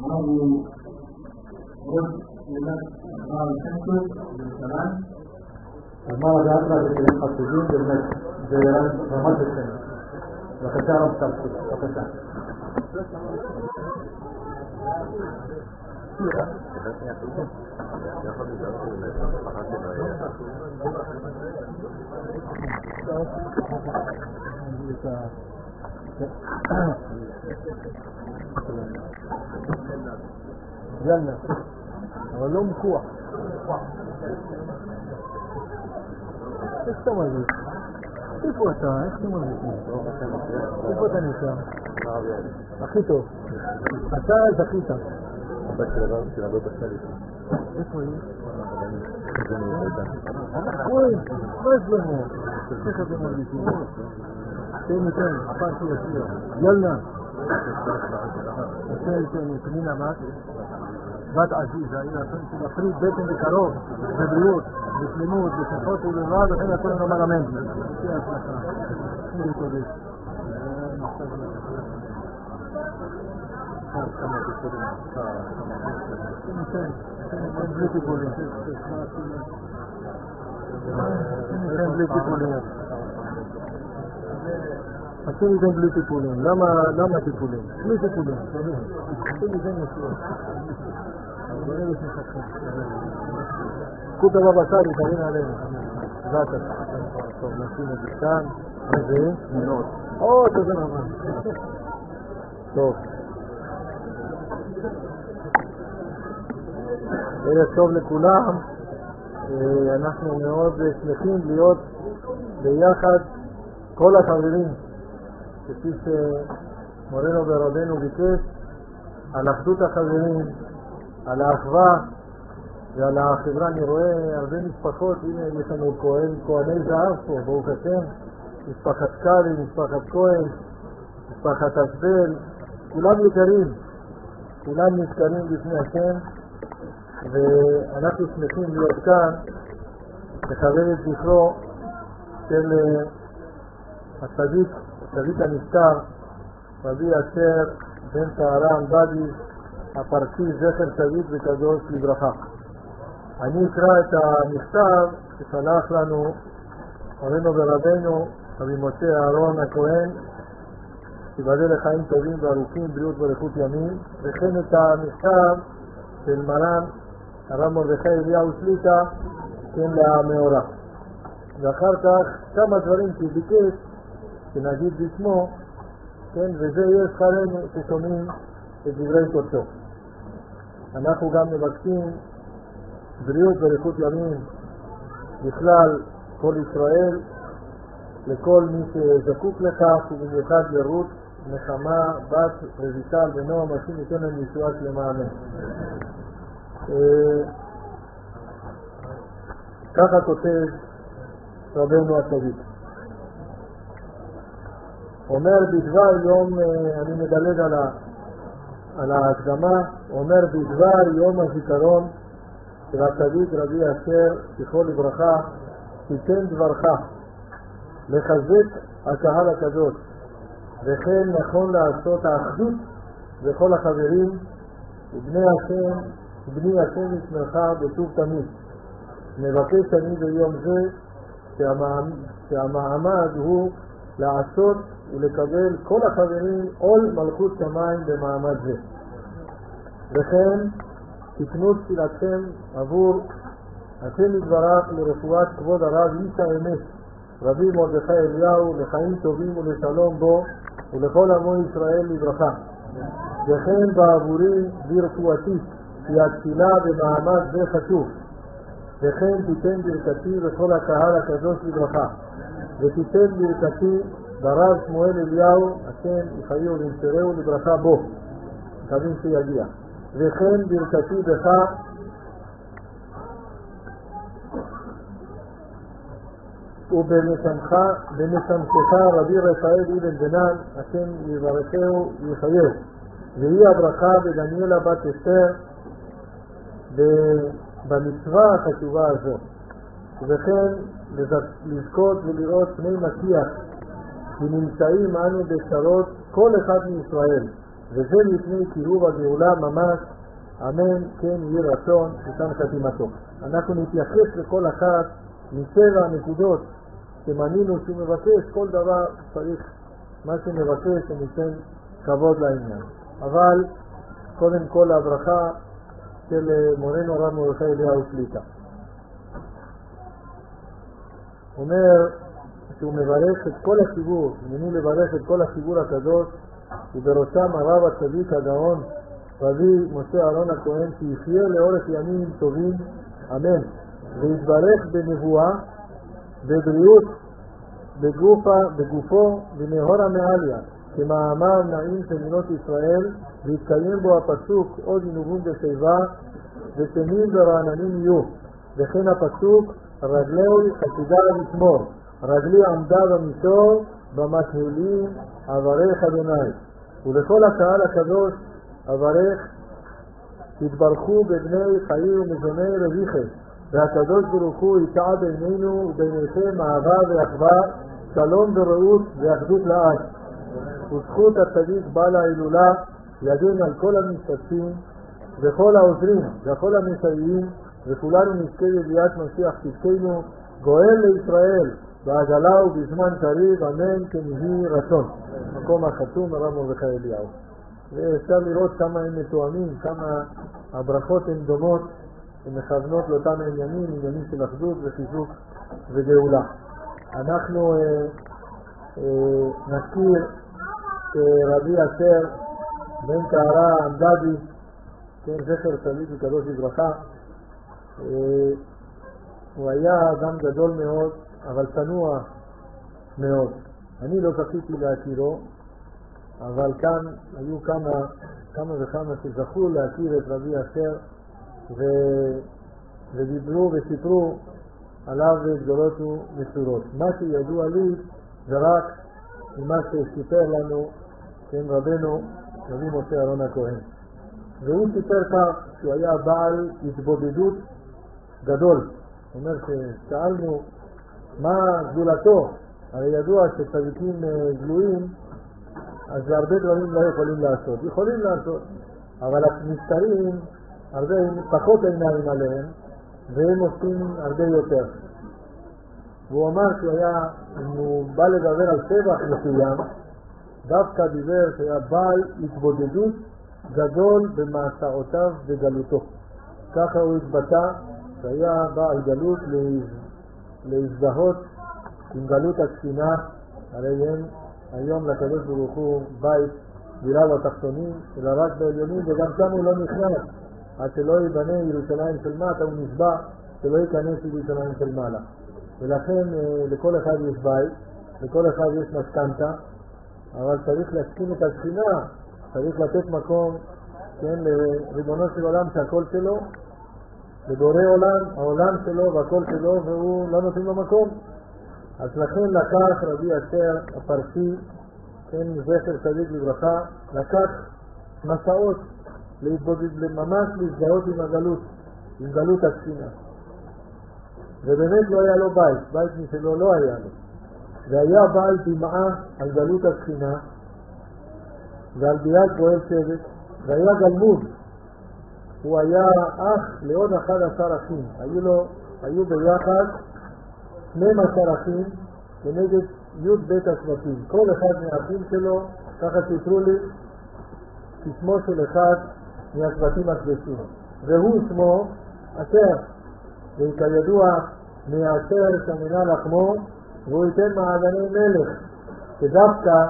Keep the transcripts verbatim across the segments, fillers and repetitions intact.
אנחנו עוד שאלת דבר הסנטור בירושלים. אמר הגעתלה ושלים חשובים ברמת השם. בבקשה רב סבסי, בבקשה. יאללה, אבל לא מכוח. איך אתה מרגיש? איפה אתה? איך אתה מרגיש? איפה אתה נשאר? הכי טוב. אתה זכית. אתה שלבר של הבא בשליט. איפה היא? אוי, מה זה לנו? איך אתם מרגישים? תן ניתן, הפרתי ישיר. יאללה. תן ניתן, פנינה בת. בת עזיזה, היא נתן שמפריד בטן בקרוב, בבריאות, בשלמות, בשמחות ולבד, וכן הכל נאמר אמן. תהיה הצלחה. תהיה תודה. כמה תקודים. ניתן, ניתן בלי טיפולים. ניתן בלי טיפולים. עשו ניתן בלי טיפולים. למה טיפולים? בלי טיפולים. עשו ניתן נשואות. קוטה בבקר יתארים עלינו. זאת טוב, נשים את זה כאן. מה זה? תמונות. או, זה נאמן. טוב. ערב טוב לכולם. אנחנו מאוד שמחים להיות ביחד כל החברים, כפי שמורנו ורבנו ביקש, על אחדות החברים, על האחווה ועל החברה. אני רואה הרבה משפחות, הנה יש לנו כהן, כהני זהב פה, ברוך השם, משפחת קרי, משפחת כהן, משפחת אשבל, כולם יקרים, כולם נזכרים בפני השם, ואנחנו שמחים להיות כאן לכבד את זכרו של הצדיק, הצדיק הנפטר, רבי אשר בן טהרן בדי הפרסי, זכר צדיק וקדוש לברכה. אני אקרא את המכתב ששלח לנו מורנו ורבנו רבי משה אהרון הכהן, שיבדל לחיים טובים וארוכים, בריאות ואריכות ימים, וכן את המכתב של מרן הרב מרדכי אליהו שליט"א, כן, למאורע. ואחר כך כמה דברים שביקש שנגיד בשמו, כן, וזה יהיה שכרנו ששומעים את דברי קודשו. אנחנו גם מבקשים בריאות ואריכות ימים בכלל כל ישראל, לכל מי שזקוק לכך, ובמיוחד לרות, נחמה, בת, רויטל ונועם, השם ייתן להם ישועה שלמה, אמן. ככה כותב רבנו הצדיק. אומר בדבר יום, אני מדלג על, ה, על ההקדמה, אומר בדבר יום הזיכרון של הצדיק רבי אשר זכרו לברכה, תיתן דברך לחזק הקהל הקדוש, וכן נכון לעשות האחדות וכל החברים ובני השם, בני השם ישמרך בטוב תמיד. מבקש אני ביום זה שהמעמד, שהמעמד הוא לעשות ולקבל כל החברים עול מלכות שמיים במעמד זה. וכן תקנו תפילתכם עבור השם יתברך לרפואת כבוד הרב איש האמת רבי מרדכי אליהו, לחיים טובים ולשלום בו ולכל עמו ישראל לברכה. וכן בעבורי ברפואתי, כי התפילה במעמד זה חשוב. וכן תיתן ברכתי וכל הקהל הקדוש לברכה, ותיתן ברכתי ברב שמואל אליהו, השם יחיו ולנצרהו לברכה בו, מקווים שיגיע. וכן ברכתי בך ובמשמך, במשמשך רבי רפאל אבן בנן, השם יברכהו ויחייהו. והיא הברכה בדניאלה בת אסתר במצווה החשובה הזאת. ובכן לזכות ולראות פני משיח, כי נמצאים אנו בשרות כל אחד מישראל, וזה לפני קירוב הגאולה ממש, אמן, כן יהיה רצון, ניתן חתימתו. אנחנו נתייחס לכל אחת משבע הנקודות שמנינו שהוא מבקש, כל דבר צריך, מה שמבקש, שניתן כבוד לעניין. אבל קודם כל הברכה של מורנו הרב מרדכי אליהו שליט"א. אומר שהוא מברך את כל הציבור, מנו לברך את כל הציבור הקדוש, ובראשם הרב הצדיק הגאון רבי משה אהרון הכהן, שיחיה לאורך ימים טובים, אמן, ויתברך בנבואה, בבריאות, בגופה, בגופו, בנהור המעליה, כמאמר נעים של מנות ישראל, והתקיים בו הפסוק עוד ינובון בשיבה, ושמים ורעננים יהיו, וכן הפסוק רגלי חסידה לשמור, רגלי עמדה במישור, במסלולים אברך אדוני. ולכל הקהל הקדוש אברך, תתברכו בבני חיי ומזוני רביכם, והקדוש ברוך הוא יטע בינינו וביניכם אהבה ואחווה, שלום ורעות ואחדות לעד. וזכות הצדיק בעל ההילולה יגן על כל המשתתפים וכל העוזרים וכל המסייעים, וכולנו נזכה ידיעת משיח צדקנו גואל לישראל בעגלה ובזמן קריב, אמן, כן יהי רצון. מקום החתום הרב מרדכי אליהו. ואפשר לראות כמה הם מתואמים, כמה הברכות הן דומות, הן מכוונות לאותם עניינים, עניינים של אחדות וחיזוק וגאולה. אנחנו אה, אה, נזכיר שרבי אשר בן קערה עמדדי, כן, זכר צדיק וקדוש לברכה, אה, הוא היה אדם גדול מאוד, אבל צנוע מאוד. אני לא זכיתי להכירו, אבל כאן היו כמה, כמה וכמה שזכו להכיר את רבי אשר, ו... ודיברו וסיפרו עליו גדולות ומסורות. מה שידוע לי זה רק ממה שסיפר לנו, כן, רבנו רבי משה אהרון הכהן. והוא סיפר כך שהוא היה בעל התבודדות גדול. זאת אומרת ששאלנו מה גדולתו, הרי ידוע שצדיקים גלויים אז הרבה דברים לא יכולים לעשות. יכולים לעשות, אבל המסתרים הרבה פחות עיניים עליהם, והם עושים הרבה יותר. והוא אמר שהוא היה, אם הוא בא לדבר על שבח מסוים, דווקא דיבר שהיה בעל התבודדות גדול במסעותיו בגלותו. ככה הוא התבטא, שהיה בעל גלות להזדהות עם גלות השכינה, הרי הם היום לקדוש ברוך הוא בית דירה בתחתונים, אלא רק בעליונים, וגם שם הוא לא נכנס. עד שלא ייבנה ירושלים של מטה, הוא נשבע שלא ייכנס ירושלים של מעלה. ולכן לכל אחד יש בית, לכל אחד יש משכנתה, אבל צריך להסכים את השכינה, צריך לתת מקום, כן, לריבונו של עולם שהכל שלו, לבורא עולם, העולם שלו והכל שלו, והוא לא נותן לו מקום. אז לכן לקח רבי אשר הפרסי, כן, זכר צדיק לברכה, לקח מסעות להתבודד, ממש להזדהות עם הגלות, עם גלות השכינה. ובאמת לא היה לו בית, בית משלו לא היה לו. והיה בעל דמעה על גלות השכינה, ועל ביאת גואל צדק, והיה גלמוד. הוא היה אח לעוד אחד עשר אחים. היו לו, היו ביחד שנים עשר אחים כנגד י' בית השבטים. כל אחד מהאחים שלו, ככה סיפרו לי, ששמו של אחד מהשבטים הקדושים. והוא שמו אשר, וכידוע מאשר שמנה לחמו, והוא ייתן מעדני מלך, שדווקא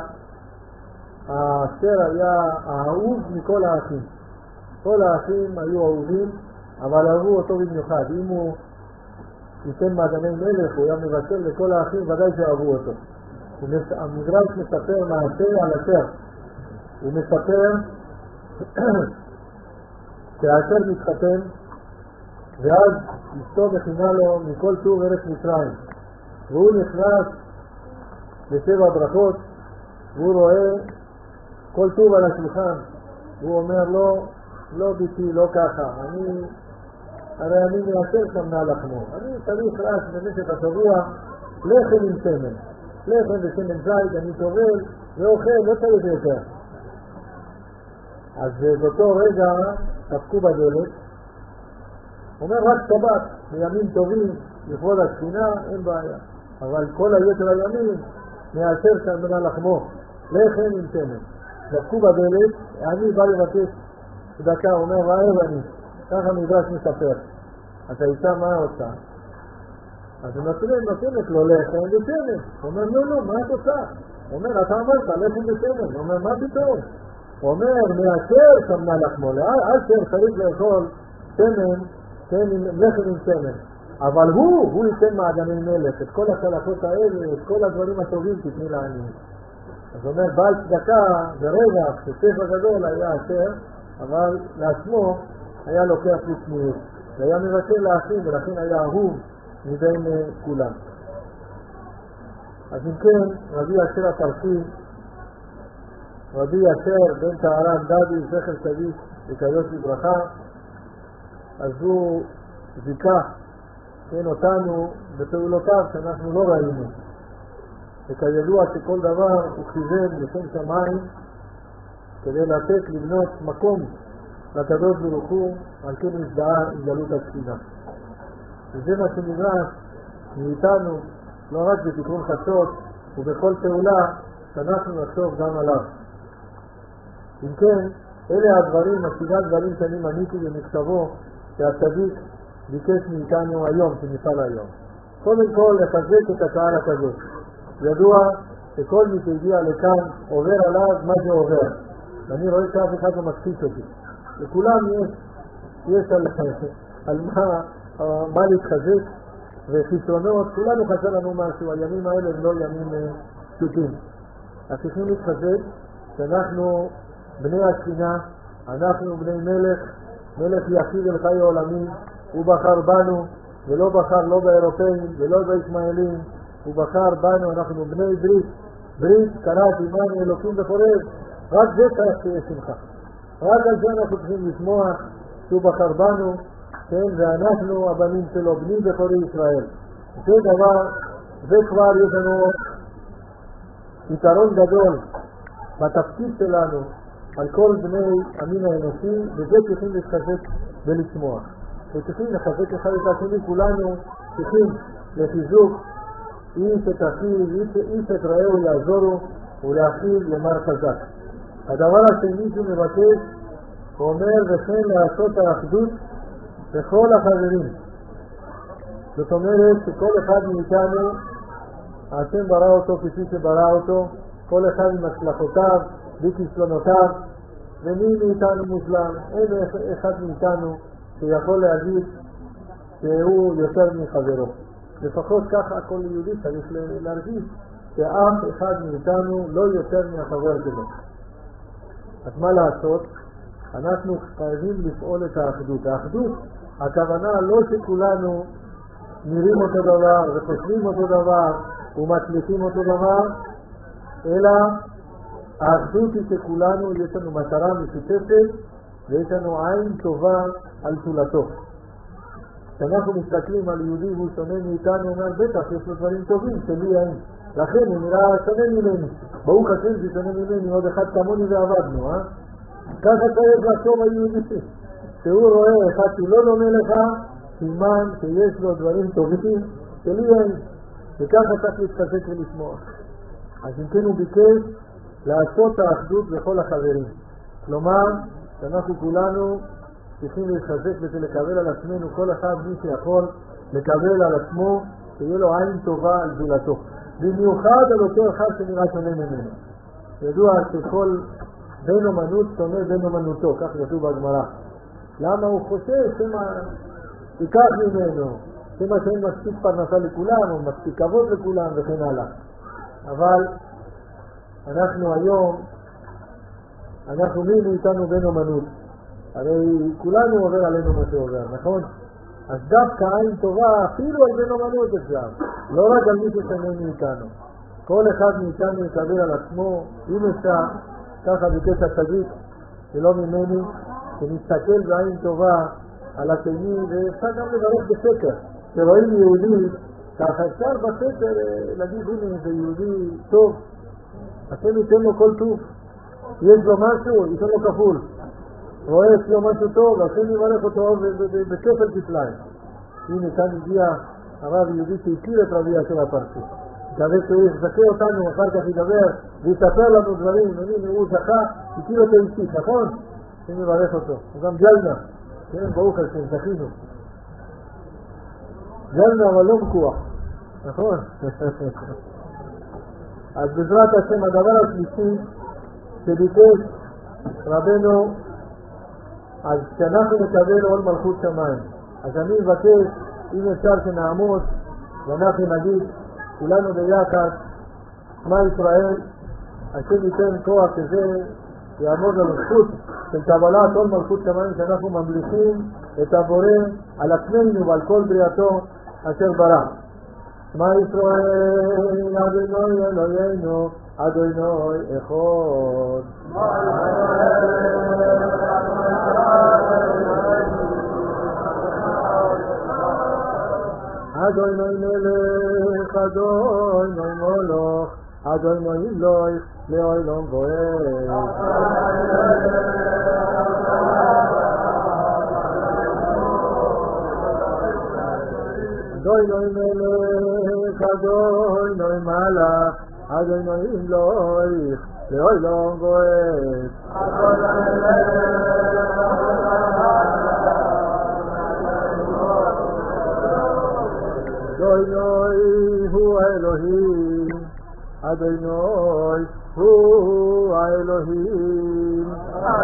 האשר היה האהוב מכל האחים. כל האחים היו אהובים, אבל אהבו אותו במיוחד. אם הוא ייתן מעדני מלך, הוא היה מבשל לכל האחים, ודאי שאהבו אותו. המדרש מספר מעשה על אשר. הוא מספר שהאשר מתחתן, ואז אשתו מכינה לו מכל טוב ארץ מצרים. והוא נכנס לשבע ברכות, והוא רואה כל טוב על השולחן. הוא אומר לו, לא ביתי, לא ככה, אני, הרי אני מיישר שמנה לחמו. אני צריך רק במשך השבוע לחם עם שמן. לחם ושמן זית, אני טובל ואוכל, לא צריך יותר. אז באותו רגע דפקו בדלת, אומר רק שבת, בימים טובים, לכבוד השכינה, אין בעיה. אבל כל היתר הימים, מאשר שמנה לחמו, לחם עם שמן. דפקו בדלת, אני בא לבקש צדקה, אומר רעב אני, ככה מדרש מספר. אז האישה מה עושה? אז הוא נותנת לו לחם ושמן. הוא אומר, לא, לא, מה את עושה? הוא אומר, אתה אמרת, לחם ושמן. הוא אומר, מה פתאום? הוא אומר, מאשר שמנה לחמו, אשר צריך לאכול שמן, לחם עם שמן. אבל הוא, הוא ייתן מעדני מלך, את כל החלקות האלה, את כל הדברים הטובים תתני לעניים. אז הוא אומר, בעל צדקה ורווח, שספר גדול היה אשר, אבל לעצמו היה לוקח לצניעות. והיה מבקר לאחים, ולכן היה אהוב מבין כולם. אז אם כן, רבי אשר הפרסי, רבי אשר בן טהרן דדי, זכר צדיק וקדוש לברכה, אז הוא זיקה כן אותנו בפעולותיו שאנחנו לא ראינו. וכידוע שכל דבר הוא כיוון לשם שמיים כדי לתת לבנות מקום לקדוש ברוך הוא, על כן נזדהה עם גלות השכינה. וזה מה שנדרש מאיתנו, לא רק בתיקון חצות ובכל פעולה שאנחנו נחשוב גם עליו. אם כן, אלה הדברים, הסדרת דברים שאני מניתי במכתבו שהצדיק ביקש מאיתנו היום, שנפעל היום. קודם כל לחזק את הקהל הקדוש. ידוע שכל מי שהגיע לכאן עובר עליו מה שעובר. ואני רואה שאף אחד לא מקפיץ אותי. לכולם יש, יש על, על מה, מה להתחזק וחיסרונות. כולנו חסר לנו משהו, הימים האלה הם לא ימים פשוטים. אז צריכים להתחזק שאנחנו בני השכינה, אנחנו בני מלך, מלך יחיד אל חיי עולמים. הוא בחר בנו, ולא בחר לא באירופאים ולא בישמעאלים, הוא בחר בנו, אנחנו בני ברית, ברית קראת עמנו אלוקים וחורב. רק זה צריך שיהיה שמחה, רק על זה אנחנו צריכים לשמוח שהוא בחר בנו, כן, ואנחנו הבנים שלו, בני בכורי ישראל. זה דבר, זה כבר יש לנו יתרון גדול בתפקיד שלנו על כל בני המין האנושי, וזה צריכים להתחזק ולשמוח. וצריכים לחזק אחד את השני, כולנו צריכים לחיזוק איש את אחיו, איש את רעהו יעזורו ולאחיו למר חזק. הדבר השני שהוא מבקש, הוא אומר וכן לעשות האחדות בכל החברים. זאת אומרת שכל אחד מאיתנו, השם ברא אותו כפי שברא אותו, כל אחד עם הצלחותיו וכישלונותיו, ומי מאיתנו מושלם? אין אחד מאיתנו שיכול להגיד שהוא יותר מחברו. לפחות ככה כל יהודי צריך להרגיש שאף אחד מאיתנו לא יותר מהחבר שלו. אז מה לעשות? אנחנו חייבים לפעול את האחדות. האחדות, הכוונה לא שכולנו נראים אותו דבר וחושבים אותו דבר ומצליחים אותו דבר, אלא האחדות היא שכולנו יש לנו מטרה משותפת ויש לנו עין טובה על תולתו. כשאנחנו מסתכלים על יהודי והוא שונה מאיתנו, אומר בטח יש לו דברים טובים שלי אין, לכן הוא נראה שונה ממני, ברוך השם זה שונה ממני, עוד אחד כמוני ועבדנו. אה? ככה צריך לחשוב על יהודי, שהוא רואה אחד שלא דומה לך, סימן שיש לו דברים טובים שלי אין, וככה צריך להתחזק ולשמוח. אז אם כן הוא ביקש לעשות האחדות בכל החברים, כלומר שאנחנו כולנו צריכים להתחזק ולקבל על עצמנו, כל אחד מי שיכול לקבל על עצמו שיהיה לו עין טובה על זולתו, במיוחד על אותו אחד שנראה שונה ממנו. ידוע שכל בן אומנות שונה בן אומנותו, כך כתוב בגמרא. למה הוא חושב שמה תיקח ממנו, שמה שאין מספיק פרנסה לכולם או מספיק כבוד לכולם וכן הלאה. אבל אנחנו היום, אנחנו מי מאיתנו בן אומנות, הרי כולנו עובר עלינו מה שעובר, נכון? אז דווקא עין טובה אפילו על בן אומנות אפשר, לא רק על מי ששונה מאיתנו. כל אחד מאיתנו יקבל על עצמו, אם אפשר, ככה ביקש הצדיק שלא ממני, שנסתכל בעין טובה על השני, ואפשר גם לברך בסתר. שרואים יהודי, ככה אפשר בסתר להגיד, הנה זה יהודי טוב, השם ייתן לו כל טוב, יש לו משהו, ייתן לו כפול. רואה אצלו משהו טוב, השם יברך אותו בכפל כפליים. הנה כאן הגיע הרב יהודי שהכיר את רבי יעקב הפרסי. מקווה שהוא יחזקה אותנו, אחר כך ידבר ויספר לנו דברים. הנה הוא זכה, הכיר אותו אישית, נכון? השם יברך אותו. הוא גם ג'לנה, כן, ברוך השם, זכינו. ג'לנה אבל לא מכוח, נכון? אז בעזרת השם הדבר השלישי שביקש רבנו, אז שאנחנו נקבל עול מלכות שמיים. אז אני מבקש, אם אפשר שנעמוד ואנחנו נגיד כולנו ביחד, שמע ישראל, השם ייתן כוח כזה יעמוד על הזכות של קבלת עול מלכות שמיים, שאנחנו ממליכים את הבורא על עצמנו ועל כל בריאתו אשר ברא. שמע ישראל, אדוני אלוהינו, אדוני אחד. אדוני מלך, אדוני מולך, אדוני אלוהי לעולם ועד. אדוני מלך, אדוני מלך, אדוני אלוהי לעולם ועד. אדוני הוא האלוהים, אדוני הוא האלוהים.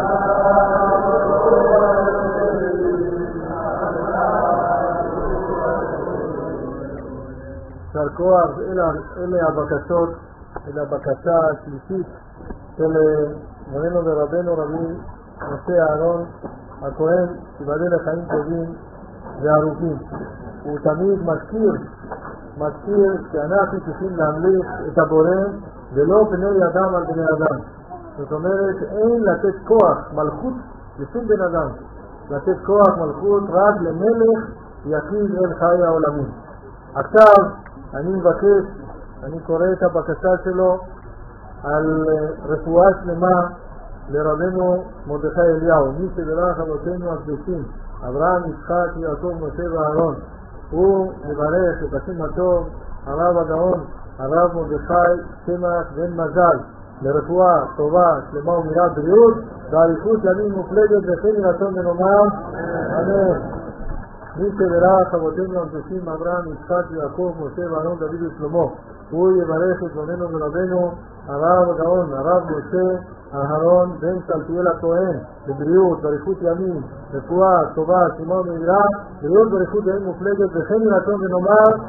שר כוח, אלה הבקשות, אלה הבקשה השלישית של מורנו ורבנו רבי משה אהרון הכהן, שיבדל לחיים טובים וארוכים. הוא תמיד מזכיר, מזכיר שאנחנו צריכים להמליך את הבורא ולא בני אדם על בני אדם. זאת אומרת, אין לתת כוח מלכות לשום בן אדם, לתת כוח מלכות רק למלך יחיד אל חי העולמים. עכשיו אני מבקש, אני קורא את הבקשה שלו על רפואה שלמה לרבנו מרדכי אליהו, מי שברך אבותינו הקדושים אברהם, יצחק, יעקב, משה ואהרון. הוא מברך את השם הטוב הרב הגאון הרב מרדכי צמח בן מזל לרפואה טובה שלמה ומהירה בריאות ואריכות ימים מופלגת וכן רצון ונאמר אמן. מי שברך אבותינו הקדושים אברהם, יצחק, יעקב, משה ואהרון, דוד ושלמה, הוא יברך את בנינו ורבנו הרב הגאון הרב משה אהרון בן סלטיאל הכהן לבריאות, באריכות ימים, רפואה טובה, שלמה ומהירה, בריאות באריכות ימים מופלגת וכן רצון ונאמר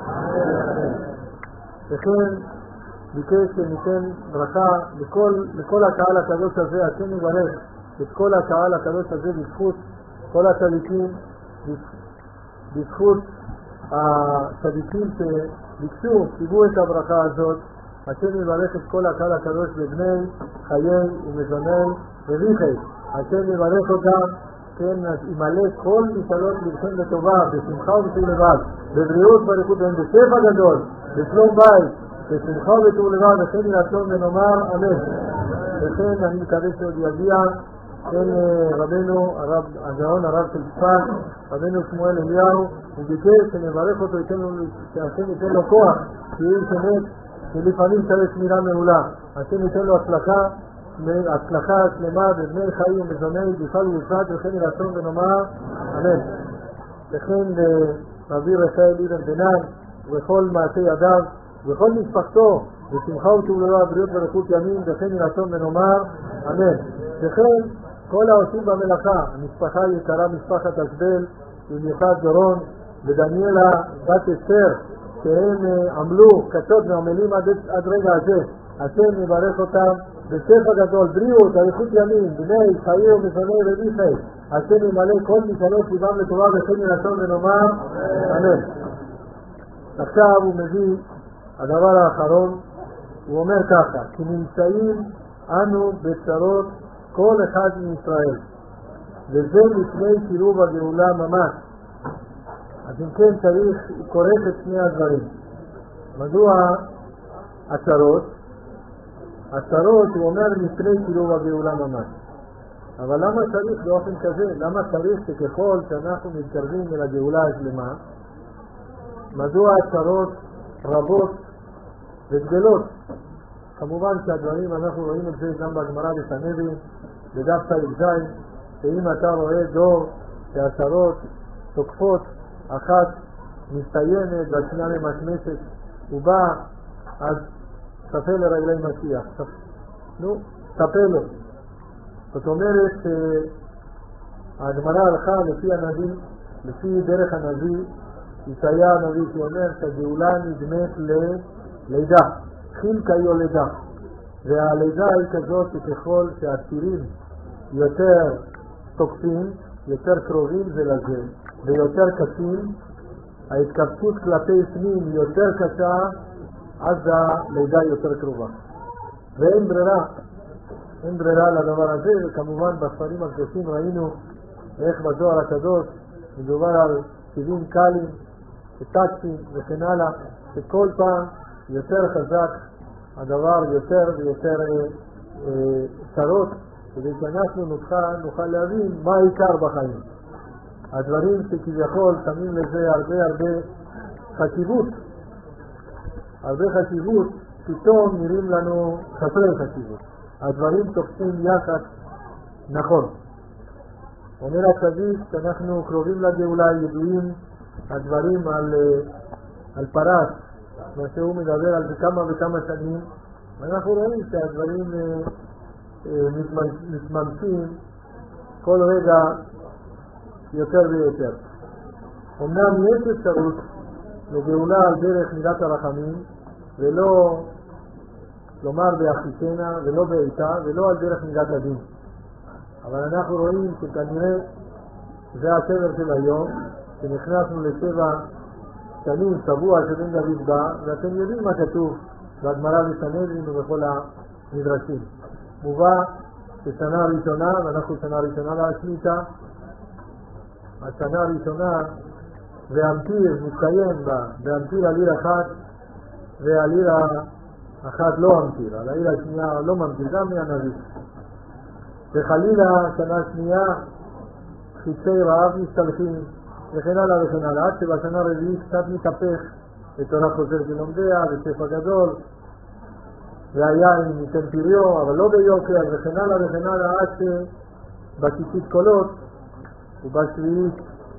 וכן ביקש שניתן ברכה לכל, לכל הקהל הקדוש הזה. השם יברך את כל הקהל הקדוש הזה בזכות כל הצדיקים, בזכות הצדיקים שביקשו, קיבלו את הברכה הזאת. השם יברך את כל הקהל הקדוש בבני חיי ומזוני וריחי. השם יברך אותם, כן, ימלא כל משאלות לבחון לטובה, בשמחה ובטוב לבד, בבריאות ובאריכות ימים, בשפע גדול, בשלום בית, בשמחה ובטוב לבד, וכן ירצון ונאמר אמן. וכן אני מקווה שעוד יגיע כן רבנו הרב הגאון הרב של צפת, רבנו שמואל אליהו, הוא ביקש שנברך אותו, שהשם ייתן לו כוח, שיהיה שמת שלפעמים צריך שמירה מעולה. השם ייתן לו הצלחה, הצלחה שלמה בבני חיים ומזוני בפרט ובפרט, וכן ירצון ונאמר אמן. וכן רבי רפאל אבן בנן וכל מעשי ידיו וכל משפחתו בשמחה וטוב לבד, בריאות ואריכות ימים, וכן ירצון ונאמר אמן. וכן כל העושים במלאכה, המשפחה יקרה, משפחת אשבל, במיוחד דורון ודניאלה בת אסתר, שהם עמלו קצות ועמלים עד, עד רגע הזה. השם יברך אותם בשפע גדול, בריאות, אריכות ימים, בני חיי ומזוני וריחי. השם ימלא כל משאלות ליבם לטובה, וכן ירצון ונאמר אמן. עכשיו הוא מביא הדבר האחרון, הוא אומר ככה, כי נמצאים אנו בצרות כל אחד מישראל, וזה לפני קירוב הגאולה ממש. אז אם כן צריך לקורח את שני הדברים. מדוע הצרות? הצרות הוא אומר לפני קירוב הגאולה ממש. אבל למה צריך באופן כזה? למה צריך שככל שאנחנו מתקרבים אל הגאולה השלמה, מדוע הצרות רבות וגדלות? כמובן שהדברים, אנחנו רואים את זה גם בגמרא בסנהדרין, בדף צ"ז, שאם אתה רואה דור שהצרות תוקפות, אחת מסתיימת והשנייה ממשמשת, הוא בא, אז צפה לרגלי משיח. נו, צפה לו. זאת אומרת שהגמרא הלכה לפי הנביא, לפי דרך הנביא, ישעיה הנביא שאומר שהגאולה נדמת ללידה, חילקה יולדה, והלידה היא כזאת שככל שהצירים יותר תוקפים, יותר קרובים זה לזה, ויותר קשים, ההתכווצות כלפי פנים יותר קשה, אז הלידה יותר קרובה. ואין ברירה, אין ברירה לדבר הזה, וכמובן בספרים הקדושים ראינו איך בזוהר הקדוש מדובר על שבעים קלים, טקסים וכן הלאה, שכל פעם יותר חזק הדבר, יותר ויותר אה, צרות, כדי שאנחנו נוכל, נוכל להבין מה העיקר בחיים. הדברים שכביכול שמים לזה הרבה הרבה חשיבות, הרבה חשיבות, פתאום נראים לנו חסרי חשיבות. הדברים תופסים יחד נכון. אומר הצדיק שאנחנו קרובים לגאולה, ידועים הדברים על, על פרס, מה שהוא מדבר על זה כמה וכמה שנים, ואנחנו רואים שהדברים אה, אה, מתממשים כל רגע יותר ויותר. אמנם יש אפשרות לגאולה על דרך מידת הרחמים, ולא לומר באחיתנה ולא בעיתה, ולא על דרך מידת הדין. אבל אנחנו רואים שכנראה זה הסדר של היום, שנכנסנו לשבע שנים, שבוע שבן דוד בא, ואתם יודעים מה כתוב בגמרא בסנהדרין ובכל המדרשים. מובא ששנה ראשונה, ואנחנו שנה ראשונה להשמיטה, השנה הראשונה והמפיר מתקיים בה, והמפיר על עיר אחת, ועל עיר אחת לא המפיר, על העיר השנייה לא ממפיר, גם מהנביא. וחלילה שנה שנייה חיצי רעב מסתלחים, וכן הלאה וכן הלאה, עד שבשנה הרביעית קצת מתהפך ותורה חוזרת ללומדיה ושפע גדול, והיין ניתן פריו, אבל לא ביוקר, וכן הלאה וכן הלאה, עד שבשישית קולות ובשביעית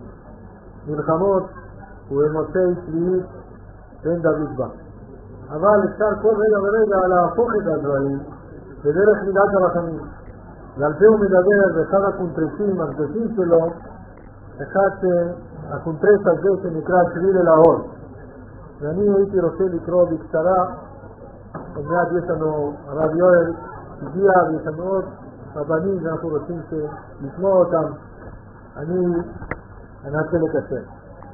מלחמות ובמוצאי שביעית בן דוד בא. אבל אפשר כל רגע ורגע להפוך את הדברים בדרך מידת הרחמים. ועל זה הוא מדבר באחד הקונטרסים הקדושים שלו, אחד הקונטרס הזה שנקרא שביל אל האור. ואני הייתי רוצה לקרוא בקצרה, עוד מעט יש לנו הרב יואל הגיע ויש לנו עוד רבנים שאנחנו רוצים לשמוע אותם. אני אנסה לקצר.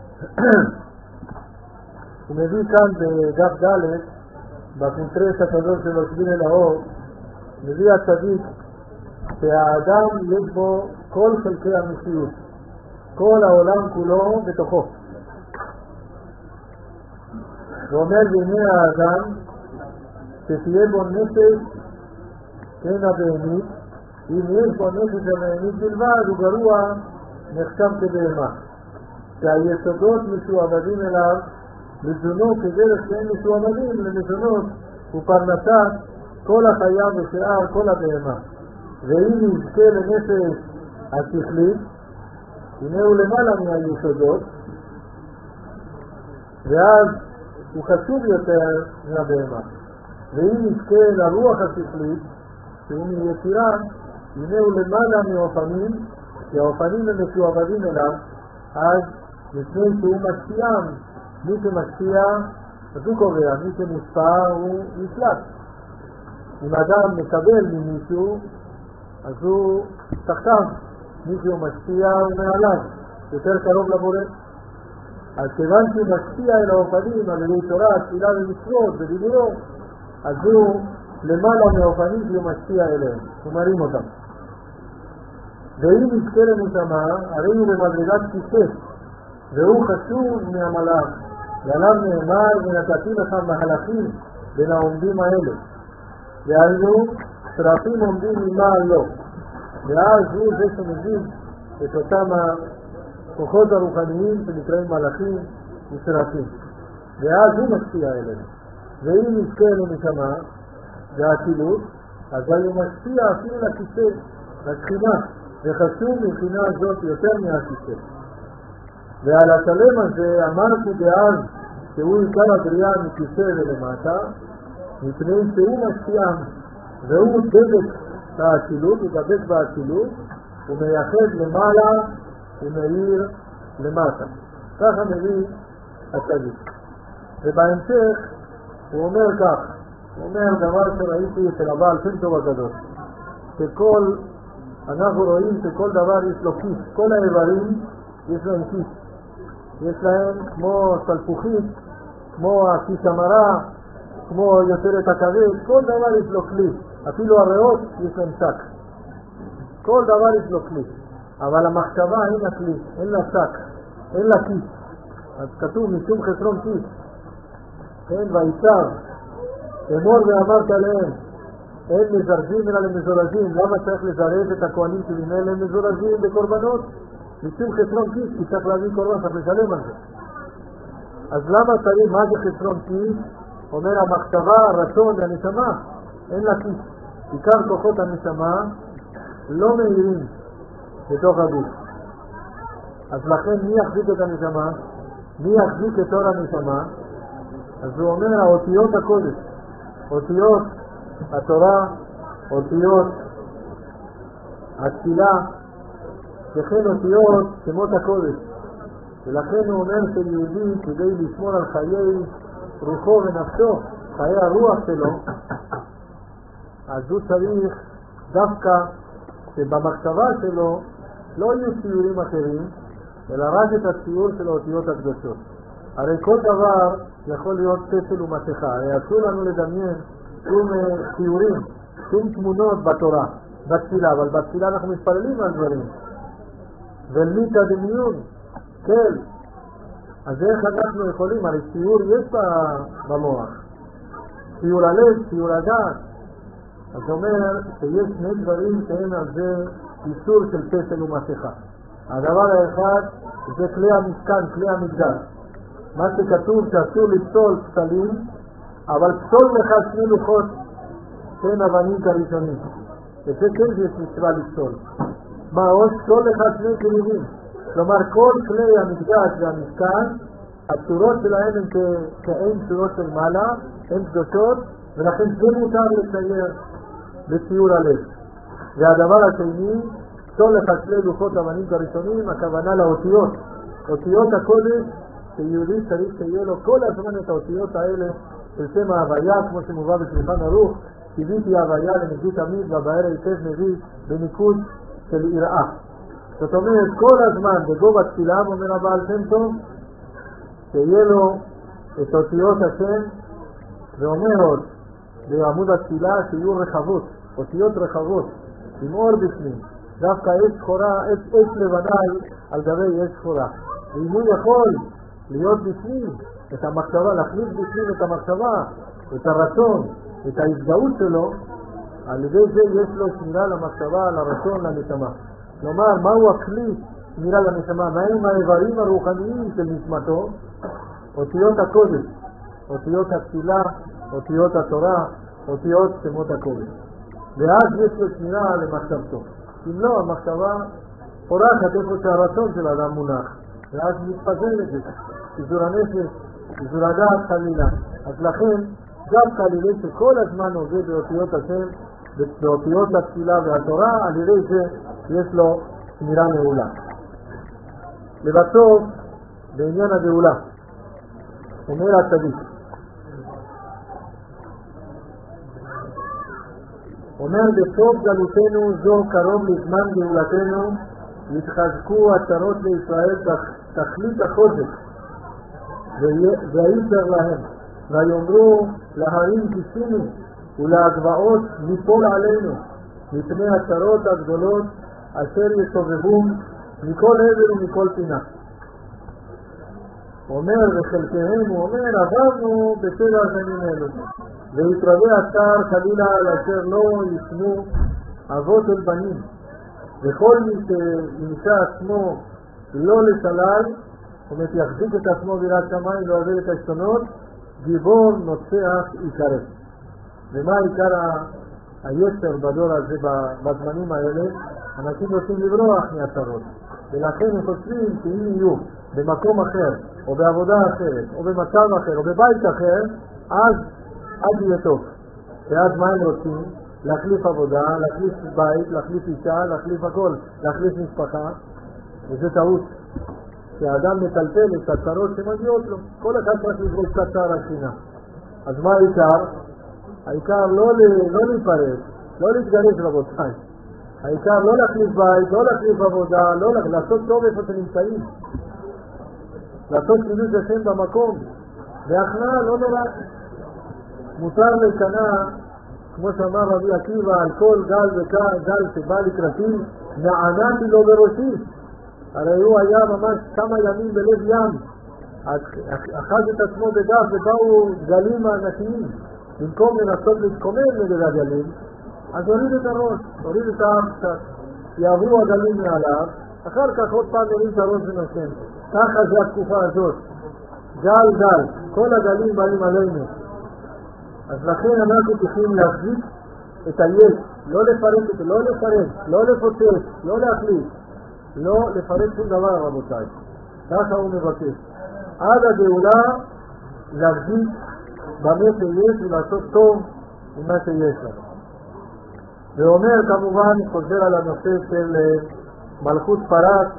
הוא מביא כאן בדף ד' בקונטרס הקדוש שלו שביל אל האור, מביא הצדיק שהאדם יש בו כל חלקי המציאות, כל העולם כולו בתוכו. ואומר בעיני האדם שתהיה בו נפש כן הבהמית, אם יש בו נפש הבהמית בלבד הוא גרוע נחשב כבהמה, שהיסודות משועבדים אליו לזונו כדרך שאין משועבדים למזונות ופרנסה כל החיה ושאר כל הבהמה. ואם נזכה לנפש השכלית, הנה הוא למעלה מהיסודות, ואז הוא חשוב יותר מהבהמה. ואם נזכה לרוח השכלית, שהיא יצירה, הנה הוא למעלה מהאופנים, כי האופנים הם משועבדים אליו, אז לפני שהוא משפיעם, מי שמשפיע, אז הוא קובע, מי שמושפע הוא נשלט. אם אדם מקבל ממישהו, אז הוא תחתיו, מישהו משפיע ומעליו, יותר קרוב לבורא. אז כיוון שהוא משפיע אל האופנים על ידי תורה, תפילה ומצוות ודיבורו, אז הוא למעלה מהאופנים שהוא משפיע אליהם, הוא מרים אותם. ואם נזכה לנשמה, הרי הוא במדרגת כיסא, והוא חשוב מהמלאך, ועליו נאמר ונתתי לך מהלכים בין העומדים האלה. והיינו, שרפים עומדים ממעל לו, ואז הוא זה שמביא את אותם הכוחות הרוחניים שנקראים מלאכים וסרטים, ואז הוא משפיע אלינו. ואם נזכה לנשמה והאצילות, אז הוא משפיע אפילו לכיסא, לתחינה, וחשוב מבחינה הזאת יותר מהכיסא. ועל השלם הזה אמרתי דאז שהוא עיקר הבריאה מכיסא ולמטה, מפני שהוא משפיע והוא דבק באצילות, הוא דבק באצילות, הוא מייחד למעלה ומאיר למטה. ככה מביא הצדיק. ובהמשך הוא אומר כך, הוא אומר דבר שראיתי אצל הבעל שם טוב הגדול, שכל, אנחנו רואים שכל דבר יש לו כיס, כל האיברים יש להם כיס, יש להם כמו סלפוחית, כמו הכיס המרה, כמו יוצרת הכבד, כל דבר יש לו כלי, אפילו הריאות יש להם שק, כל דבר יש לו כלי, אבל המחשבה אין לה כלי, אין לה שק, אין לה כיס. אז כתוב משום חסרון כיס, כן, ויצר אמור ואמרת עליהם אין מזרזים אלא למזורזים. למה צריך לזרז את הכהנים שבינה להם מזורזים בקורבנות? משום חסרון כיס, כי צריך להביא קורבן, צריך לשלם על זה. אז למה צריך, מה זה חסרון כיס? אומר המחשבה, הרצון והנשמה אין לה כיס. עיקר כוחות הנשמה לא מהירים בתוך הגוף. אז לכן מי יחזיק את הנשמה? מי יחזיק את אור הנשמה? אז הוא אומר האותיות הקודש, אותיות התורה, אותיות התפילה, וכן אותיות שמות הקודש. ולכן הוא אומר שיהודי כדי לשמור על חיי רוחו ונפשו, חיי הרוח שלו, אז הוא צריך דווקא שבמחשבה שלו לא יהיו ציורים אחרים, אלא רק את הציור של האותיות הקדושות. הרי כל דבר יכול להיות פסל ומסכה, הרי אסור לנו לדמיין שום ציורים, שום תמונות בתורה, בתפילה, אבל בתפילה אנחנו מתפללים על דברים. וליטה דמיון, כן. אז איך אנחנו יכולים? הרי ציור יש במוח, ציור הלב, ציור הדעת. אז אומר שיש שני דברים שהם על זה איסור של פסל ומסכה. הדבר האחד זה כלי המשכן, כלי המקדש. מה שכתוב שאסור לפסול פסלים, אבל פסול לך שני לוחות שהם אבנים כראשונים. וזה כן יש מצווה לפסול. מה עוד? פסול לך שני כלים. כלומר כל כלי המקדש והמשכן, הצורות שלהם הן כאין צורות של מעלה, הן קדושות, ולכן זה מותר לצייר בציור הלב. והדבר השני, פסול לך שני לוחות אבנים כראשונים, הכוונה לאותיות. אותיות הקודש, שיהודי צריך שיהיה לו כל הזמן את האותיות האלה של שם ההוויה, כמו שמובא בשולחן ערוך, קיוויתי ההוויה לנגיד תמיד, והבאר היטב מביא בניקוד של יראה. זאת אומרת, כל הזמן בגובה תפילה, אומר הבעל שם טוב, שיהיה לו את אותיות השם, ואומר עוד, בעמוד התפילה שיהיו רחבות, אותיות רחבות, עם אור בפנים, דווקא אש שחורה, אש, אש לבנה על גבי אש שחורה. ואם הוא יכול להיות בפנים, את המחשבה, להכניס בפנים את המחשבה, את הרצון, את ההזדהות שלו, על ידי זה יש לו שמירה למחשבה, לרצון, לנשמה. כלומר, מהו הכלי שמירה לנשמה? מהם האיברים הרוחניים של נשמתו? אותיות הקודש, אותיות התפילה, אותיות התורה, אותיות שמות הקודש. ואז יש לו שמירה למחשבתו. אם לא, המחשבה פורחת איפה שהרצון של האדם מונח, ואז מתפזר את זה, פיזור הנפש, פיזור הדעת חלילה. אז לכן, דווקא על ידי שכל הזמן עובד באותיות השם, באותיות התפילה והתורה, על ידי זה יש לו שמירה מעולה. לבסוף, בעניין הגאולה, אומר הצדיק, אומר בסוף גלותנו זו קרוב לזמן גאולתנו, יתחזקו הצרות לישראל תכלית החוזק והיצר להם, ויאמרו להרים כיסינו ולהגבעות ליפול עלינו מפני הצרות הגדולות אשר יסובבום מכל עבר ומכל פינה. אומר וחלקהם, הוא אומר, עברנו בסדר השנים אלו, ויתרבה הצער חלילה על אשר לא ישנו אבות אל בנים, וכל מי שנמצא עצמו לא לשלל, זאת אומרת יחזיק את עצמו ביראת שמיים ועוזב את השתונות, גיבור נוצח יקרב. ומה עיקר היצר בדור הזה בזמנים האלה? אנשים רוצים לברוח מהצרות, ולכן הם חושבים שאם יהיו במקום אחר או בעבודה אחרת או במצב אחר או בבית אחר, אז אז יהיה טוב. ואז מה הם רוצים? להחליף עבודה, להחליף בית, להחליף אישה, להחליף הכל, להחליף משפחה. וזה טעות, שהאדם מטלטל את הצרות שמגיעות לו. כל אחד צריך לברוא קצת צער השכינה. אז מה העיקר? העיקר לא, לא להיפרד, לא להתגרש רבותיי. העיקר לא להחליף בית, לא להחליף עבודה, לא לעשות טוב איפה שנמצאים. לעשות קידוש השם במקום. והכנעה לא נורא. מותר לקנה, כמו שאמר רבי עקיבא, על כל גל וגל שבא לקראתי, נענתי לו בראשי. הרי הוא היה ממש כמה ימים בלב ים, אחז את עצמו בדף ובאו גלים הענקיים. במקום לנסות להתקומם נגד הגלים, אז הוריד את הראש, הוריד את האף קצת, יעברו הגלים מעליו, אחר כך עוד פעם הוריד את הראש ונושם. ככה זה התקופה הזאת, גל גל, כל הגלים באים עלינו. אז לכן אנחנו צריכים להחזיק את היש, לא לפרק את זה, לא לפרק, לא לפוצץ, לא להחליף, לא לפרק שום דבר רבותיי. ככה הוא מבקש. עד הגאולה להחזיק במה שיש ולעשות טוב עם מה שיש לנו. ואומר כמובן, חוזר על הנושא של מלכות פרס,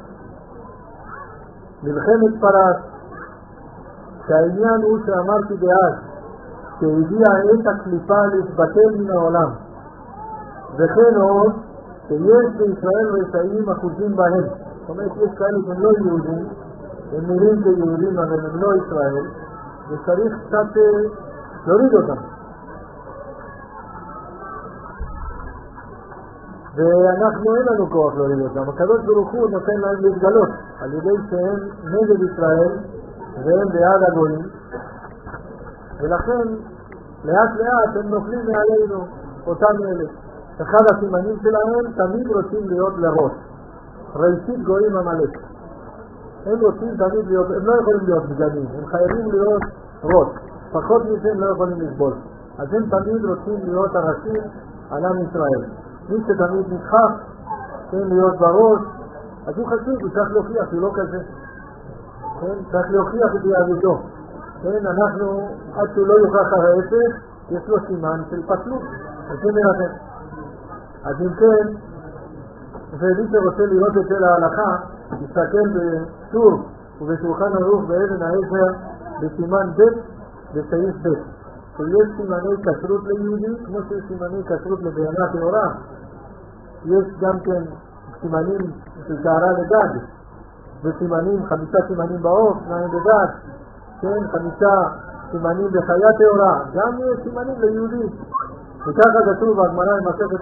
מלחמת פרס, שהעניין הוא שאמרתי דאז, שהגיעה עת הקליפה להתבטל מן העולם. וכן עוד, שיש בישראל רשעים אחוזים בהם. זאת אומרת, יש כאלה שהם לא יהודים, הם נראים כיהודים, אבל הם לא ישראל, וצריך קצת להוריד אותם. ואנחנו אין לנו כוח להוריד אותם. הקדוש ברוך הוא נותן להם להתגלות, על ידי שהם נגד ישראל, והם בעד הגויים, ולכן לאט לאט הם נופלים מעלינו, אותם אלה. אחד הסימנים שלהם תמיד רוצים להיות לראש. ראשית גויים המלך. הם רוצים תמיד להיות, הם לא יכולים להיות מגנים, הם חייבים להיות ראש. פחות מזה הם לא יכולים לסבול. אז הם תמיד רוצים להיות הראשים על עם ישראל. מי שתמיד נדחף, כן, להיות בראש, אז הוא חשוב, הוא צריך להוכיח, הוא לא כזה. כן, צריך להוכיח את יהדותו. כן, אנחנו, עד שהוא לא יוכח ההפך, יש לו סימן של פסלות. זה מרחם. אז אם כן, ומי שרוצה לראות את זה להלכה, יסתכל בסור ובשולחן ערוך באבן העזר בסימן ב' בסעיף ב'. שיש סימני כשרות ליהודי, כמו שיש סימני כשרות לבהמה טהורה. יש גם כן סימנים של טהרה לדג, וסימנים, חמישה סימנים בעוף, שניים בדג, כן, חמישה סימנים בחיה טהורה, גם יש סימנים ליהודי. וככה כתוב בגמרא במסכת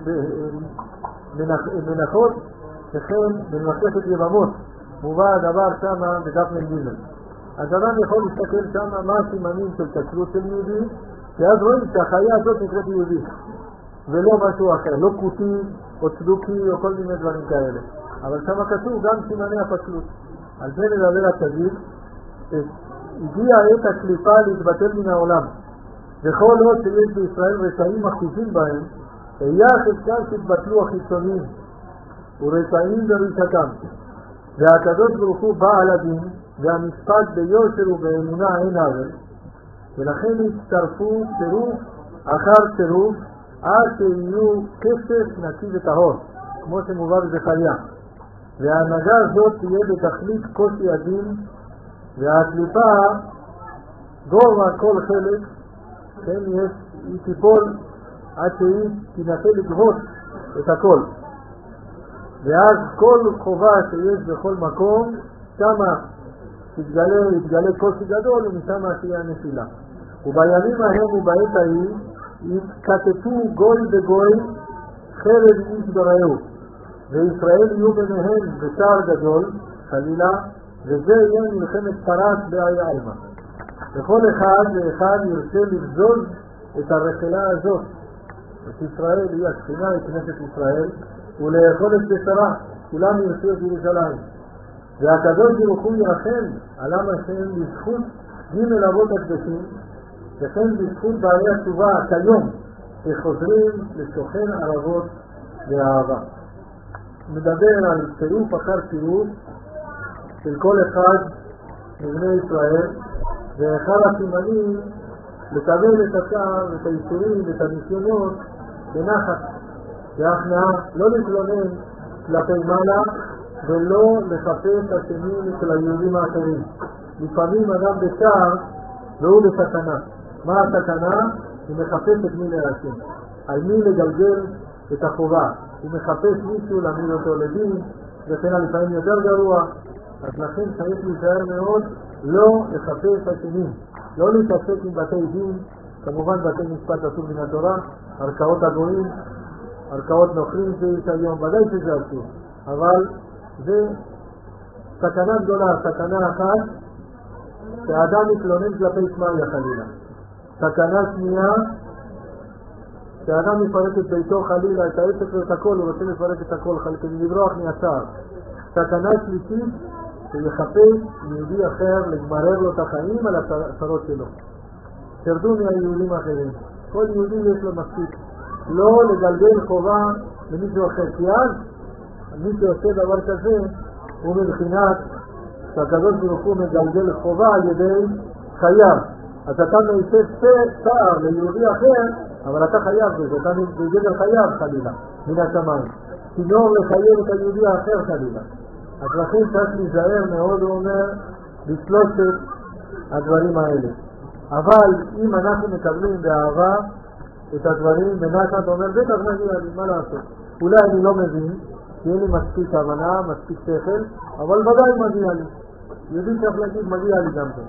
מנחות, וכן במסכת יבמות, מובא הדבר שמה בדף מ"ג. אז אדם יכול להסתכל שמה מה הסימנים של כשרות של יהודי, ואז רואים שהחיה הזאת נקראת יהודי, ולא משהו אחר, לא קוטי או צדוקי או כל מיני דברים כאלה. אבל שמה כתוב גם סימני הפסלות. על זה נדבר הצדיק, שהגיעה עת הקליפה להתבטל מן העולם. וכל עוד שיש בישראל רשעים אחוזים בהם, היה חזקה שהתבטלו החיצוניים ורשעים ברישתם. והקדוש ברוך הוא בא על הדין, והמשפט ביושר ובאמונה אין עוול, ולכן הצטרפו צירוף אחר צירוף עד שיהיו כסף נקי וטהור, כמו שמובא בזכריה. וההנהגה הזאת תהיה בתכלית קושי הדין, והקליפה גובה כל חלק, כן, יש, היא תיפול עד שהיא תנסה לגבות את הכל. ואז כל חובה שיש בכל מקום, שמה תתגלה, יתגלה קושי גדול, ומשם תהיה הנפילה. ובימים ההם ובעת ההיא, יתקטטו גוי בגוי, חרב איש ברעהו, וישראל יהיו ביניהם בצער גדול, חלילה, וזה יהיה מלחמת פרס באי אלמה. וכל אחד ואחד ירצה לבזוז את הרחלה הזאת. את ישראל היא השכינה, את כנסת ישראל, ולאכול את בשרה, כולם ירצו את ירושלים. והקדוש ברוך הוא ירחם על עם השם בזכות ג' אבות הקדושים, וכן בזכות בעלי התשובה כיום, שחוזרים לשוכן ערבות ואהבה. מדבר על צירוף אחר צירוף של כל אחד מבני ישראל, ואחד הסימנים לקבל את הצער ואת האיסורים ואת הניסיונות בנחת והכנעה, לא להתלונן כלפי מעלה ולא לחפש אשמים אצל היהודים האחרים. לפעמים אדם בצער והוא בסכנה. מה הסכנה? הוא מחפש את מי להאשים, על מי לגלגל את החובה. הוא מחפש מישהו להעמיד אותו לדין, וכן לפעמים יותר גרוע. אז לכן צריך להיזהר מאוד לא לחפש אשמים, לא להתעסק עם בתי דין. כמובן בתי משפט אסור מן התורה, ערכאות הגויים, ערכאות נוכרים שיש היום, ודאי שזה אסור, אבל זה סכנה גדולה. סכנה אחת, שהאדם מתלונן כלפי שמעיה חלילה. סכנה שנייה, שהאדם יפרק את ביתו חלילה, את העסק ואת הכל, הוא רוצה לפרק את הכל כדי לברוח מהצער. סכנה שלישית, שיחפש יהודי אחר לגמרר לו את החיים על הצרות שלו. תרדו מהיהודים האחרים, כל יהודי יש לו מספיק, לא לגלגל חובה למישהו אחר, כי אז מי שעושה דבר כזה הוא מבחינת שהקדוש ברוך הוא מגלגל חובה על ידי חייב. אז אתה מעשה צער ליהודי אחר, אבל אתה חייב בזה, אתה מגלגל חייב חלילה מן השמיים, צינור לחייב את היהודי האחר חלילה. אז לכן צריך להיזהר מאוד, הוא אומר, בשלושת הדברים האלה. אבל אם אנחנו מקבלים באהבה את הדברים בנחת, אומר בטח מגיע לי, מה לעשות? אולי אני לא מבין, כי אין לי מספיק הבנה, מספיק שכל, אבל ודאי מגיע לי. יהודי צריך להגיד, מגיע לי גם כן.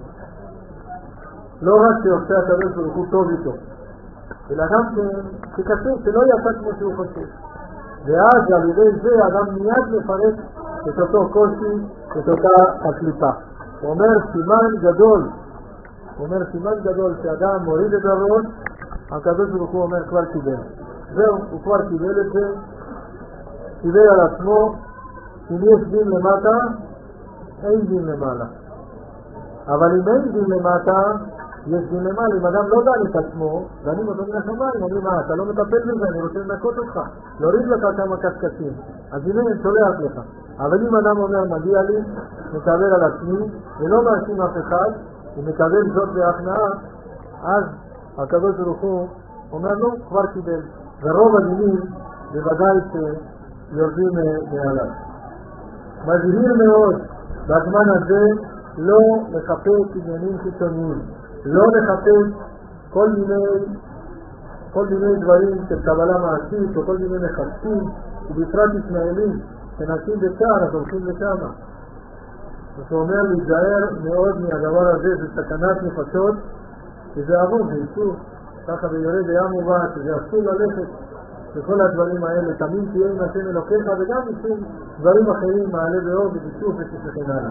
לא רק שעושה הקדוש ברוך הוא טוב איתו, אלא גם שקשה, שלא יצא כמו שהוא חושב. ואז על ידי זה אדם מיד מפרק את אותו קושי, את אותה הקליפה. הוא אומר סימן גדול, הוא אומר סימן גדול שאדם מוריד את הראש, הקדוש ברוך הוא אומר כבר קיבל. זהו, הוא כבר קיבל את זה, קיבל על עצמו. אם יש דין למטה, אין דין למעלה. אבל אם אין דין למטה, יש דין למעלה. אם אדם לא דן את עצמו, דנים אותו מן השמיים, אומרים, מה, אתה לא מטפל בזה, אני רוצה לנקות אותך, להוריד לך כמה קשקשים, אז הנה אני שולח לך. אבל אם אדם אומר, מגיע לי, מקבל על עצמי, ולא מאשים אף אחד, ומקבל זאת בהכנעה, אז הקדוש ברוך הוא אומר לו, כבר קיבל. ורוב הדינים בוודאי שיורדים מעליו. מזהיר מאוד בזמן הזה לא לחפש עניינים חיצוניים, לא לחפש כל מיני כל מיני דברים של קבלה מעשית או כל מיני מחפשים, ובפרט ישמעאלים שנשים בצער אז הולכים לשם. אז הוא אומר להיזהר מאוד מהדבר הזה, זה סכנת נפשות, שזה עבור, זה איסור, ככה ביורד בים מובן, שזה אסור ללכת וכל הדברים האלה, תמיד תהיה עם השם אלוקיך, וגם משום דברים אחרים, מעלה באור ובישוף וכן הלאה.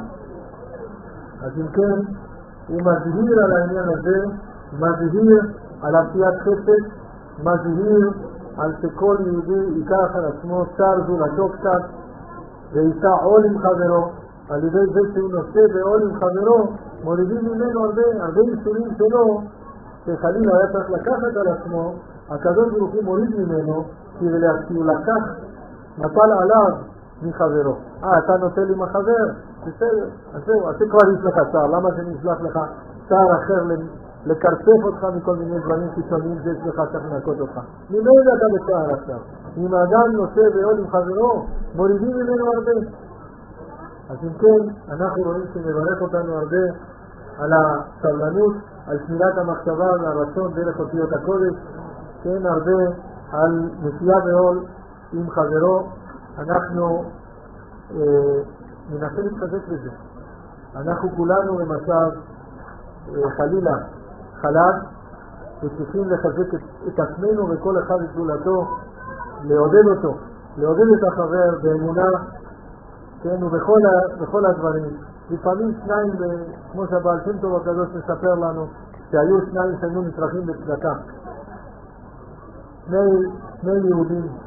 אז אם כן, הוא מזהיר על העניין הזה, מזהיר על עשיית חסד, מזהיר על שכל יהודי ייקח על עצמו צר זולתו קצת, ויישא עול עם חברו. על ידי זה שהוא נושא בעול עם חברו, מורידים ממנו הרבה, הרבה איסורים שלו, שחלילה היה צריך לקחת על עצמו, הקדוש ברוך הוא מוריד ממנו, כי הוא לקח, נפל עליו מחברו. אה, אתה נושא לי מחבר? בסדר, אז זהו, אז כבר יש לך צער, למה זה נשלח לך צער אחר לקרצף אותך מכל מיני דברים קיצוניים שיש לך, צריך לנקות אותך. ממילא אתה בצער עכשיו. אם האדם נושא בעול עם חברו, מורידים ממנו הרבה. אז אם כן, אנחנו רואים שמברך אותנו הרבה על הסבלנות, על שמירת המחשבה והרצון דרך אותיות הקודש, כן, הרבה על נשיאה בעול עם חברו. אנחנו אה, מנסה להתחזק בזה. אנחנו כולנו במצב אה, חלילה חלק, וצריכים לחזק את, את עצמנו וכל אחד את זולתו, לעודד אותו, לעודד את החבר באמונה, כן, ובכל בכל הדברים. לפעמים שניים, כמו שהבעל שם טוב הקדוש מספר לנו, שהיו שניים שהיו נצרכים בצדקה. שני, שני יהודים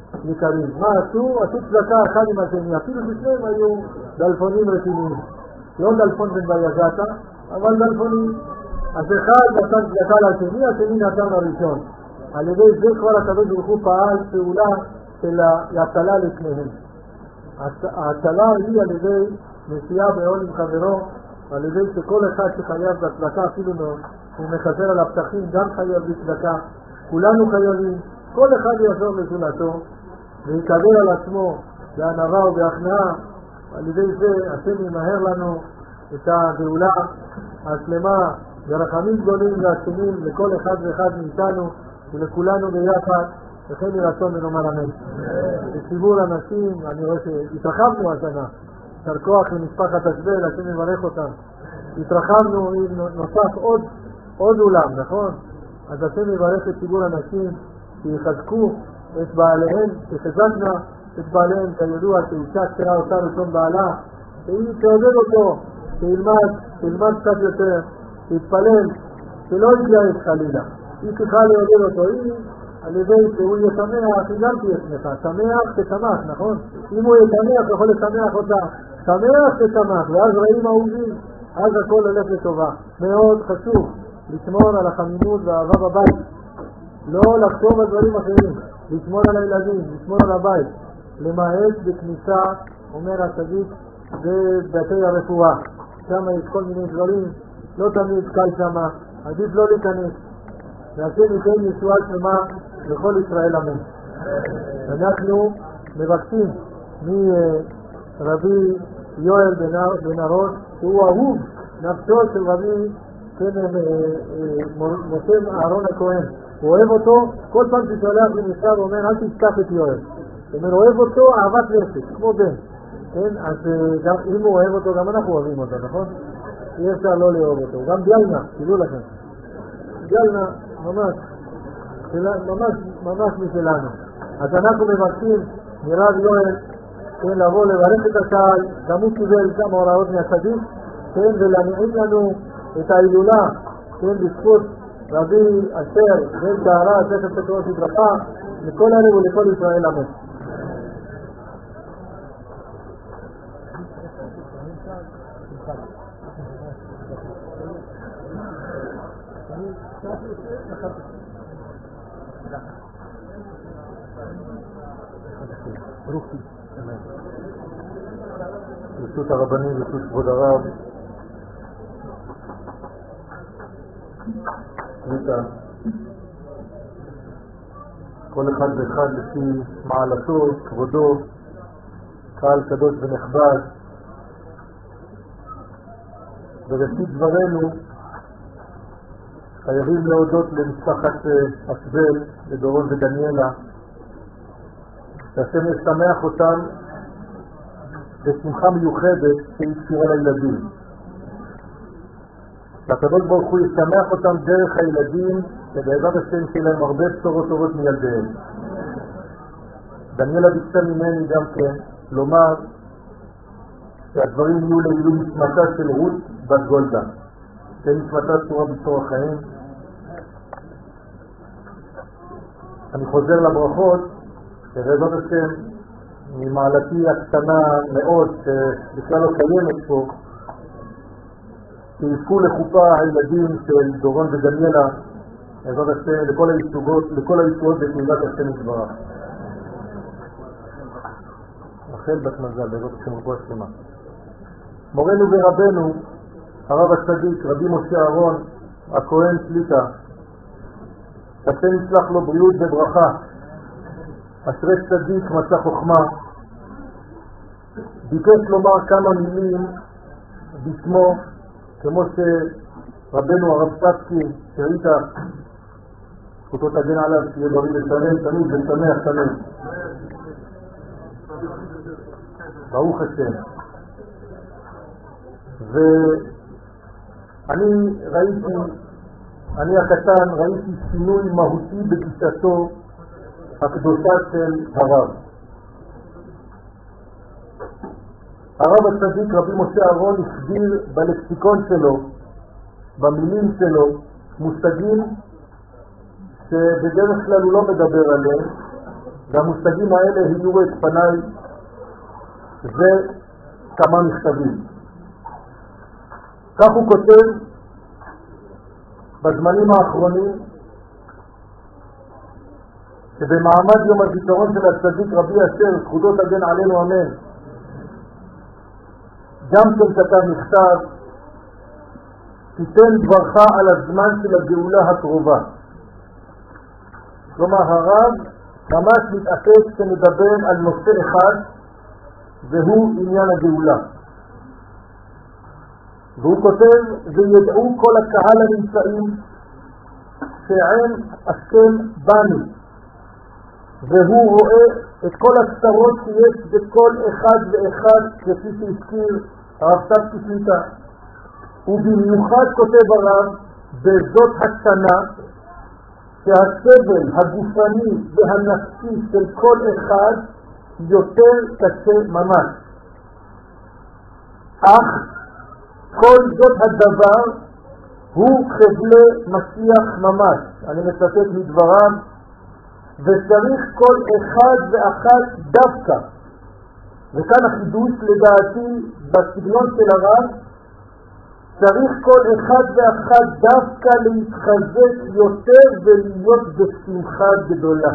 יקרים. מה עשו? עשו צדקה אחד עם השני, אפילו ששניהם היו דלפונים רציניים. לא דלפון בן ביגתה, אבל דלפונים. אז אחד נתן צדקה לשני, השני נתן לראשון. על ידי זה כבר הקדוש ברוך הוא פעל פעולה של ההצלה לפניהם. ההצלה היא על ידי נסיעה בעול עם חברו, על ידי שכל אחד שחייב בצדקה, אפילו הוא מחזר על הפתחים, גם חייב בצדקה. כולנו חייבים, כל אחד יעזור לזולתו, ויקבל על עצמו בענווה ובהכנעה. על ידי זה השם ימהר לנו את הגאולה השלמה ורחמים גדולים ועצומים לכל אחד ואחד מאיתנו ולכולנו ביחד, וכן ירצון ונאמר אמן. בציבור אנשים, אני רואה שהתרחבנו השנה, שר כוח למשפחת השבל, השם יברך אותם. התרחבנו, נוסף עוד, עוד אולם, נכון? אז השם יברך את ציבור אנשים שיחזקו את בעליהם, שחזקנה את בעליהם, כידוע שאישה קצרה אותה ראשון בעלה, שהיא תעודד אותו, שילמד, שילמד קצת יותר, שיתפלל, שלא יתייאש חלילה. היא צריכה לעודד אותו, היא על ידי שהוא יהיה שמח, היא גם תהיה שמחה, שמח ששמח, נכון? אם הוא יהיה שמח, יכול לשמח אותה, שמח ששמח, ואז רעים אהובים, אז הכל הולך לטובה. מאוד חשוב לשמור על החמינות והאהבה בבית, לא לחשוב על דברים אחרים, לשמור על הילדים, לשמור על הבית, למעט בכניסה, אומר הצדיק, בבתי הרפואה. שם יש כל מיני דברים, לא תמיד קל שם, עדיף לא להיכנס. והשם ייתן ישועה שלמה לכל ישראל אמן. אנחנו מבקשים מרבי יואל בן הראש, שהוא אהוב נפשו של רבי משה אהרון הכהן. הוא אוהב אותו, כל פעם ששולח במכתב הוא אומר, אל תשכח את יואל. הוא אומר, אוהב אותו אהבת נפש, כמו בן. כן, אז גם, אם הוא אוהב אותו, גם אנחנו אוהבים אותו, נכון? אי אפשר לא לאהוב אותו. גם ביאלנה, תדעו לכם. ביאלנה, ממש, ממש, ממש משלנו. אז אנחנו מבקשים מרב יואל, כן, לבוא לברך את הקהל, גם הוא קיבל כמה הוראות מהצדיק, כן, ולהנעים לנו את ההילולה, כן, בזכות רבי אשר בן טהרה, זכר תקרות התרחה, לכל ערב ולכל ישראל אמן. רוחי, ברשות הרבנים, ברשות כבוד הרב, שליטה, כל אחד ואחד לפי מעלתו, כבודו, קהל קדוש ונכבד. בראשית דברנו חייבים להודות למשפחת השבל, לדורון ודניאלה, שהשם ישמח אותם בשמחה מיוחדת שהזכירה לילדים. שהקדוש ברוך הוא ישמח אותם דרך הילדים, שבעזרת השם שלהם הרבה בשורות טובות מילדיהם. דניאלה ביקשה ממני גם כן לומר שהדברים יהיו לעילוי נשמתה של רות בת גולדה, שנשמתה צורה בצור החיים. אני חוזר לברכות, שבעזרת השם ממעלתי הקטנה מאוד שבכלל לא קיימת פה, שיזכו לחופה הילדים של דורון ודניאלה, בעזרת השם, לכל הישועות, לכל הישועות בתמילת השם יתברך. רחל בת מזל, בעזרת השם רפואה שלמה. מורנו ורבנו, הרב הצדיק, רבי משה אהרון הכהן שליטה, השם ישלח לו בריאות וברכה, אשרי צדיק מצא חוכמה, ביקש לומר כמה מילים בשמו, כמו שרבנו הרב ספקי, שראית, זכותו תגן עליו, שיהיה בריא ושלם תמיד ושמח תמיד. ברוך השם. ואני ראיתי, אני הקטן, ראיתי שינוי מהותי בגישתו הקדושה של הרב. הרב הצדיק רבי משה אהרון הסביר בלקסיקון שלו, במילים שלו, מושגים שבדרך כלל הוא לא מדבר עליהם, והמושגים האלה היו את פניי זה כמה מכתבים. כך הוא כותב בזמנים האחרונים, שבמעמד יום הזיכרון של הצדיק רבי אשר, זכותו תגן עלינו אמן, גם כן כתב מכתב, תיתן דברך על הזמן של הגאולה הקרובה. כלומר, הרב ממש מתעקש שמדבר על נושא אחד, והוא עניין הגאולה. והוא כותב, וידעו כל הקהל הנמצאים שעין השם בנו, והוא רואה את כל הצרות שיש בכל אחד ואחד, כפי שהזכיר הרב סבתו שליט"א. ובמיוחד כותב הרב בזאת השנה שהסבל הגופני והנפשי של כל אחד יותר קשה ממש. אך כל זאת הדבר הוא חבלי משיח ממש. אני מצטט מדבריו, וצריך כל אחד ואחת דווקא, וכאן החידוש לדעתי בסגנון של הרב, צריך כל אחד ואחת דווקא להתחזק יותר ולהיות בשמחה גדולה.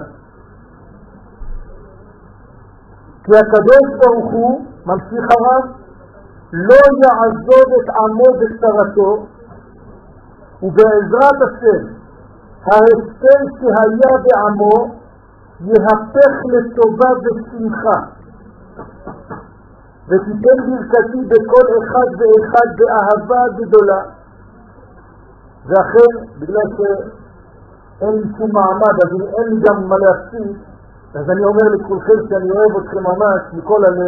כי הקדוש ברוך הוא, ממשיך הרב, לא יעזוב את עמו בצרתו, ובעזרת השם ההסתר שהיה בעמו יהפך לטובה ושמחה, ותיתן ברכתי בכל אחד ואחד באהבה גדולה. ואכן, בגלל שאין לי שום מעמד, אז אין לי גם מה להפסיד, אז אני אומר לכולכם שאני אוהב אתכם ממש מכל הלב,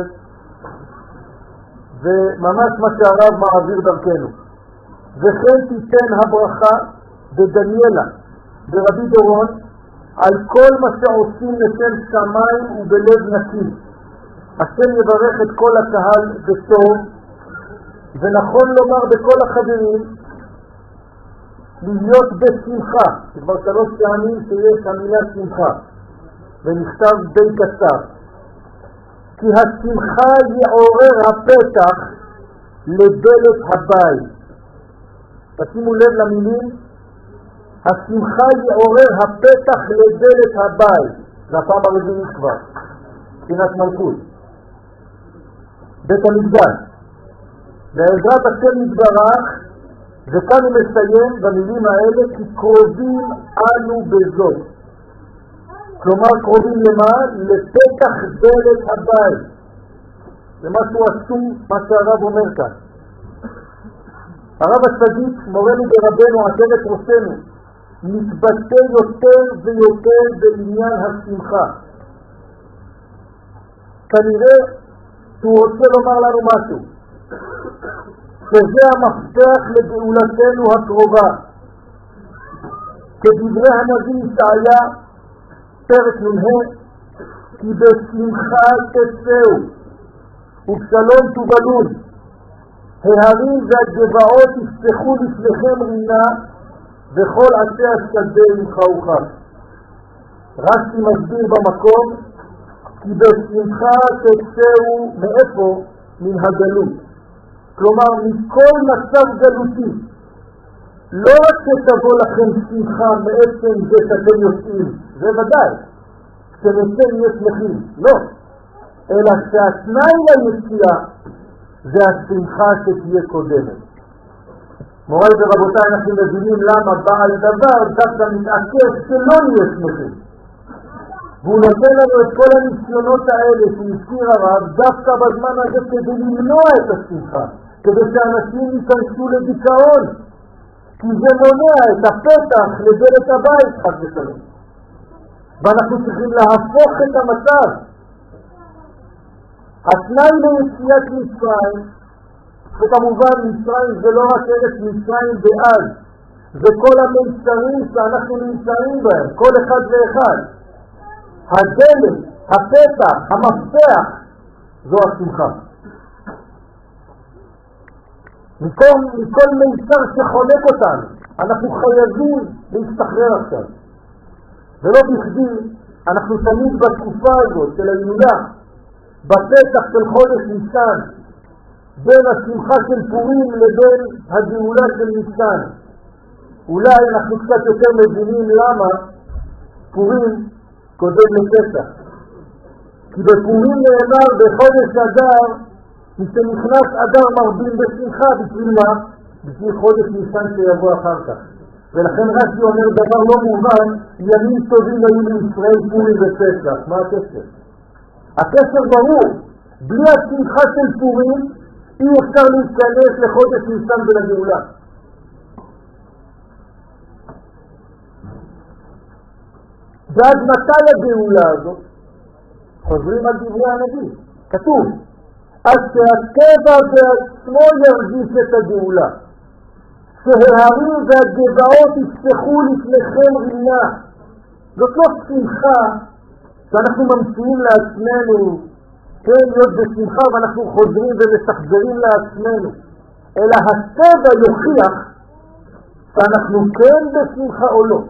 וממש מה שהרב מעביר דרכנו. וכן תיתן הברכה בדניאלה, ברבי דורון, על כל מה שעושים לשם שמיים ובלב נקי. השם יברך את כל הקהל בטוב, ונכון לומר בכל החברים להיות בשמחה. כבר שלוש פעמים שיש המילה שמחה, ונכתב די קצר. כי השמחה יעורר הפתח לדלת הבית. תשימו לב למילים, השמחה יעורר הפתח לדלת הבית. זה הפעם הרביעית כבר, בחינת מלכות. בית המקדש. בעזרת השם יתברך, וכאן הוא מסיים במילים האלה, כי קרובים אנו בזאת. כלומר קרובים למה? לפתח דלת הבית. זה משהו עצום, מה שהרב אומר כאן. הרב הצדיק, מורנו ברבנו עטרת ראשנו, מתבטא יותר ויותר בעניין השמחה. כנראה שהוא רוצה לומר לנו משהו, שזה המפתח לגאולתנו הקרובה. כדברי הנביא ישעיה, פרק נ"ה, כי בשמחה תצאו ובשלום תובלון, ההרים והגבעות יפתחו לפניכם רינה, וכל עצי השדה ימחאוך. רש"י מסביר במקום, כי בשמחה תצאו מאיפה? מן הגלות. כלומר, מכל מצב גלותי. לא רק שתבוא לכם שמחה מעצם זה שאתם יוצאים, זה ודאי, כשנצא נהיה שמחים, לא. אלא שהתנאי ליציאה זה השמחה שתהיה קודמת. מוריי ורבותיי, אנחנו מבינים למה בעל דבר דווקא מתעקש שלא נהיה שמחים. והוא נותן לנו את כל הניסיונות האלה שהזכיר הרב דווקא בזמן הזה כדי למנוע את השמחה, כדי שאנשים ייכנסו לדיכאון, כי זה מונע את הפתח לדלת הבית חד ושלום. ואנחנו צריכים להפוך את המצב. התנאי ליציאת מצרים, וכמובן מצרים זה לא רק ארץ מצרים בעד, זה כל המיצרים שאנחנו נמצאים בהם, כל אחד ואחד. הדלת, הפתח, המפתח, זו השמחה. מכל, מכל מיצר שחולק אותנו, אנחנו חייבים להשתחרר עכשיו. ולא בכדי אנחנו תמיד בתקופה הזאת של ההילולה, בפתח של חודש ניסן, בין השמחה של פורים לבין הגאולה של ניסן. אולי אנחנו קצת יותר מבינים למה פורים קודם לפתח. כי בפורים נאמר בחודש אדר, משנכנס אדר מרבים בשמחה. בשביל מה? בשביל חודש ניסן שיבוא אחר כך. ולכן רש"י אומר דבר לא מובן, ימים טובים היו לישראל פורים ופסח. מה הקשר? הקשר ברור. בלי השמחה של פורים אי אפשר להיכנס לחודש ניסן ולגאולה. ועד מתי הגאולה הזאת? חוזרים על דברי הנביא. כתוב, אז שהטבע בעצמו ירגיש את הגאולה. שההרים והגבעות יפתחו לפניכם רינה. זאת לא שמחה שאנחנו ממציאים לעצמנו, כן, להיות בשמחה ואנחנו חוזרים ומתחזרים לעצמנו, אלא הטבע יוכיח שאנחנו כן בשמחה או לא.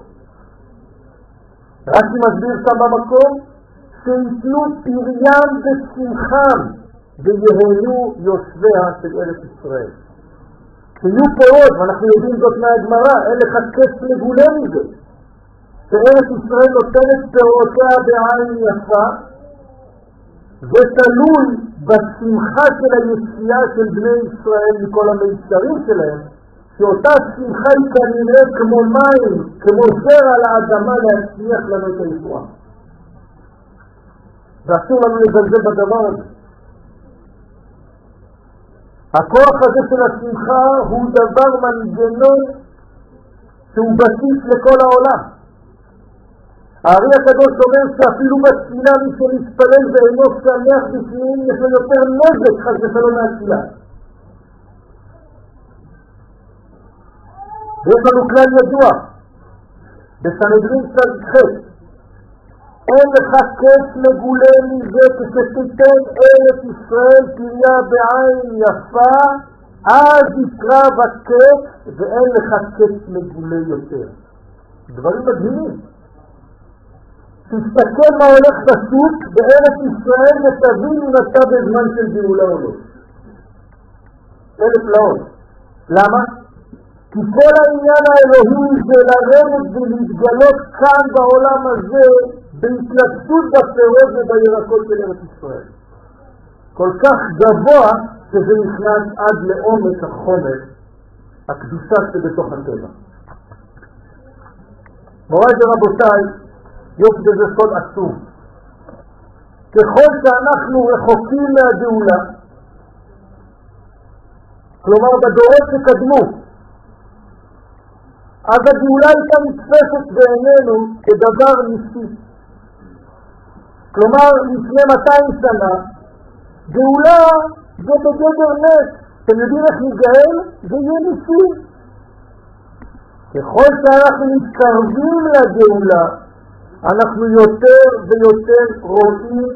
רש"י מסביר כאן במקום שיתנו פריים בשמחם ויהנו יושביה של ארץ ישראל. שיהיו פירות, ואנחנו יודעים זאת מהגמרא, אין לך כס מגולה מזה. שארץ ישראל נותנת פירותיה בעין יפה, ותלוי בשמחה של היציאה של בני ישראל מכל המיצרים שלהם, שאותה שמחה היא כנראה כמו מים, כמו זרע לאדמה להצליח לנו את הישועה. ואסור לנו לזלזל בדבר הזה. הכוח הזה של השמחה הוא דבר מנגנון שהוא בסיס לכל העולם. הארי הקדוש אומר שאפילו בתפילה מי שמתפלל ואינו שמח בפנים יש לו יותר נזק חס ושלום מהתפילה. ויש לנו כלל ידוע בסנהדרין צ"ח, אין לך קץ מגולה מזה כשתיתן ארץ ישראל פריה בעין יפה, אז יקרא בקץ ואין לך קץ מגולה יותר. דברים מדהימים. תסתכל מה הולך פשוט בארץ ישראל ותבין אם אתה בזמן של גאולה או לא. אלף פלאות. למה? כי כל העניין האלוהי זה לרדת ולהתגלות כאן בעולם הזה בהתלבטות בפירות ובירקות של ארץ ישראל. כל כך גבוה שזה נכנס עד לעומק החומר, הקדושה שבתוך הטבע. מוריי ורבותיי, יש בזה סוד עצום. ככל שאנחנו רחוקים מהגאולה, כלומר בדורות שקדמו, אז הגאולה הייתה נתפסת בעינינו כדבר ניסי. כלומר, לפני מאתיים שנה, גאולה זה בגדר נס. אתם יודעים איך נגאל? זה יהיה ניסי. ככל שאנחנו מתקרבים לגאולה, אנחנו יותר ויותר רואים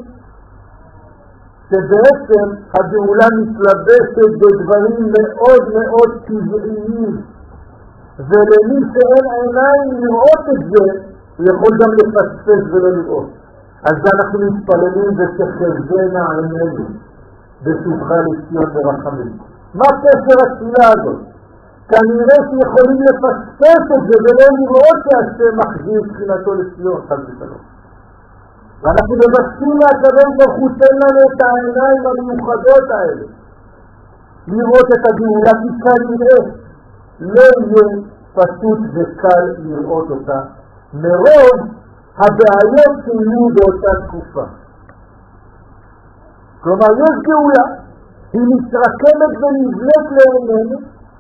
שבעצם הגאולה מתלבשת בדברים מאוד מאוד טבעיים. ולמי שאין עיניים לראות את זה, הוא יכול גם לפספס ולא לראות. אז אנחנו מתפללים ושחזנה עינינו בשובך לציון ברחמים. מה קשר התפילה הזאת? כנראה שיכולים לפספס את זה ולא לראות שהשם מחזיר תחילתו לציון, חד ושלום. ואנחנו מבקשים מהקדוש ברוך הוא תן לנו את העיניים המיוחדות האלה לראות את הגאולה, כי כנראה לא יהיה פשוט וקל לראות אותה מרוב הבעיות שיהיו באותה תקופה. כלומר, יש גאולה, היא מתרקמת ונבלט לעינינו,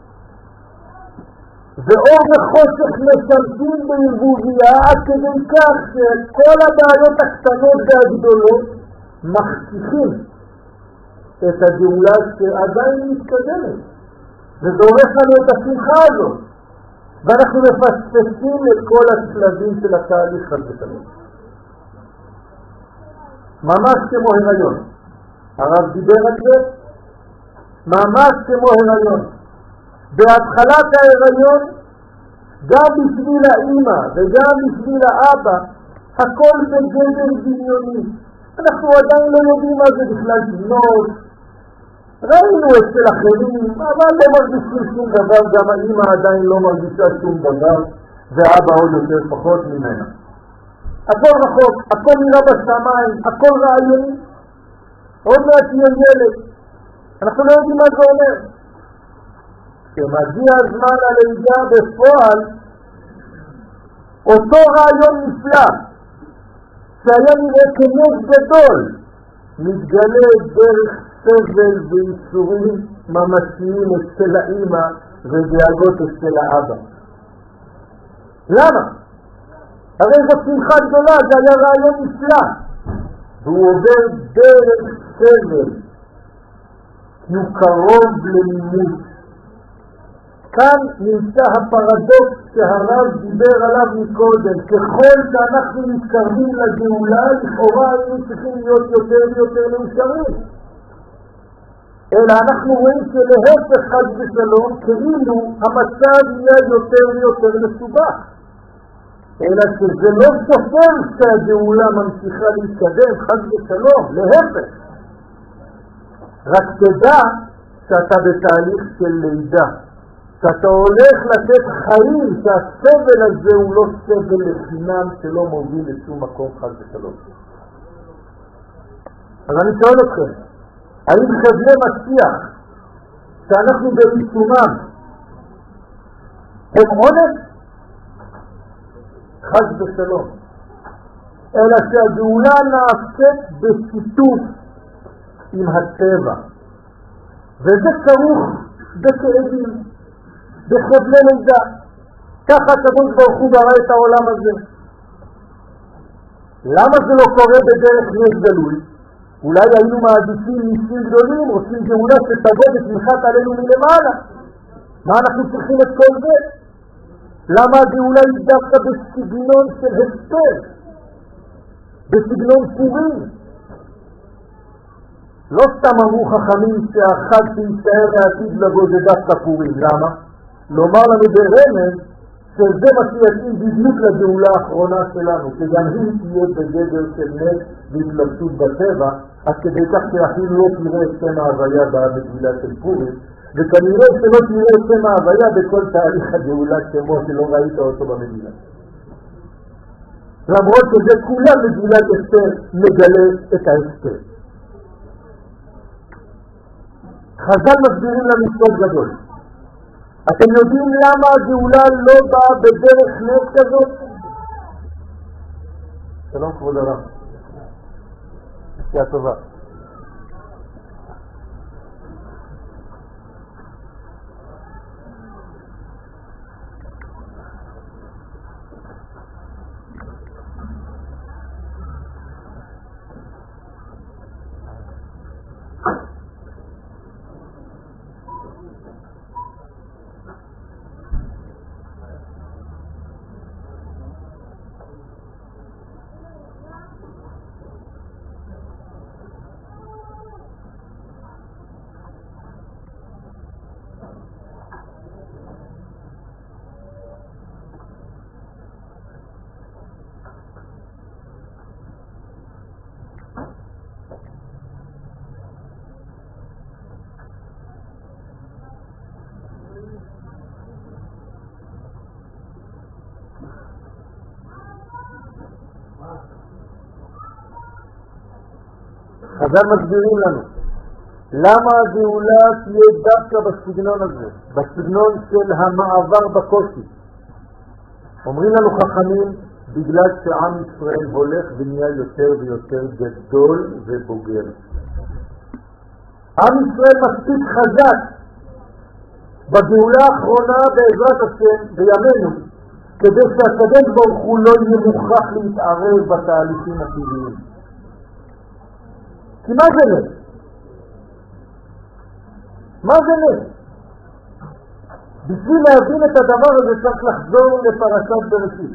ואור וחושך משמשים בערבוביה עד כדי כך שכל הבעיות הקטנות והגדולות מחשיכים את הגאולה שעדיין מתקדמת. ודורש לנו את השמחה הזאת, ואנחנו מפספסים את כל השלבים של התהליך הזה. ממש כמו הריון. הרב דיבר על זה, ממש כמו הריון. בהתחלת ההיריון, גם בשביל האמא וגם בשביל האבא, הכל בגדר דמיוני. אנחנו עדיין לא יודעים מה זה בכלל דמיון. ראינו אצל אחרים, אבל לא מרגישים שום דבר, גם האמא עדיין לא מרגישה שום דבר, ואבא עוד יותר פחות ממנה. הכל רחוק, הכל נראה בשמיים, הכל רעיוני. עוד מעט יהיה ילד. אנחנו לא יודעים מה זה אומר. כשמגיע הזמן הלידה בפועל, אותו רעיון נפלא, שהיה נראה כנס גדול, מתגלה דרך סבל ויצורים ממשיים אצל האמא ודאגות אצל האבא. למה? הרי זו שמחה גדולה, זה היה רעיון נפלא, והוא עובר דרך סבל, כי הוא קרוב למימוש. כאן נמצא הפרדוקס שהרב דיבר עליו מקודם. ככל שאנחנו מתקרבים לגאולה, לכאורה היינו צריכים להיות יותר ויותר מאושרים. אלא אנחנו רואים שלהפך חד ושלום, כאילו המצב יהיה יותר ויותר מסובך. אלא שזה לא סופר שהגאולה ממשיכה להתקדם חד ושלום, להפך. רק תדע שאתה בתהליך של לידה. שאתה הולך לתת חיים, שהסבל הזה הוא לא סבל לחינם שלא מוביל לשום מקום חד ושלום. אז אני שואל אתכם, האם חבלי משיח שאנחנו בעיצומם הם עונש? חד ושלום. אלא שהגאולה נעשית בשיתוף עם הטבע, וזה כרוך בכאבים, בחבלי לידה. ככה הקדוש ברוך הוא ברא את העולם הזה. למה זה לא קורה בדרך נס גלוי? אולי היינו מעדיפים ניסים גדולים, רוצים גאולה שתבוא ותנחת עלינו מלמעלה. מה אנחנו צריכים את כל זה? למה הגאולה היא דווקא בסגנון של הספר, בסגנון פורים? לא סתם אמרו חכמים שהחג שישתאר לעתיד לבוא זה דווקא פורים. למה? לומר לנו ברמז שזה מה שיתאים בדיוק לגאולה האחרונה שלנו, שגם היא תהיה בגדר של נס והתלבטות בטבע, עד כדי כך שאפילו לא תראה את שם ההוויה במגילה של פורים, וכנראה שלא תראה את שם ההוויה בכל תהליך הגאולה כמו שלא ראית אותו במגילה. למרות שזה כולה מגילת אסתר מגלה את האסתר. חז"ל מסבירים לנו סוד גדול. אתם יודעים למה הגאולה לא באה בדרך נס כזאת? שלום כבוד הרב. עשייה טובה. חז"ל מסבירים לנו למה הגאולה תהיה דווקא בסגנון הזה, בסגנון של המעבר בקושי. אומרים לנו חכמים, בגלל שעם ישראל הולך ונהיה יותר ויותר גדול ובוגר. עם ישראל מספיק חזק בגאולה האחרונה בעזרת השם בימינו, כדי שהקדוש ברוך הוא לא יהיה מוכרח להתערב בתהליכים הטבעיים. כי מה זה נס? מה זה נס? בשביל להבין את הדבר הזה צריך לחזור לפרשת בראשית.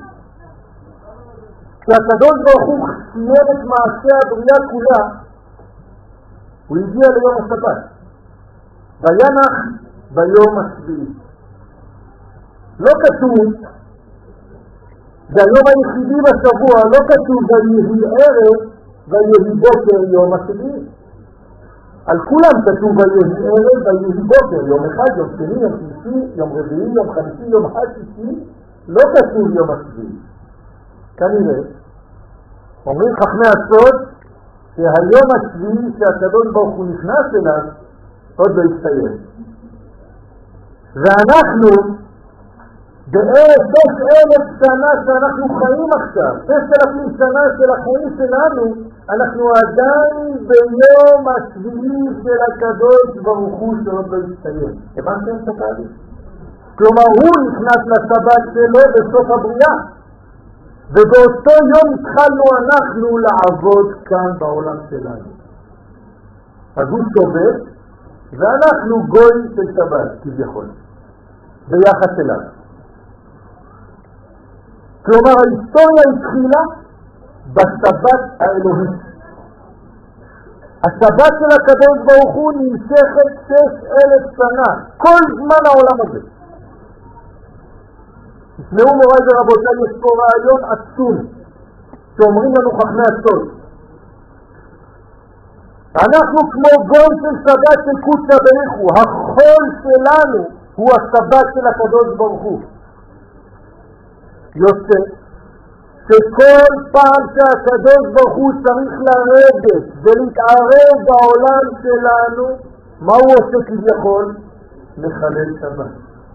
כשהקדוש ברוך הוא סיים את מעשה הבריאה כולה, הוא הגיע ליום השבת. וינח ביום השביעי. לא כתוב זה היום היחידי בשבוע, לא כתוב ויהי ערב ויהי בוקר יום השביעי. על כולם כתוב ויהי ערב ויהי בוקר, יום אחד, יום שני, יום שלישי, יום רביעי, יום חמישי, יום השישי, לא כתוב יום השביעי. כנראה, אומרים חכמי הסוד, שהיום השביעי שהקדוש ברוך הוא נכנס אליו, עוד לא יסתיים. ואנחנו, בערך אלף שנה שאנחנו חיים עכשיו, ששת אלפים שנה של החיים שלנו, אנחנו עדיין ביום השביעי של הקדוש ברוך הוא שעוד לא יסתיים. הבנתם את התהליך? כלומר, הוא נכנס לשבת שלו בסוף הבריאה. ובאותו יום התחלנו אנחנו לעבוד כאן בעולם שלנו. אז הוא סובב, ואנחנו גוי של שבת, כביכול, ביחד אליו. כלומר, ההיסטוריה התחילה בשבת האלוהית. השבת של הקדוש ברוך הוא נמשכת שש אלף שנה, כל זמן העולם הזה. תשמעו מוריי ורבותיי, יש פה רעיון עצום שאומרים לנו חכמי הסוד. אנחנו כמו גוי של שבת של קודשא בריך הוא, החול שלנו הוא השבת של הקדוש ברוך הוא. יוצא שכל פעם שהקדוש ברוך הוא צריך לרדת ולהתערב בעולם שלנו, מה הוא עושה כביכול? לחלל שבת.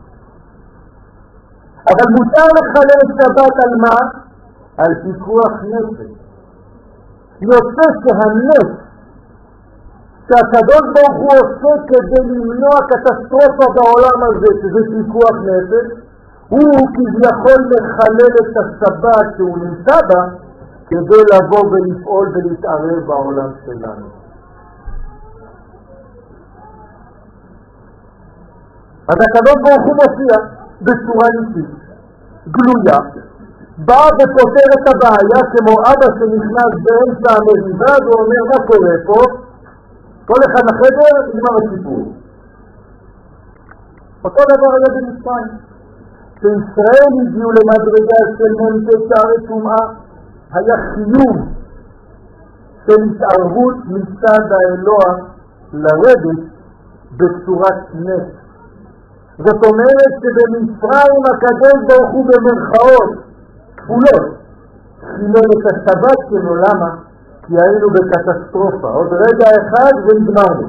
אבל מותר לחלל שבת על מה? על פיקוח נפש. יוצא שהנפש שהקדוש ברוך הוא עושה כדי למנוע קטסטרופה בעולם הזה, שזה פיקוח נפש, הוא כביכול לחלל את השבת שהוא נמצא בה, כדי לבוא ולפעול ולהתערב בעולם שלנו. אז הקדוש ברוך הוא מופיע בצורה אישית, גלויה, בא ופותר את הבעיה כמו אבא שנכנס באמצע המריבה ואומר מה קורה פה, כל אחד לחדר נגמר הסיפור. אותו דבר היה במצרים. כשישראל הגיעו למדרגה של מ"ט שערי טומאה, היה חיוב של התערבות מצד האלוה לרדת בצורת נס. זאת אומרת שבמצרים הקדוש ברוך הוא במרכאות כפולות חילל את השבת שלו. למה? כי היינו בקטסטרופה, עוד רגע אחד ונגמרנו.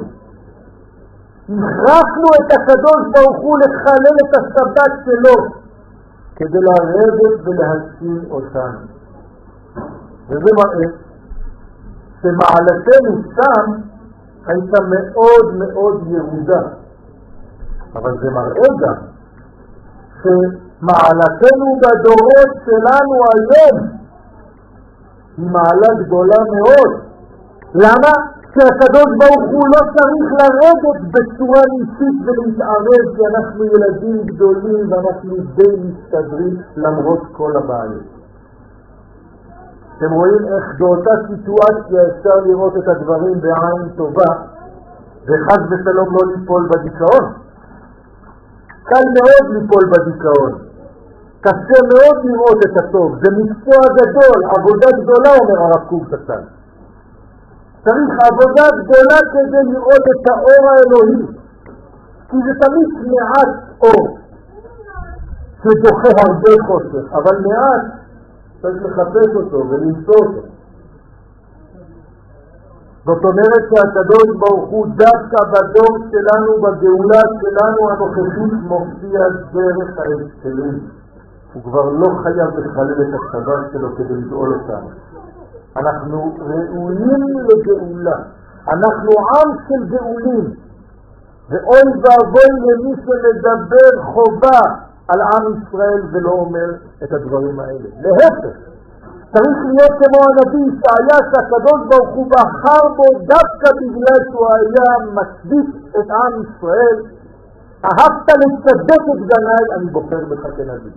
הכרחנו את הקדוש ברוך הוא לחלל את השבת שלו כדי לרדת ולהציל אותנו. וזה מראה שמעלתנו שם הייתה מאוד מאוד ירודה. אבל זה מראה גם שמעלתנו בדורות שלנו היום היא מעלה גדולה מאוד. למה? שהקדוש ברוך הוא לא צריך לרדת בצורה ניסית ולהתערב, כי אנחנו ילדים גדולים ואנחנו די מסתדרים למרות כל הבעיות. אתם רואים איך באותה סיטואציה אפשר לראות את הדברים בעין טובה וחס ושלום לא ליפול בדיכאון. קל מאוד ליפול בדיכאון, קשה מאוד לראות את הטוב, זה מקצוע גדול, עבודה גדולה, אומר הרב קוק קצת. צריך עבודה גדולה כדי לראות את האור האלוהי, כי זה תמיד מעט אור שדוחה הרבה חושך, אבל מעט צריך לחפש אותו ולמצוא אותו. זאת אומרת שהקדוש ברוך הוא דווקא בדור שלנו, בגאולה שלנו הנוכחית, מופיע דרך האצלים. הוא כבר לא חייב לחלל את השבת שלו כדי לגאול אותנו. אנחנו ראויים לגאולה. אנחנו עם של גאולים. ואוי ואבוי למי שמדבר חובה על עם ישראל ולא אומר את הדברים האלה. להפך. צריך להיות כמו הנביא ישעיה שהקדוש ברוך הוא בחר בו דווקא בגלל שהוא היה מצדיק את עם ישראל. אהבת לצדק את בניי, אני בוחר בך כנביא.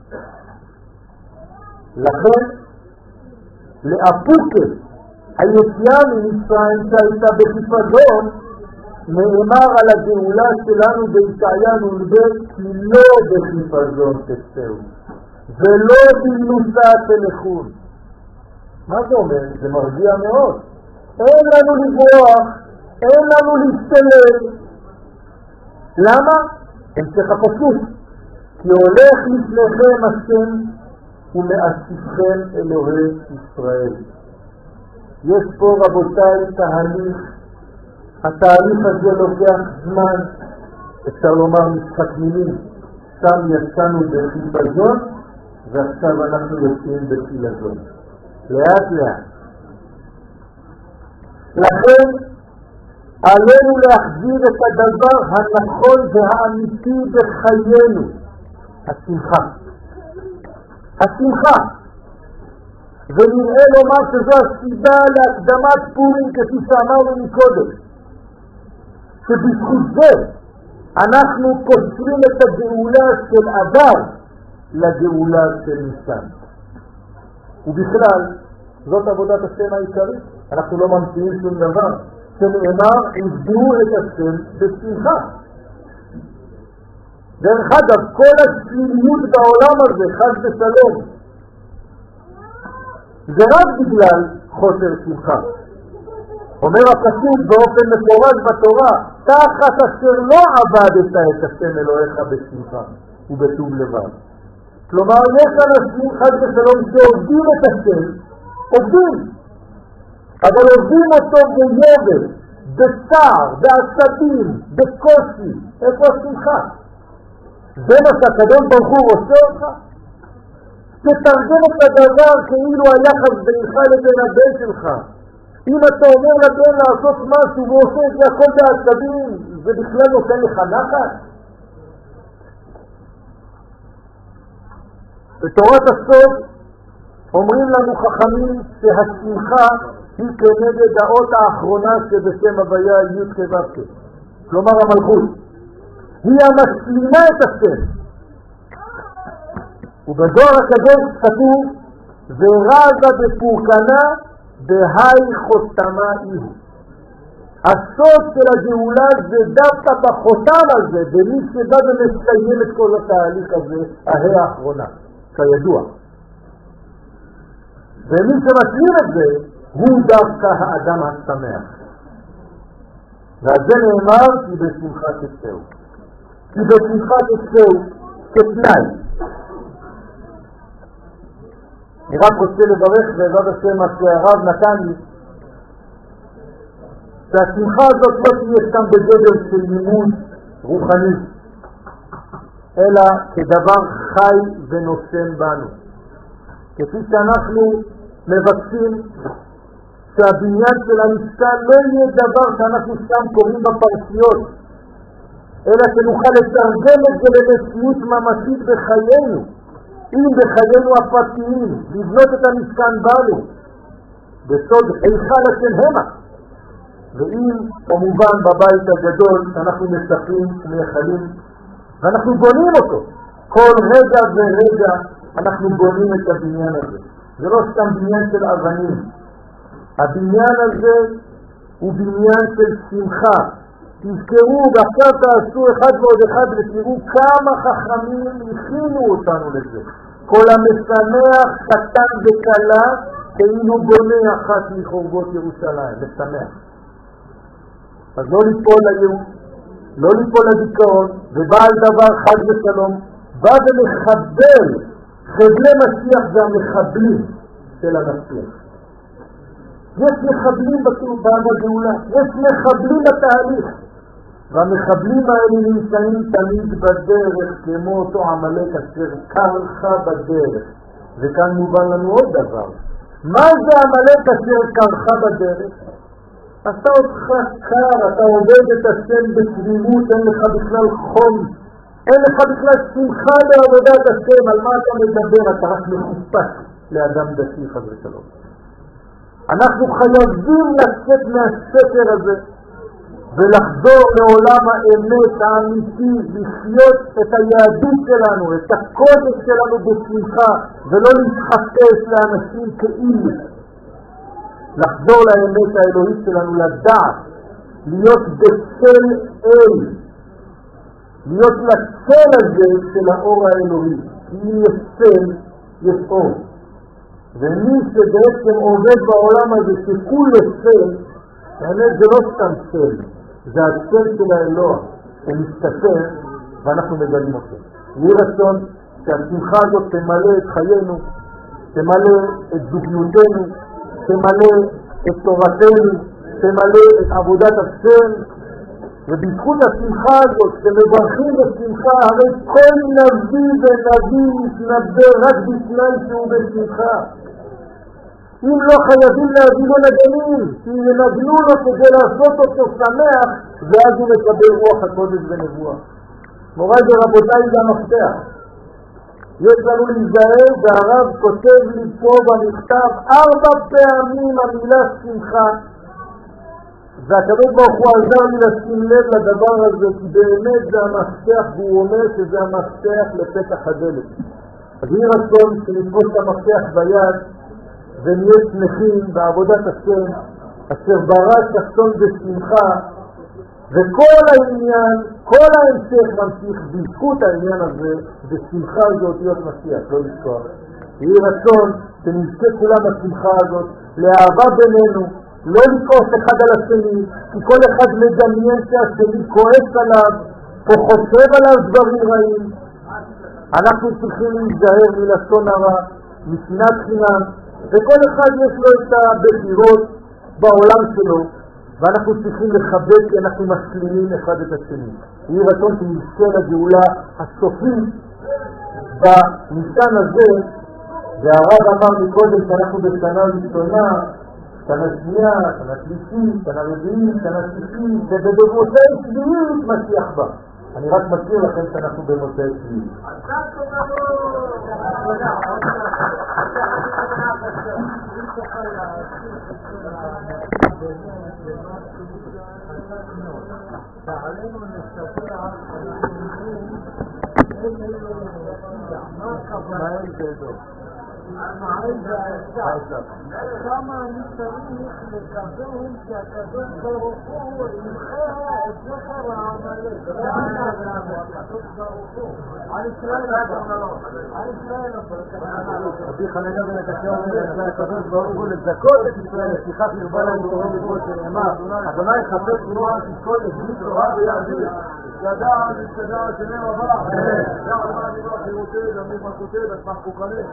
לכן לאפוקה היציאה ממצרים שהייתה בחיפזון נאמר על הגאולה שלנו בישעיה נ"ב כי לא בחיפזון תצאו. ולא בנוסה תלכון. מה זה אומר? זה מרגיע מאוד. אין לנו לברוח, אין לנו להסתלם. למה? המשך הפסוק. כי הולך לפניכם השם ומאסיפכם אלוהי ישראל. יש פה רבותיי תהליך. התהליך הזה לוקח זמן. אפשר לומר משחק מילים. שם יצאנו בחיפזון ועכשיו אנחנו יוצאים בחילזון. לאט לאט. לכן עלינו להחזיר את הדבר הנכון והאמיתי בחיינו, השמחה. השמחה. ונראה לומר שזו הסיבה להקדמת פורים כפי שאמרנו מקודם. שבזכות זה אנחנו קושרים את הגאולה של אדר לגאולה של ניסן. ובכלל, זאת עבודת השם העיקרית. אנחנו לא ממציאים שום דבר. שנאמר, עבדו את השם בשמחה. דרך אגב, כל השליליות בעולם הזה, חד ושלום, זה רק בגלל חוסר שמחה. אומר הפסוק באופן מפורש בתורה, תחת אשר לא עבדת את השם אלוהיך בשמחה ובטוב לבד. כלומר, יש אנשים חד ושלום שעובדים את השם, עובדים, אבל עובדים אותו ביובד, בצער, בעצבים, בקושי. איפה השמחה? זה מה שהקדוש ברוך הוא רוצה אותך? תתרגם את הדבר כאילו היחס בינך לבין הבן שלך. אם אתה אומר לבן לעשות משהו ועושה את זה הכל בעצבים, זה בכלל נותן לך נחת? בתורת הסוד אומרים לנו חכמים שהשמחה היא כנגד האות האחרונה שבשם הוויה י' כו', כלומר המלכות. היא המשלימה את השם. ובזוהר הקדוש כתוב, ורזה בפורקנה בהי חותמה איהו. הסוד של הגאולה זה דווקא בחותם הזה, במי שבא ומסיים את כל התהליך הזה, ההי האחרונה, כידוע. ומי שמשלים את זה, הוא דווקא האדם השמח. ועל זה נאמר, כי בשמחה תצאו. כי בשמחה תצאו כתנאי. אני רק רוצה לברך בעזרת השם מה שהרב נתן לי, שהשמחה הזאת לא תהיה סתם בגדר של לימוד רוחני, אלא כדבר חי ונושם בנו. כפי שאנחנו מבקשים שהבניין של המשכן לא יהיה דבר שאנחנו סתם קוראים בפרשיות, אלא שנוכל לתרגם את זה למציאות ממשית בחיינו, אם בחיינו הפרטיים, לבנות את המשכן בנו, בסוד היכל השם המה. ואם כמובן בבית הגדול שאנחנו מספרים ומייחלים, ואנחנו בונים אותו, כל רגע ורגע אנחנו בונים את הבניין הזה. זה לא סתם בניין של אבנים. הבניין הזה הוא בניין של שמחה. תזכרו, ועכשיו תעשו אחד ועוד אחד ותראו כמה חכמים הכינו אותנו לזה. כל המשמח קטן וקלה כאילו בונה אחת מחורבות ירושלים, לשמח. אז לא ליפול לייאוש, לא ליפול לדיכאון, ובעל דבר חד ושלום, בא ומחבל. חבלי משיח זה המחבלים של המשיח. יש מחבלים בגאולה, יש מחבלים בתהליך, והמחבלים האלה נמצאים תמיד בדרך כמו אותו עמלק אשר קרך בדרך. וכאן מובן לנו עוד דבר. מה זה עמלק אשר קרך בדרך? עשה אותך קר, אתה עובד את השם בתמימות, אין לך בכלל חום, אין לך בכלל שמחה לעבודת השם. על מה אתה מדבר? אתה רק מחופש לאדם דתי חד ושלום. אנחנו חייבים לצאת מהספר הזה ולחזור לעולם האמת האמיתי, לחיות את היהדות שלנו, את הקודש שלנו בשמחה, ולא להתחפש לאנשים כאילו. לחזור לאמת האלוהית שלנו, לדעת, להיות בצל אל, להיות לצל הזה של האור האלוהי. כי אם יש צל, יש אור. ומי שבעצם עובד בעולם הזה שכול יש צל, האמת זה לא סתם צל, זה הצל של האלוה שמסתתר ואנחנו מגלים אותו. יהי רצון שהשמחה הזאת תמלא את חיינו, תמלא את זוגיותנו, תמלא את תורתנו, תמלא את עבודת השם, ובזכות השמחה הזאת שמברכים בשמחה, הרי כל נביא ונביא מתנבא רק בתנאי שהוא בשמחה. אם לא חייבים להביא לו נגנים, כי ינגנו לו כדי לעשות אותו שמח, ואז הוא מקבל רוח הקודש ונבואה. מוריי ורבותיי, זה המפתח. יש לנו להיזהר, והרב כותב לי פה במכתב ארבע פעמים המילה שמחה, והקדוש ברוך הוא עזר לי לשים לב לדבר הזה, כי באמת זה המפתח, והוא אומר שזה המפתח לפתח הדלת. אז יהי רצון שנתפוס את המפתח ביד ונהיה שמחים בעבודת השם אשר ברא שכתון בשמחה, וכל העניין, כל ההמשך ממשיך בזכות העניין הזה, בשמחה זה אותיות משיח, לא לשכוח. יהי רצון שנזכה כולם בשמחה הזאת, לאהבה בינינו, לא לכעוס אחד על השני, כי כל אחד מדמיין שהשני כועס עליו, או חושב עליו דברים רעים. אנחנו צריכים להיזהר מלשון הרע, משנאת חינם, וכל אחד יש לו את הבחירות בעולם שלו, ואנחנו צריכים לחבק כי אנחנו משלימים אחד את השני. יהי רצון שנזכה לגאולה הסופית בניסן הזה, והרב אמר מקודם שאנחנו בשנה ראשונה, שנה שנייה, שנה שלישית, שנה רביעית, שנה שישית, ובמוצאי שביעית משיח בא. אני רק מזכיר לכם שאנחנו במוצאי שביעית. ועלינו נסתכל על מה אין בדו? מה אין בעצה? כמה אני צריך לקבל שהקדוש ברוך הוא ימחה את זכר העמלק. הקדוש ברוך הוא על ישראל על ישראל רבי חנניה בן עקשיא אומר הקדוש ברוך הוא לזכות את ישראל, לפיכך ירבה להם תורה מכל שנאמר אדוני יחפש תורה תשקול את תורה ויעביר ידע ותדע שנאמר הבא ידע מה אני לא חירותי דמי מלכותי ושמח קוקלים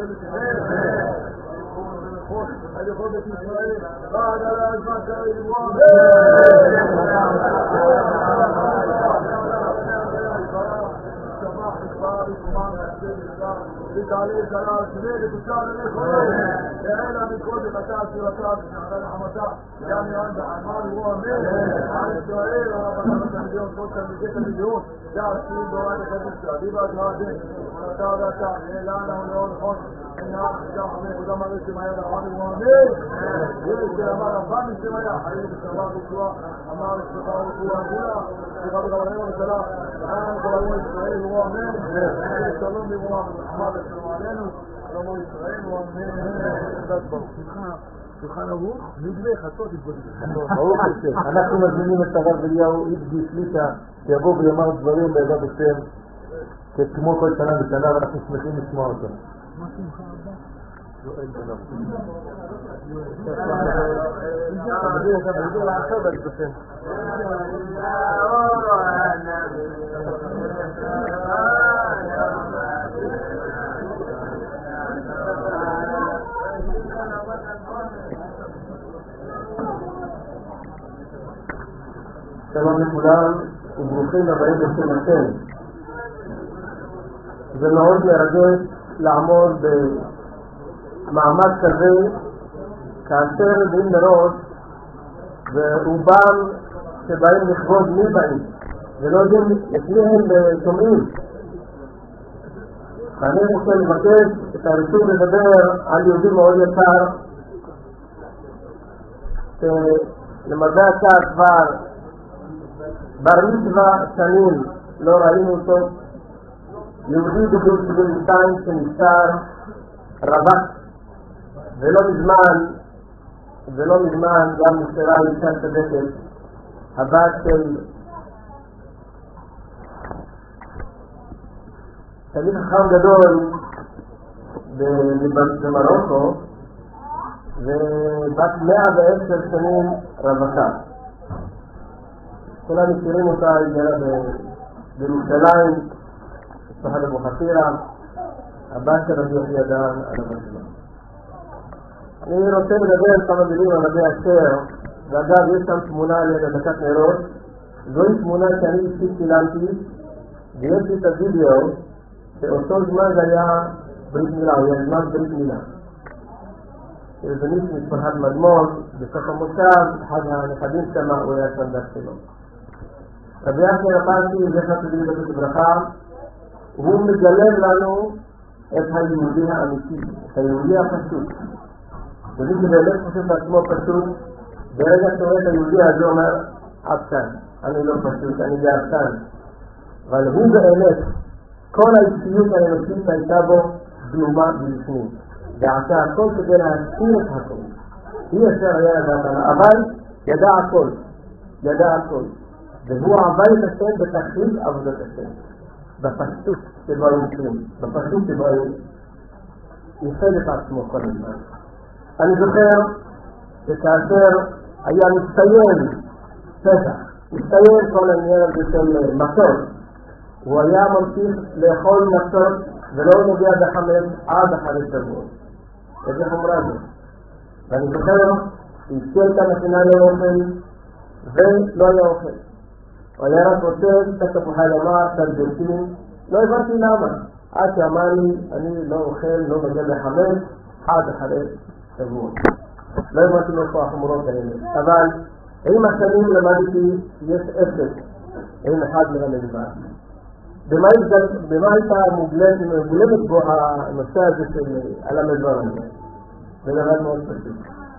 אני יכול בית ישראל בעד על הזמן כאלה לבוא ותעלה זרה שני ותוצאה לנכון ואלה מכל דחתה עשירתה ושעדה לחמתה גם יען בחמל הוא אמן על ישראל הרבנה בתלמידיון כל תלמידי תלמידיון ועשרים דורת הקדושה דיבה גרעדן ונתה ואתה נעלנה ולאון נכון אינה גם חמי חודם הרי שמהיה דחמן הוא אמן יש שאמר רבן משמיה חיים ושבה ושוע אמר לשבחה ושוע הגולה שבה בגברנו ושלה וען כל אמו ישראל הוא אמן שלום לברוח וחמד ושלום עלינו שלום ישראל הוא אמן שולחן ערוך, נגלה חצות התבודדות. ברוך השם. אנחנו מזמינים את הרב אליהו איבגי שליטה שיבוא ויאמר דברים בעזרת השם כמו כל שנה בשנה, ואנחנו שמחים לשמוע אותו. מה שמחה הבא? יואל בן ארצי. שלום לכולם וברוכים הבאים בשם השם. זה מאוד מרגש לעמוד במעמד כזה כאשר יודעים מראש ורובם שבאים לכבוד מי באים ולא יודעים את מי הם שומעים. אני רוצה לבקש את הרשות לדבר על יהודי מאוד יקר שלמרבה הצער כבר בר מצווה שנים לא ראינו אותו, יהודי בגיל שבעים ושתיים שנפטר, רווק, ולא מזמן ולא מזמן גם נפטרה אישה צדקת, הבת של תלמיד חכם גדול במרוקו, ובת מאה ועשר שנים רווקה. כולם מכירים אותה, היא גרה בירושלים, משפחת אבו חפירה, הבת של רבי יחיא דהן על המשמע. אני רוצה לדבר כמה מילים על רבי אשר, ואגב יש שם תמונה לדקת נרות. זוהי תמונה שאני אישית צילמתי, ויש לי את הווידאו שאותו זמן זה היה ברית מילה, הוא היה זמן ברית מילה. זה מישהו משפחת מדמון, בסוף המושב, אחד הנכדים שם, הוא היה סנדק שלו. רבי אשר הפרטי, זכר תדעי לבית ברכה, הוא מגלם לנו את היהודי האמיתי, את היהודי הפשוט. ומי שבאמת חושב לעצמו פשוט, ברגע שרואה את היהודי הזה אומר, עד כאן, אני לא פשוט, אני גאפתן. אבל הוא באמת, כל האישיות האנושית הייתה בו גלומה בפנים. ועשה הכל כדי להסתיר את הכל. היא אשר היה ידעת לה, אבל ידע הכל. ידע הכל. והוא עבר את השם בתכלית עבודת השם. בפשטות שבו יוצרים. בפשטות שבו ייחד את עצמו כל הזמן. אני זוכר שכאשר היה מסתיים פסח, מסתיים כל העניין הזה של מסור, הוא היה ממשיך לאכול מסור ולא נוגע בחמץ עד אחרי שבוע. איזה חומרה זה. ואני זוכר שהזכיר את המכינה לאוכל ולא היה אוכל. הוא היה רק רוצה את התפוחי למה, קצת ביצים, לא הבנתי למה. עד שאמר לי, אני לא אוכל, לא נוגע בחמץ עד אחרי שבוע. לא הבנתי מאיפה החומרות האלה. אבל עם השנים למדתי שיש אפס עם אחד מרמדבר. במה הייתה מוגלמת בו הנושא הזה של על המדבר הזה? זה דבר מאוד פשוט.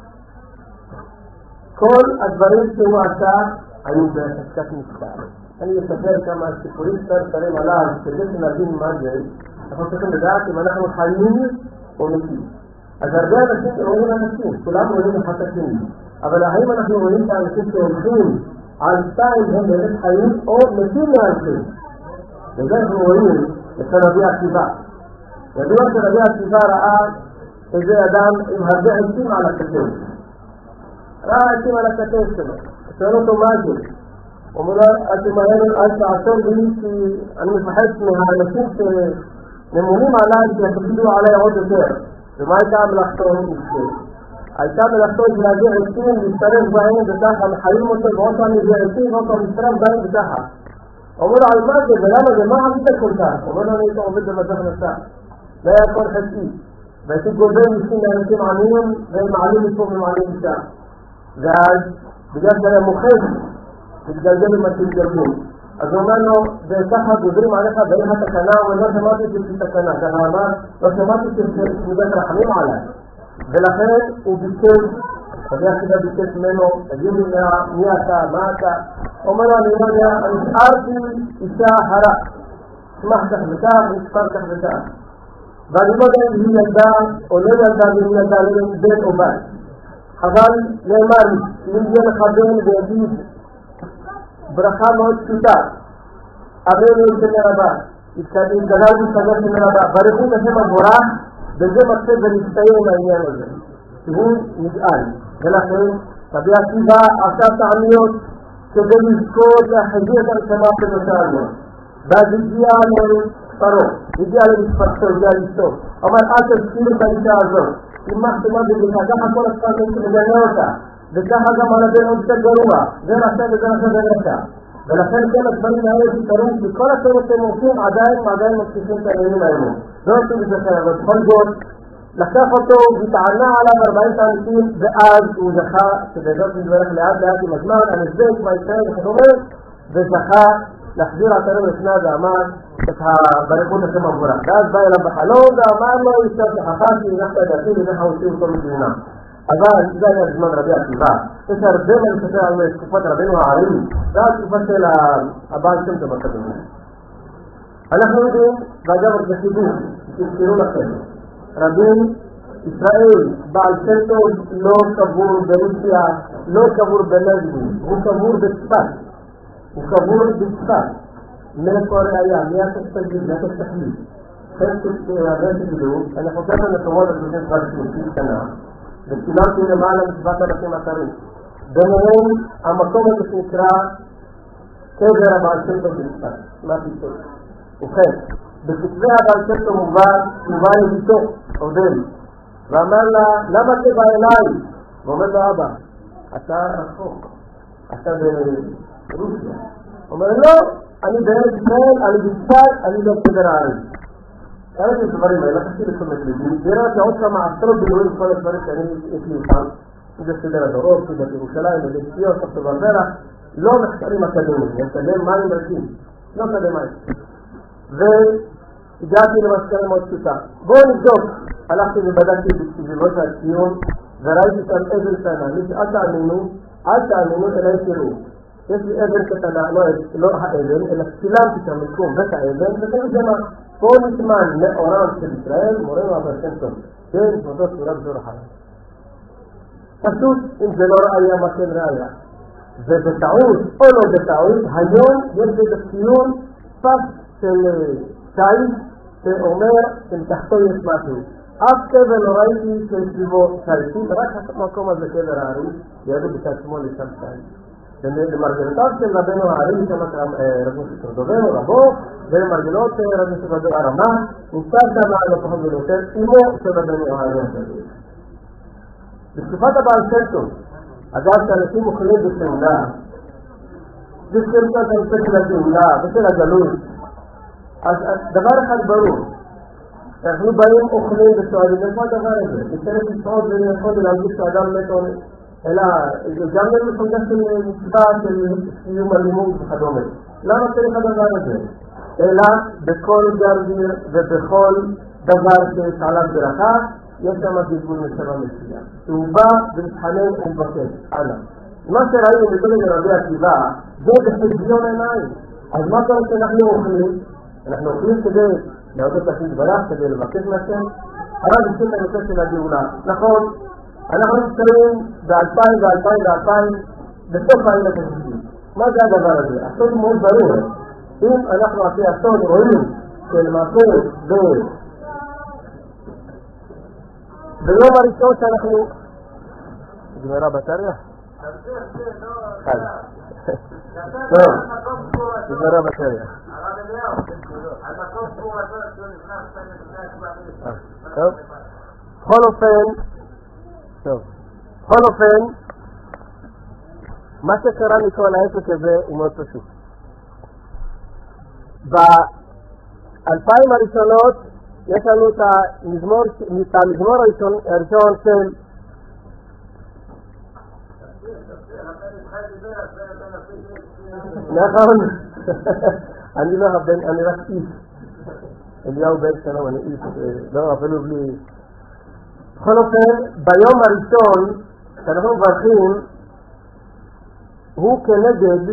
כל הדברים שהוא עשה היו בחזקת מספר. אני אספר כמה סיפורים קצרים עליו, כדי שנבין מה זה. אנחנו צריכים לדעת אם אנחנו חיים או מתים. אז הרבה אנשים רואים אנשים, כולם רואים אחד השני. אבל האם אנחנו רואים את האנשים שהולכים על שתיים הם באמת חיים או מתים להלכים? וזה אנחנו רואים את רבי עקיבא. ידוע שרבי עקיבא ראה איזה אדם עם הרבה עצים על הכתף. ראה עצים על הכתף שלו. שואל אותו מה זה? הוא אומר לו, אתם האלה אל תעשור לי כי אני מפחד מהאנשים שנמונים עליי שיחפדו עליי עוד יותר. ומה הייתה מלאכתו נפשי? הייתה מלאכתו להביא עצים, להצטרף בהם וככה, מחיים אותו ועוד פעם מביא עצים ועוד פעם להצטרף בהם וככה. אומר לו על מה זה ולמה זה, מה עשית כל כך? אומר לו אני הייתה עובד במזח נסע. זה היה כל חצי. והייתי גובר מסים לאנשים עניים והם מעלים מפה ומעלים משם. ואז בגלל שהיה מוחד, התגלגל עם התגלגל. אז הוא אומר לו, וככה גוזרים עליך ואין התקנה, הוא אומר, לא שמעתי את תקנה. ככה אמר, לא שמעתי שתגלגל רחמים עליי. ולכן הוא ביקש, רבי עקיבא ביקש ממנו, תגיד לי מי אתה, מה אתה? אומר לו, אני לא יודע, אני נשארתי אישה הרה. שמח כך וכך, נשפר כך וכך. ואני לא יודע אם היא ילדה או לא ילדה, אם היא ילדה, לא בן או בת. אבל נאמר לי, אם יהיה לך בן ויגיד ברכה מאוד פשוטה, אבינו ישמר הבא, התגלל מסתגר שמר הבא, ברכו את השם המבורך, וזה מקצה ולהסתיים העניין הזה, שהוא נגאל. ולכן, רבי עקיבא עשה טעמיות כדי לזכות להחזיר את הרשמה בנושא. ואז הגיע לפרו, הגיע למשפחתו, הגיע לסוף. אמר, אל תזכיר את האישה הזאת. אם מחתמה בגלל, ככה כל הספרדים שמגנה אותה. וככה גם על הבן עוד קצת גרוע. זה נעשה וזה נעשה ונעשה. ולכן כל הדברים האלה שתראו, וכל הצוות שהם עושים עדיין, עדיין מצליחים את העניינים האלה. לא עושים את זה אחר, אבל בכל זאת, לקח אותו וטענה עליו ארבעים תעניקים, ואז הוא זכה, שבעזרת מדברך לאט לאט עם הזמן, הנזק, מה ישראל וכדומה, וזכה להחזיר עטרם לפני ואמר את הברכות השם המבורך. ואז בא אליו בחלום ואמר לו, ישר שחכתי, הנחת את דעתי וככה הוציאו אותו מדינה. אבל זה היה זמן רבי עקיבא. יש הרבה מה לספר על תקופת רבינו הערים, זה התקופה של הבעל שם טוב הקדומה. אנחנו יודעים, ואגב את החיבור, תזכרו לכם, רבי ישראל, בעל שם טוב, לא קבור ברוסיה, לא קבור בלגבי, הוא קבור בצפת. הוא קבור בצפת. מאיפה הראיה, מי התסתגל, מי התסתגל. הרשת גילו, אני חושב על מקומות הקדושים כבר שלושים שנה, וצילמתי למעלה משבעת אלפים אתרים. ביניהם המקום הזה שנקרא קבר הבעל שם טוב בצפת, מה פתאום. ובכן, בכתבי הבעל שם טוב מובא לביתו, עודל, ואמר לה, למה אתה בא אליי? ואומר לו, אבא, אתה רחוק, אתה ברוסיה. אומר לו, אני בארץ ישראל, אני בצפת, אני לא קבר הארץ. כמה את הדברים האלה, חשתי לתשומת לבי, ויראתי עוד כמה עשרות בילויים כל הדברים שאני יש לי אותם, זה סדר הדורות, סדר ירושלים, ודקציות, סוף ברברה, לא מחקרים אקדמיים, אקדמיים מים רכים, לא אקדמיים. והגעתי למסקנה מאוד פשוטה. בואו נבדוק, הלכתי ובדקתי בסביבות הציון, וראיתי שם אבן קטנה, אל תאמינו, אל תאמינו, אלא תראו. יש לי אבן קטנה, לא האבן, אלא צילמתי שם מקום בית האבן, ותראו זה מה, פה נשמן מאורם של ישראל, מורנו אבא שם טוב, כן, מודות סורה בזור החיים. פשוט, אם זה לא ראיה, מה כן ראיה. ובטעות, או לא בטעות, היום יש בציון פס של שייט, שאומר שמתחתו יש משהו. אף קבר לא ראיתי שסביבו שייטים, רק המקום הזה קבר הארי, ידעו בצד שמאל לשם שייט. למרגלותיו של רבנו הארי, שם רבנו שתרדובנו, רבו, ולמרגלות רבנו שתרדובנו הרמה, נמצא שם על הפחות ולותר, אימו של רבנו הארי. בתקופת הבעל שם טוב, אגב שאנשים מוכנים בפעולה, בשרצות הנושא של הפעולה, בשל הגלות, אז דבר אחד ברור, אנחנו באים אוכלים וסועדים, איפה הדבר הזה? נצטרך לצעוד ולנסות ולהמשיך שאדם מת עונש, אלא גם למסוגה של מצווה של סיום הלימוד וכדומה. למה צריך הדבר הזה? אלא בכל גרגיר ובכל דבר שיש עליו ברכה, יש שם גלגול משרה מסוים. שהוא בא ומתחנן ומבקש, אנא. מה שראינו בגלל רבי עקיבא, זה בחשבון עיניים. אז מה קורה שאנחנו אוכלים? אנחנו אוכלים כדי להודות לכם דברך, כדי לבקש מהשם. הרב עושים את הנושא של הגאולה. נכון, אנחנו נמצאים באלפיים ואלפיים ואלפיים בסוף העין התשעים. מה זה הדבר הזה? הסוד מאוד ברור. אם אנחנו עשי הסוד רואים שלמעשה ב... ביום הראשון שאנחנו... גמרה בטריה? חד. טוב, גמרה בטריה. טוב, בכל אופן, טוב, בכל אופן, מה שקרה מכל העסק הזה הוא מאוד פשוט. באלפיים הראשונות יש לנו את המזמור, את המזמור הראשון, הראשון של נכון, אני לא הבן, אני רק איש. אליהו בן שלום, אני איש, לא, אפילו בלי... בכל אופן, ביום הראשון, שאנחנו מברכים, הוא כנגד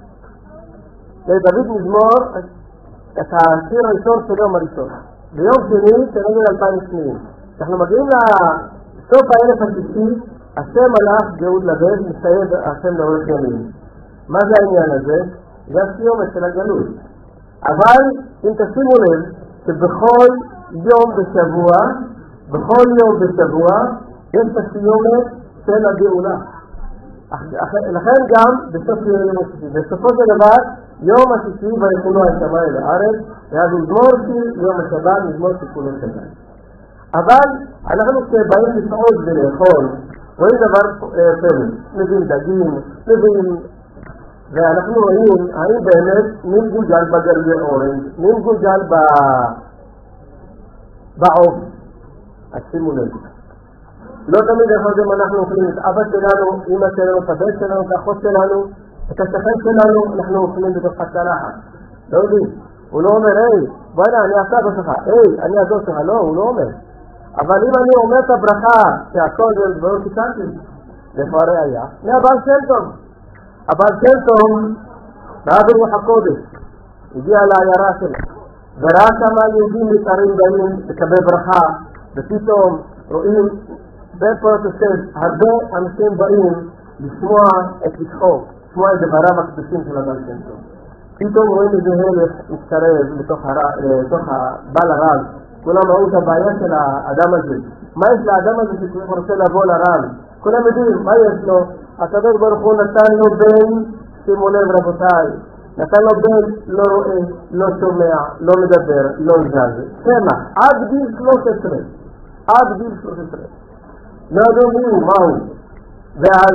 לדוד מזמור את השיר הראשון של יום הראשון. ביום שני, כנגד אלפיים שניים. אנחנו מגיעים לסוף האלף השישי, השם הלך גאוד לבד, מסיים השם לאורך ימים. מה זה העניין הזה? זה הסיומת של הגלות. אבל אם תשימו לב שבכל יום בשבוע, בכל יום בשבוע, יש את הסיומת של הגאולה. לכן גם בסוף יום השישי. בסופו של דבר, יום השישי ויחולו השמיים אל הארץ, ואז מזמור יום השבת, מזמור תיקון השבת. אבל אנחנו כשבאים לסעוד ולאכול, רואים דבר פלא, מביאים דגים, מביאים, ואנחנו רואים האם באמת מי גולגל בגרבי אורנג', מי גולגל בעוף. אז שימו לב. לא תמיד יכול גם אנחנו אוכלים את אבא שלנו, אמא שלנו, את הבן שלנו, את האחות שלנו, את השכן שלנו, אנחנו אוכלים בתוך הצלחת. לא יודעים. הוא לא אומר, היי, בואי אני אעשה בשלך, היי, אני אעזור שלך, לא, הוא לא אומר. אבל אם אני אומר את הברכה שהכל זה דברים תיקנתי, איפה הראיה? מהבעל שם טוב. הבעל שם טוב, רב רוח הקודש, הגיע לעיירה שלו, וראה כמה יהודים מתארים באים לקבל ברכה, ופתאום רואים בין פרוטסטנט, הרבה אנשים באים לשמוע את פתחו, לשמוע את דבריו הקדושים של הבעל שם טוב. פתאום רואים איזה הלך מתקרב לתוך הבעל הרב, כולם ראו את הבעיה של האדם הזה. מה יש לאדם הזה שצריך רוצה לבוא לרב? כולם יודעים, מה יש לו? הקדוש ברוך הוא נתן לו בן, שימו לב רבותיי, נתן לו בן לא רואה, לא שומע, לא מדבר, לא זז. סמך, עד גיל שלוש עשרה. עד גיל שלוש עשרה. לא יודעים מי הוא, מה הוא. ואז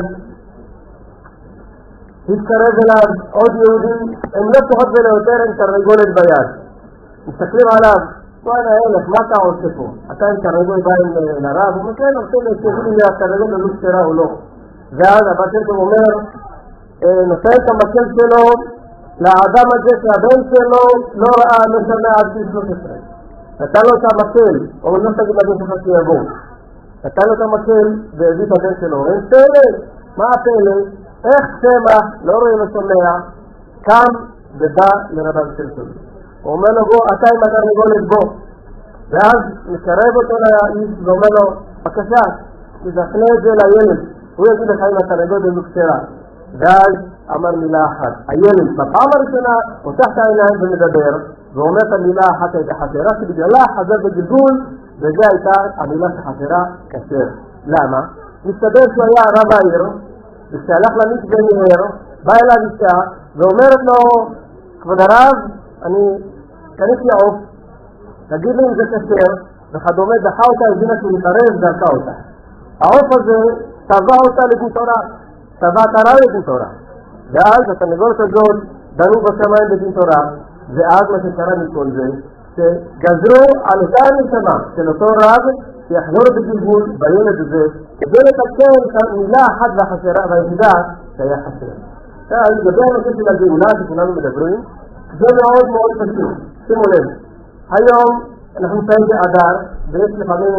התקרב אליו עוד יהודים, הם לא פחות ולא יותר, הם תרגולת ביד. מסתכלים עליו, בואי נהלך, מה אתה עושה פה? אתה עם תרגול באים לרב, הוא מכן, נותן להשתגלים לי התרגול ללוש שרה או לא. ואז הבטל פה אומר, נותן את המקל שלו לאדם הזה שהבן שלו לא ראה, לא שומע עד גיל שלוש עשרה. נתן לו את המקל, או לא תגיד לבן שלך שיבוא. נתן לו את המקל והביא את הבן שלו. אין פלא, מה הפלא? איך סמך, לא רואה לא שומע, קם ובא לרבן של שלו. הוא אומר לו, בוא, אתה עם התרנגולת בוא. ואז מקרב אותו לאיש ואומר לו, בבקשה, תזכנה את זה לילד. הוא יגיד לך אם התרנגולת הזו קצרה. ואז אמר מילה אחת. הילד בפעם הראשונה פותח את העיניים ומדבר, ואומר את המילה אחת הייתה חסרה, שבגללה חזר בגלגול, וזה הייתה המילה שחסרה כשר. למה? מסתבר שהוא היה רב העיר, וכשהלך למקווה נהר, בא אליו אישה, ואומרת לו, כבוד הרב, אני קניתי עוף, תגיד לי אם זה כשר, וכדומה דחה אותה, הבינה שהוא מתערב, דרכה אותה. העוף הזה טבע אותה לדין תורה, טבע תרה לדין תורה. ואז התרנגולת הזאת דנו בשמיים בדין תורה, ואז מה שקרה מכל זה, שגזרו על אותה הנשמה של אותו רב, שיחזור בגלגול בילד הזה, כדי לתקן את מילה אחת והחסרה והיחידה שהיה חסר. עכשיו, לגבי הנושא של הגאולה שכולנו מדברים, זה מאוד מאוד פשוט. שימו לב, היום אנחנו נמצאים באדר, ויש לפעמים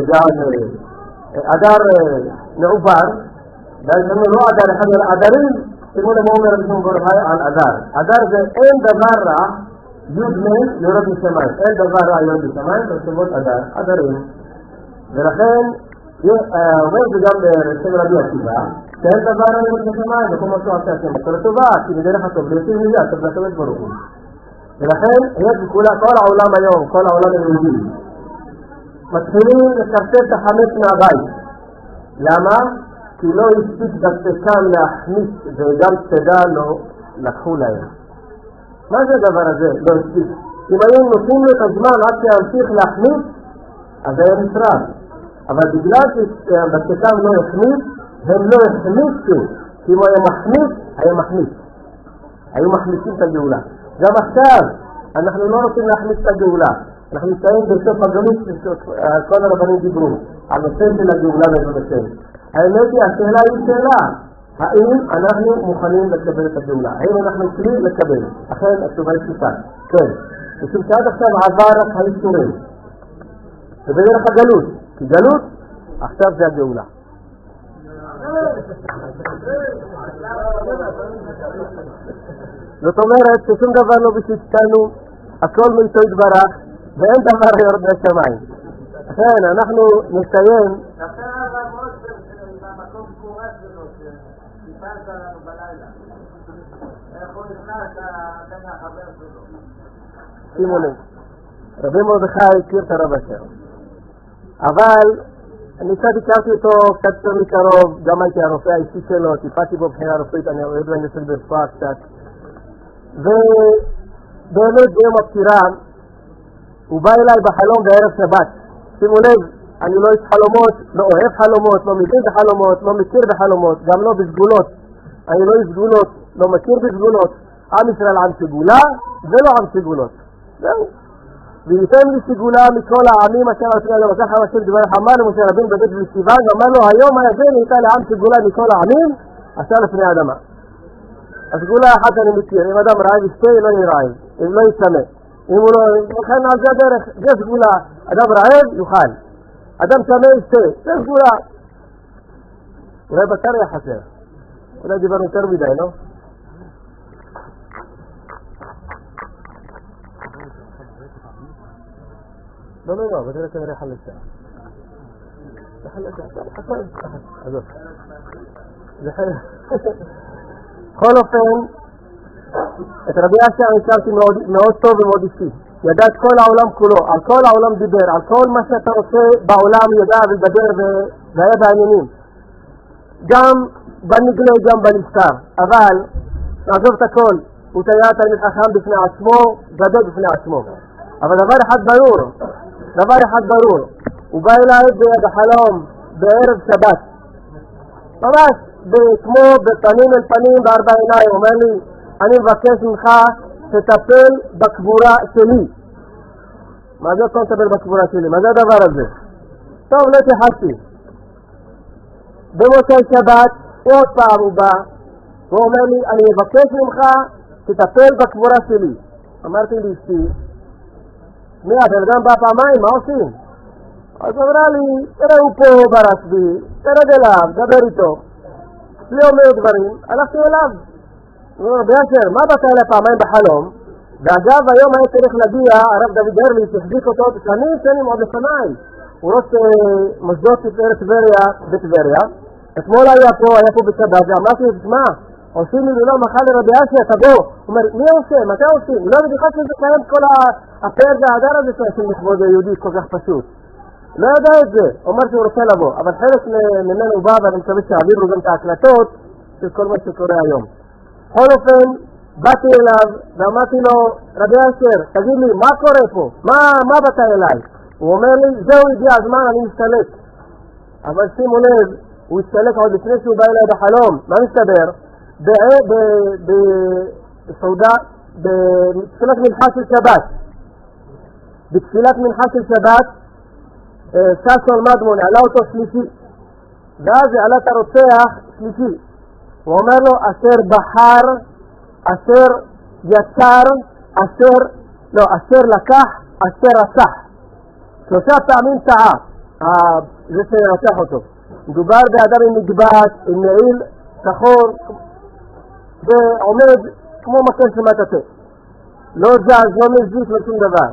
אדר מעובר, ויש לנו לא אדר אחד, אלא אדרים, שימו לב מה אומר רבי ברוך על אדר. אדר זה אין דבר רע, יודמן לראות משמיים. אין דבר רע לראות משמיים, תרשמות אדר, אדרים. ולכן, אומר זה גם בשם רבי עקיבא, שאין דבר רע לראות משמיים, וכל מה שהוא עושה השם בצורה טובה, כי בדרך הטוב, ליוצאים מילה, טוב לקבל ברוך הוא. ולכן, יש בכולה, כל העולם היום, כל העולם היהודי, מתחילים לקרצף את החמץ מהבית. למה? כי לא הספיק דקתקם להחמיץ וגם צדה לא לקחו להם. מה זה הדבר הזה? לא הספיק. אם היו נותנים לו את הזמן עד שימשיך להחמיץ, אז היה נשרף. אבל בגלל שדקתקם לא החמיץ, הם לא החמיצו. כי אם היה מחמיץ, היה מחמיץ. היו מחמיצים את הגאולה. גם עכשיו, אנחנו לא רוצים להחמיץ את הגאולה. אנחנו נמצאים בסוף הגלות שכל הרבנים דיברו, על נושא של הגאולה בעזרת השם. האמת היא, השאלה היא שאלה, האם אנחנו מוכנים לקבל את הגאולה? האם אנחנו כלי לקבל? אחרי התשובה היא פשוטה. כן. משום שעד עכשיו עבר רק האיסורים. ובדרך הגלות. כי גלות, עכשיו זה הגאולה. זאת אומרת ששום דבר לא בשליטתנו, הכל מאיתו יתברך, ואין דבר יורד מהשמיים. לכן אנחנו נסיים. במקום קורא שלו, שסיפרת לנו בלילה. איך הוא נכנס בין החבר שלו. שימו לב, רבי מרדכי הכיר את הרב אשר. אבל אני קצת הכרתי אותו קצת יותר מקרוב, גם הייתי הרופא האישי שלו, טיפלתי בו בחינה רפואית, אני אוהב ואני עושה ברפואה קצת. ובאמת ביום הפטירה, הוא בא אליי בחלום בערב שבת. שימו לב, אני לא יש חלומות, לא אוהב חלומות, לא מבין בחלומות, לא מכיר בחלומות, גם לא בסגולות. אני לא יש סגולות, לא מכיר בסגולות. עם ישראל עם סגולה, ולא עם סגולות. זהו. וייתן לי סגולה מכל העמים אשר עשו עליהם, אשר חרשו לדברך אמר למשה רבין בבית וסיוון, ואמר לו, היום הידן ייתן לעם סגולה מכל העמים אשר לפני האדמה. הסגולה אחת אני מכיר, אם אדם רעב ישתה, לא ירעב, אם לא יצמא. אם הוא לא, לכן על זה הדרך, זה סגולה. אדם רעב, יוכל. אדם צמא, ישתה, זה סגולה. אולי בשר היה חסר. אולי דיברנו יותר מדי, לא? לא, לא, לא, בדרך כנראה חלשה. זה חלשה, חסר, עזוב. זה חלשה. בכל אופן, את רבי אשר הכרתי מאוד, מאוד טוב ומאוד אישי. ידע את כל העולם כולו, על כל העולם דיבר, על כל מה שאתה רוצה בעולם ידע ולדבר והיה בעניינים. גם בנגלה, גם בנפטר. אבל, נעזוב את הכל, הוא תהיה תלמיד חכם בפני עצמו, גדול בפני עצמו. אבל דבר אחד ברור, דבר אחד ברור, הוא בא אליי בחלום, בערב שבת. ממש, כמו בפנים אל פנים בארבע עיניים, הוא אומר לי, אני מבקש ממך שתטפל בקבורה שלי. מה זה כל תטפל בקבורה שלי? מה זה הדבר הזה? טוב, לא תחשתי. במוצאי שבת, עוד פעם הוא בא, הוא אומר לי, אני מבקש ממך שתטפל בקבורה שלי. אמרתי לי, אשתי, מי, הבן אדם בא פעמיים, מה עושים? אז אמרה לי, תראה הוא פה ברסבי, תרד אליו, דבר איתו. לי אומר דברים, הלכתי אליו. הוא אומר, באשר, מה באת אליי פעמיים בחלום? ואגב, היום היה צריך להגיע, הרב דוד הרליץ, החזיק אותו שנים שנים עוד לפניי. הוא ראש מוסדות טבריה בטבריה. אתמול היה פה, היה פה בשבת, ואמרתי, תשמע, עושים לי לא מחל לרבי אשר, תבוא. הוא אומר, מי עושה? מתי עושים? לא בדיחה שזה קיים כל הפר וההדר הזה שעושים לכבוד היהודי כל כך פשוט. לא יודע את זה, הוא אומר שהוא רוצה לבוא, אבל חלק ממנו בא ואני מקווה שהעבירו גם את ההקלטות של כל מה שקורה היום. בכל אופן, באתי אליו ואמרתי לו, רבי אשר, תגיד לי, מה קורה פה? מה, מה באת אליי? הוא אומר לי, זהו הגיע הזמן, אני מסתלק. אבל שימו לב, הוא הסתלק עוד לפני שהוא בא אליי בחלום. מה מסתבר? בסעודה, בתפילת מנחה של שבת. בתפילת מנחה של שבת, ששון מדמון עלה אותו שלישי, ואז עלה את הרוצח שלישי. הוא אומר לו, אשר בחר, אשר יצר, אשר, לא, אשר לקח, אשר רצח. שלושה פעמים טעה, זה שרצח אותו. מדובר באדם עם מגבעת, עם מעיל, שחור, ועומד כמו מקל של מטאטה. לא זז, לא מזיק, לא שום דבר.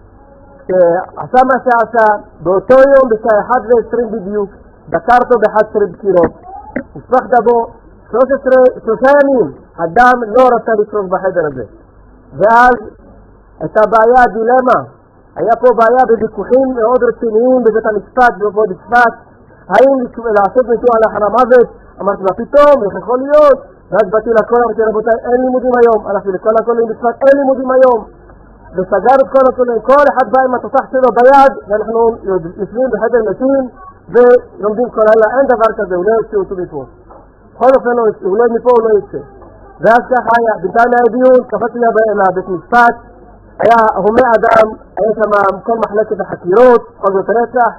שעשה מה שעשה, באותו יום בשעה אחת ועשרים בדיוק, דקר אותו ב-אחת עשרה דקירות, נשפך דמו, שלושה ימים, אדם לא רצה לקרוא בחדר הזה. ואז הייתה בעיה, דילמה, היה פה בעיה בוויכוחים מאוד רציניים בבית המשפט, בבית המשפט, האם לעשות ניתוח לאחר המוות, אמרתי לה פתאום, איך יכול להיות? ואז באתי לכל, אמרתי רבותיי, אין לימודים היום, הלכתי לכל הכל למשפט, אין לימודים היום. וסגר את כל הכולים, כל אחד בא עם התותח שלו ביד, ואנחנו יושבים בחדר מתים ולומדים כל הלילה, אין דבר כזה, הוא לא יצא אותו מפה. בכל אופן הוא לא מפה, הוא לא יצא. ואז ככה היה, בינתיים היה דיון, קפצתי לבית משפט, היה הומה אדם, היה שם כל מחלקת החקירות, כל זאת רצח,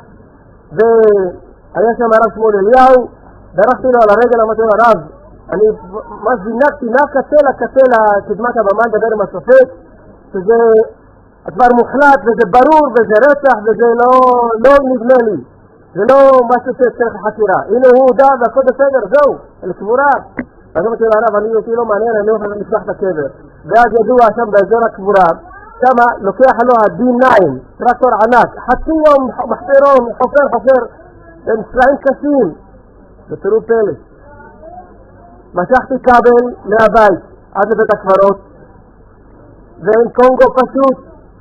והיה שם הרב שמואל אליהו, דרכתי לו על הרגל, אמרתי לו הרב, אני מה זינקתי, מהקצה לקצה לקדמת הבמה, לדבר עם השופט, שזה כבר מוחלט וזה ברור וזה רצח וזה לא, לא נדמה לי, זה לא משהו שצריך חקירה. הנה הוא הודע והכל בסדר, זהו, לקבורה. אז אמרתי לו הרב, אני אותי לא מעניין, אני לא יכול לשלח את הקבר. ואז ידוע שם באזור הקבורה, כמה לוקח לו ה-די ניין, טרקטור ענק, חצי יום מחפרון, חופר חופר, הם צלעים קשים, ותראו פלא. משכתי כבל מהבית עד לבית הקברות, ועם קונגו פשוט,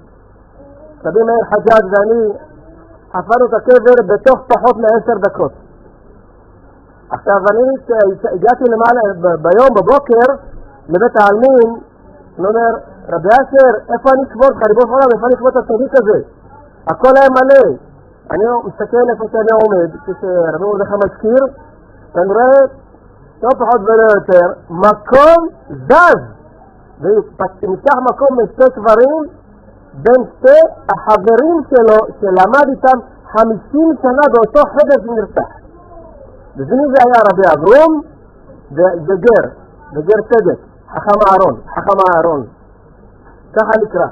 רבי מאיר חג'אג' ואני חפרנו את הקבר בתוך פחות מעשר דקות. עכשיו אני הגעתי למעלה ביום בבוקר לבית העלמין, אני אומר, רבי אשר, איפה אני אקבור לך, ריבון עולם, איפה אני אקבור את הצדיק הזה? הכל היה מלא. אני מסתכל איפה שאני עומד, כשרבי מרדכי מזכיר, ואני רואה, לא פחות ולא יותר, מקום זז. ונפתח מקום משתי קברים בין שתי החברים שלו שלמד איתם חמישים שנה באותו חדר שנרצח. בזמני זה היה רבי אברום וגר, וגר צדק, חכם אהרון, חכם אהרון. ככה נקרא.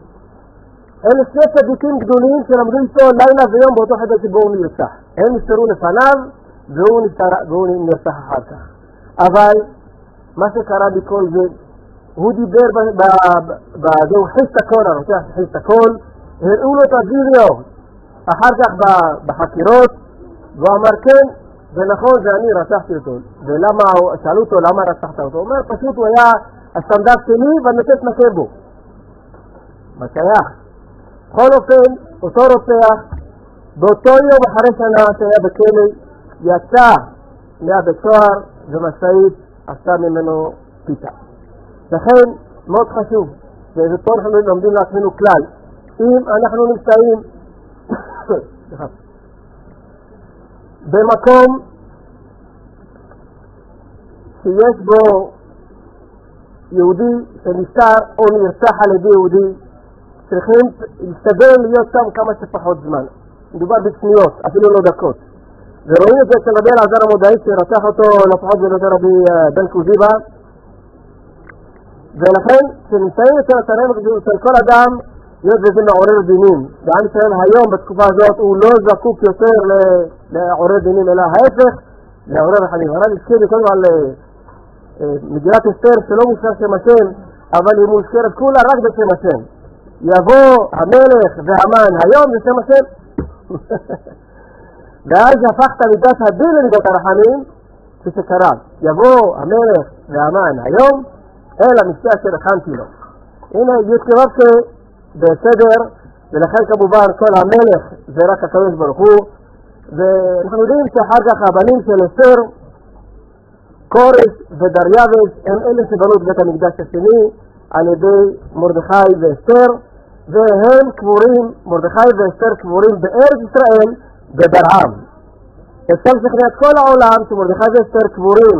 אלה שני צדיקים גדולים שלמדו איתו לילה ויום באותו חדר שבו הוא נרצח. הם נפטרו לפניו והוא, והוא נרצח אחר כך. אבל מה שקרה בכל זה, הוא דיבר בזהו חיס הכל, הרוצח חיס הכל, הראו לו את הווידאו אחר כך בחקירות, והוא אמר כן, זה נכון, זה אני רצחתי אותו. ולמה, שאלו אותו למה רצחת אותו? הוא אומר פשוט הוא היה הסטנדרט שלי ואני רוצה להתמקד בו. מה שייך? בכל אופן, אותו רוצח, באותו יום אחרי שנה שהיה בכלא, יצא מהבית סוהר ומשאית עשה ממנו פיתה. לכן, מאוד חשוב, וזה פה אנחנו לומדים לעצמנו כלל, אם אנחנו נמצאים במקום שיש בו יהודי שנפטר או נרצח על ידי יהודי, צריכים להשתדל להיות שם כמה שפחות זמן. מדובר בשניות, אפילו לא דקות. ורואים את זה אצל רבי אלעזר המודעי שרצח אותו לפחות ולא רבי בן קוזיבה. ולכן, כשנמצאים אצל הצלם אצל כל אדם, להיות וזה מעורר דינים. ועם ישראל היום בתקופה הזאת הוא לא זקוק יותר לעורר דינים, אלא ההפך, לעורר החיים. הרב הזכיר לי קודם על מגילת אסתר שלא מוזכר שם השם, אבל היא מוזכרת כולה רק בשם השם. יבוא המלך והמן, היום זה שם השם. ואז הפכת מידת הדין למידת הרחמים, כשקרה. יבוא המלך והמן היום, אל המשתה אשר הכנתי לו. הנה, יתקרב בסדר, ולכן כמובן כל המלך זה רק הקדוש ברוך הוא, ואנחנו יודעים שאחר כך הבנים של אסתר, קורש ודריווש, הם אלה שבנו את בית המקדש השני על ידי מרדכי ואסתר, והם קבורים, מרדכי ואסתר קבורים בארץ ישראל בדרעם. אפשר לשכנע את כל העולם שמרדכי ואסתר קבורים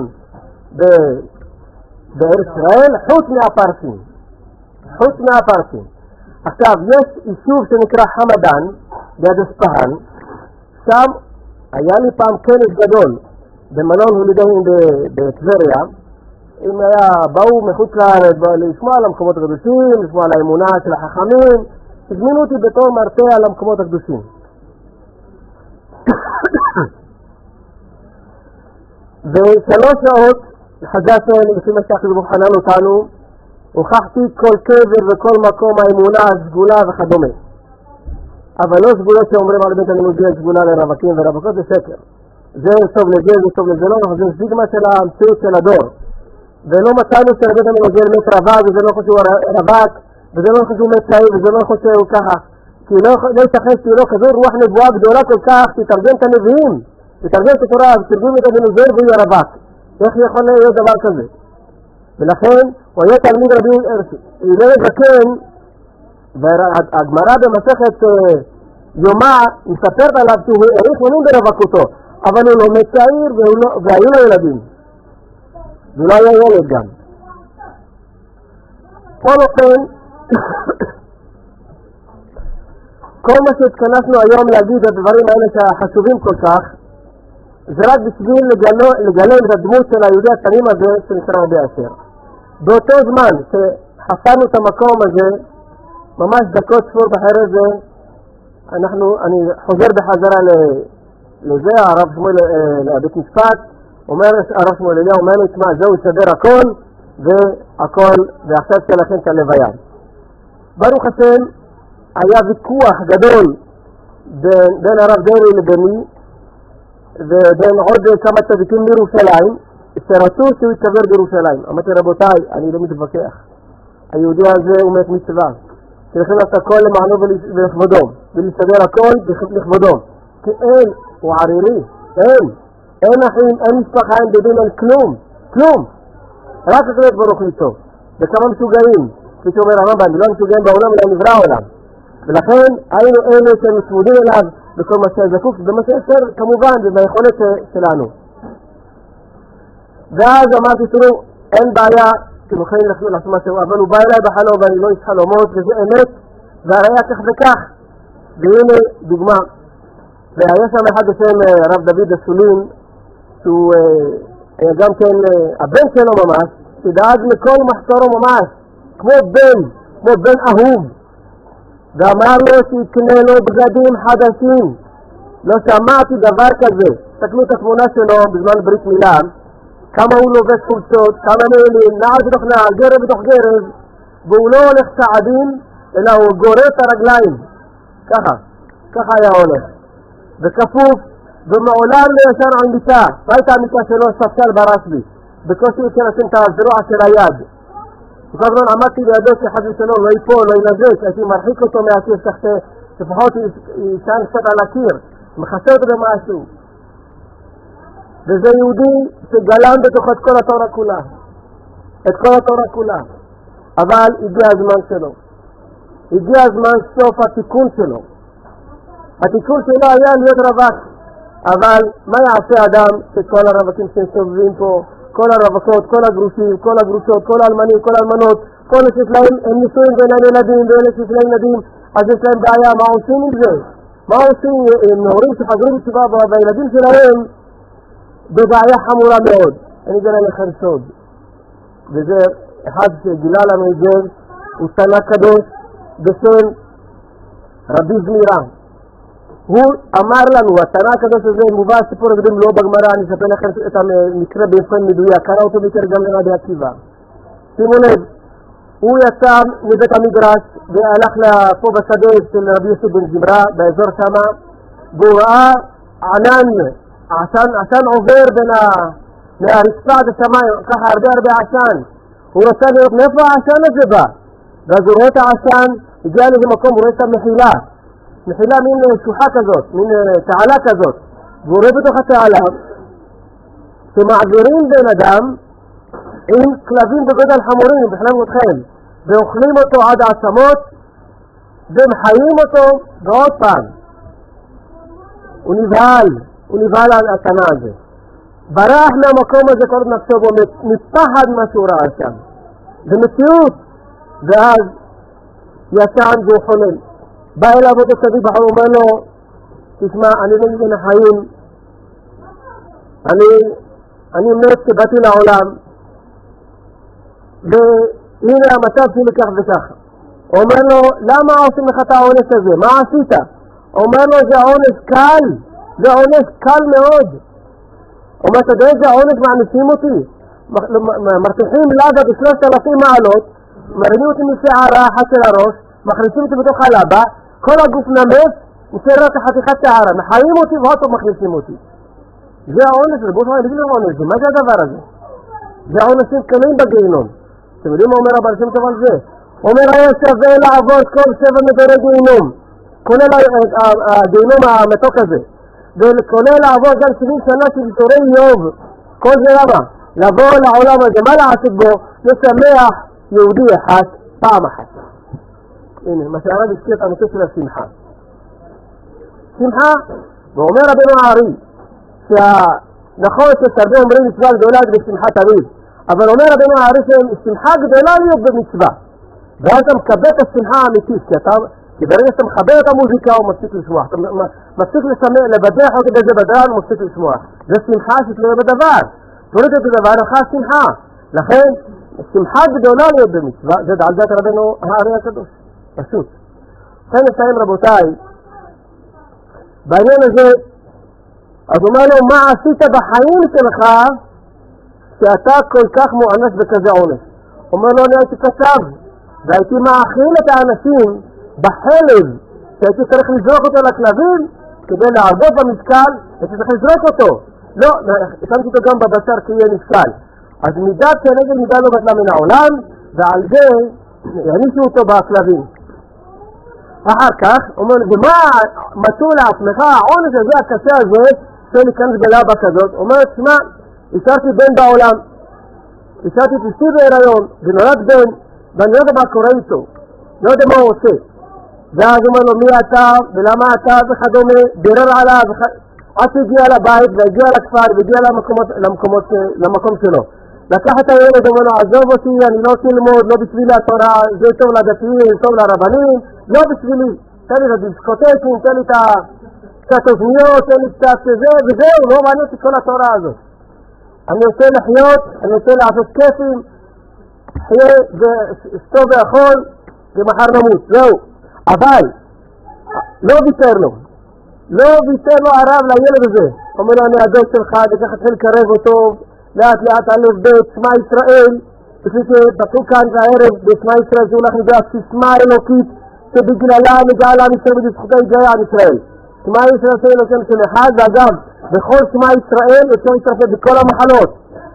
בארץ ישראל חוץ מהפרסים. חוץ מהפרסים. עכשיו, יש יישוב שנקרא חמדן, ליד אספהאן, שם היה לי פעם כנס גדול, במלון הולידאים בטבריה, אם היה, באו מחוץ לשמוע על המקומות הקדושים, לשמוע על האמונה של החכמים, הזמינו אותי בתור מרצה על המקומות הקדושים. ושלוש שעות, חגשן, לפי מה שהקדוש ברוך הוא חנן אותנו, הוכחתי כל קבר וכל מקום האמונה, הסגולה וכדומה. אבל לא סגולות שאומרים על בית הלימודי, סגולה לרווקים ורווקות, זה שקר. זה טוב לזה, זה טוב לזה, לא, זה סטיגמה של המציאות של הדור. ולא מצאנו שבית הלימודי מת רווק, וזה לא חושב רווק, וזה לא חושב מת צעיר, וזה לא חושב הוא ככה. כי לא יתכן שהיא לא כזו רוח נבואה גדולה כל כך, תתרגם את הנביאים, תתרגם את התורה, תתרגם את הלימודי והיא רווק. איך יכול להיות דבר כזה? ולכן, הוא היה תלמיד רבי הלל זקן, והגמרא במסכת יומא מספרת עליו שהוא העריך ימים ברווקותו, אבל הוא לא מצעיר והיו לו ילדים. ולא היה ילד גם. כל אופן, כל מה שהתכנסנו היום להגיד את הדברים האלה שהחשובים כל כך, זה רק בשביל לגלם את הדמות של היהודי התמים הזה שנקרא רבי אשר. באותו זמן שחפרנו את המקום הזה, ממש דקות ספור אחרי זה, אנחנו, אני חוזר בחזרה לזה, הרב שמואל לבית משפט, אומר הרב שמואל אליה, אומר לי, תשמע, זהו, יסדר הכל, והכל, ועכשיו שלכם את הלוויה. ברוך השם, היה ויכוח גדול בין, בין הרב דרעי לביני, ובין עוד כמה צדיקים מירושלים, שרצו שהוא יתקבר בירושלים. אמרתי, רבותיי, אני לא מתווכח. היהודי הזה הוא מת מצווה. צריכים לעשות הכל למענו ולכבודו, ולהסתדר הכל לכבודו. כי אין, הוא ערירי, אין. אין אחים, אין משפחה, אין דודים, אין כלום. כלום. רק הקדוש ברוך הוא איתו. וכמה משוגעים. כפי שאומר הרמב"ם, לא משוגעים בעולם, אלא נברא העולם. ולכן היינו אלו שהם צמודים אליו בכל מה שזקוק, במה שיותר כמובן, וביכולת שלנו. ואז אמרתי, תראו, אין בעיה, אתם יכולים לעשות משהו, אבל הוא בא אליי בחלום ואני לא איש חלומות, וזה אמת, והראיה כך וכך. והנה דוגמה. והיה שם אחד בשם הרב דוד הסולין, שהוא היה גם כן הבן שלו ממש, שדאג לכל מחסורו ממש, כמו בן, כמו בן אהוב. ואמר לו שיקנה לו בגדים חדשים. לא שמעתי דבר כזה. תקנו את התמונה שלו בזמן ברית מילה, כמה הוא לובש חולצות, כמה נעלים, נעל בתוך נעל, גרב בתוך גרב, והוא לא הולך צעדים, אלא הוא גורר את הרגליים. ככה, ככה היה הולך. וכפוף, ומעולם לא ישן על מיטה. ראית המיטה שלו ספסל ברשבי. בקושי יוצא לשים את הזרוע של היד. וכל הזמן עמדתי לידו שחד ושלום לא ייפול, לא ינזק, הייתי מרחיק אותו מהקיר, שכתה, לפחות יישן קצת על הקיר, מחסה אותו במשהו. וזה יהודי שגלם בתוך את כל התורה כולה, את כל התורה כולה. אבל הגיע הזמן שלו, הגיע הזמן סוף התיקון שלו. התיקון שלו היה להיות רווק, אבל מה יעשה אדם שכל הרווקים שסובבים פה, כל הרווקות, כל הגרושים, כל הגרושות, כל האלמנים, כל האלמנות, כל שיש להם, הם נישואים בין הילדים, ואלה שיש להם ילדים, אז יש להם בעיה, מה עושים עם זה? מה עושים עם הורים שחזרו בתשובה והילדים שלהם בבעיה חמורה מאוד? אני אגלה לכם סוד, וזה אחד שגילה לנו את זה, הוא תנא קדוש בשם רבי זמירה. הוא אמר לנו, התנא הקדוש הזה מובא סיפור הקודם לא בגמרא, אני אספר לכם את המקרה באופן מדויק, קרא אותו מתרגם לרבי עקיבא. שימו לב, הוא יצא מבית המדרש והלך פה בשדה של רבי יוסף בן זמרה, באזור שמה, והוא ראה ענן, עשן, עשן עובר בין הרצפה עד השמיים, ככה הרבה הרבה עשן. הוא רצה לראות מאיפה העשן הזה בא, ואז הוא רואה את העשן, הגיע לאיזה מקום, הוא רואה את המחילה, מחילה מין שוחה כזאת, מין תעלה כזאת, והוא רואה בתוך התעלה שמעבירים בן אדם עם כלבים בגודל חמורים, בכלל מותכם, ואוכלים אותו עד העצמות, ומחיים אותו ועוד פעם. הוא נבהל, הוא נבהל על התנא הזה. ברח מהמקום הזה כל נפשו בו, מפחד מה שהוא ראה שם. זה מציאות. ואז ישן והוא חולל. בא אליו אותו צדיק בחור, אומר לו, תשמע, אני לא מבין החיים, אני, אני מת שבאתי לעולם, והנה המצב שלי כך וככה. הוא אומר לו, למה עושים לך את העונש הזה? מה עשית? הוא אומר לו, זה עונש קל, זה עונש קל מאוד. הוא אומר, אתה יודע איזה עונש מענישים אותי? מרתיחים לבה בשלושת אלפים מעלות, מרימים אותי משערה אחת של הראש, מכניסים אותי בתוך הלבה, כל הגוף נמס, נשאר רק חתיכת שערה, מחיים אותי ועוד טוב מכניסים אותי. זה העונש, זה בוא נגיד לו עונש, מה זה הדבר הזה? זה עונשים קלים בגיהינום. אתם יודעים מה אומר הבעל שם טוב על זה? אומר, היה שווה לעבוד כל שבע מדורי גיהינום, כולל הגיהינום המתוק הזה, וכולל לעבוד גם שבעים שנה של תורי איוב. כל זה למה? לבוא לעולם הזה, מה לעשות בו? לשמח יהודי אחד פעם אחת. הנה, מה שהרב הזכיר את הנושא של השמחה. שמחה, ואומר רבנו הארי, שנכון שסרבי אומרים מצווה גדולה בשמחה תמיד, אבל אומר רבנו הארי ששמחה גדולה להיות במצווה. ואז אתה מקבל את השמחה האמיתית, כי, אתה, כי ברגע שאתה מחבר את המוזיקה הוא מפסיק לשמוע. אתה מפסיק לשמח, לבדח אותי באיזה בדרן הוא מפסיק לשמוע. זה שמחה שתלויה בדבר. תוריד את הדבר, לך שמחה. לכן, שמחה גדולה להיות במצווה, זה על דעת רבנו הארי הקדוש. פשוט. לכן נסיים רבותיי, בעניין הזה, אז אומר לו, מה עשית בחיים שלך שאתה כל כך מוענש בכזה עונש? אומר לו, אני הייתי כתב, והייתי מאכיל את האנשים בחלב, שהייתי צריך לזרוק אותו לכלבים, כדי לעבוד במשקל, הייתי צריך לזרוק אותו. לא, שמתי אותו גם בבשר כי יהיה משקל. אז מידת כנגד מידה לא בטלה מן העולם, ועל זה יענישו אותו בכלבים. אחר כך, אומר, ומה מצאו לעצמך, העונש הזה, הקשה הזה, של להיכנס בלבה כזאת, אומר, תשמע, השארתי בן בעולם, השארתי את אשתי בהיריון, ונולד בן, ואני לא יודע מה קורה איתו, לא יודע מה הוא עושה. ואז אומר לו, מי אתה, ולמה אתה, וכדומה, בירר עליו, עד שהגיע לבית, והגיע לכפר, והגיע למקומות, למקומות, למקום שלו. לקח את הילד, אומר לו, עזוב אותי, אני לא רוצה ללמוד, לא בשבילי התורה, זה טוב לדתיים, טוב לרבנים, לא בשבילי, תן לי את הדיסקוטקים, תן לי את התוזניות, תן לי קצת זה, וזהו, לא מעניין את כל התורה הזאת. אני רוצה לחיות, אני רוצה לעשות כיפים, חיה ושטוב ואכול, ומחר נמות, זהו. אבל, לא ויתר לו, לא ויתר לו הרב לילד הזה. אומר לו, אני הדוד שלך, וכך התחיל לקרב אותו, לאט לאט אלף בית, שמע ישראל, כפי שפתחו כאן בערב, בשמע ישראל, שהוא הולך לדעת סיסמה אלוקית, שבגללה נגעה לעם ישראל ובזכותה יגעה עם ישראל. שמע ישראל עושה אלוקים של אחד, ואגב, בכל שמע ישראל אפשר להצטרף בכל המחלות.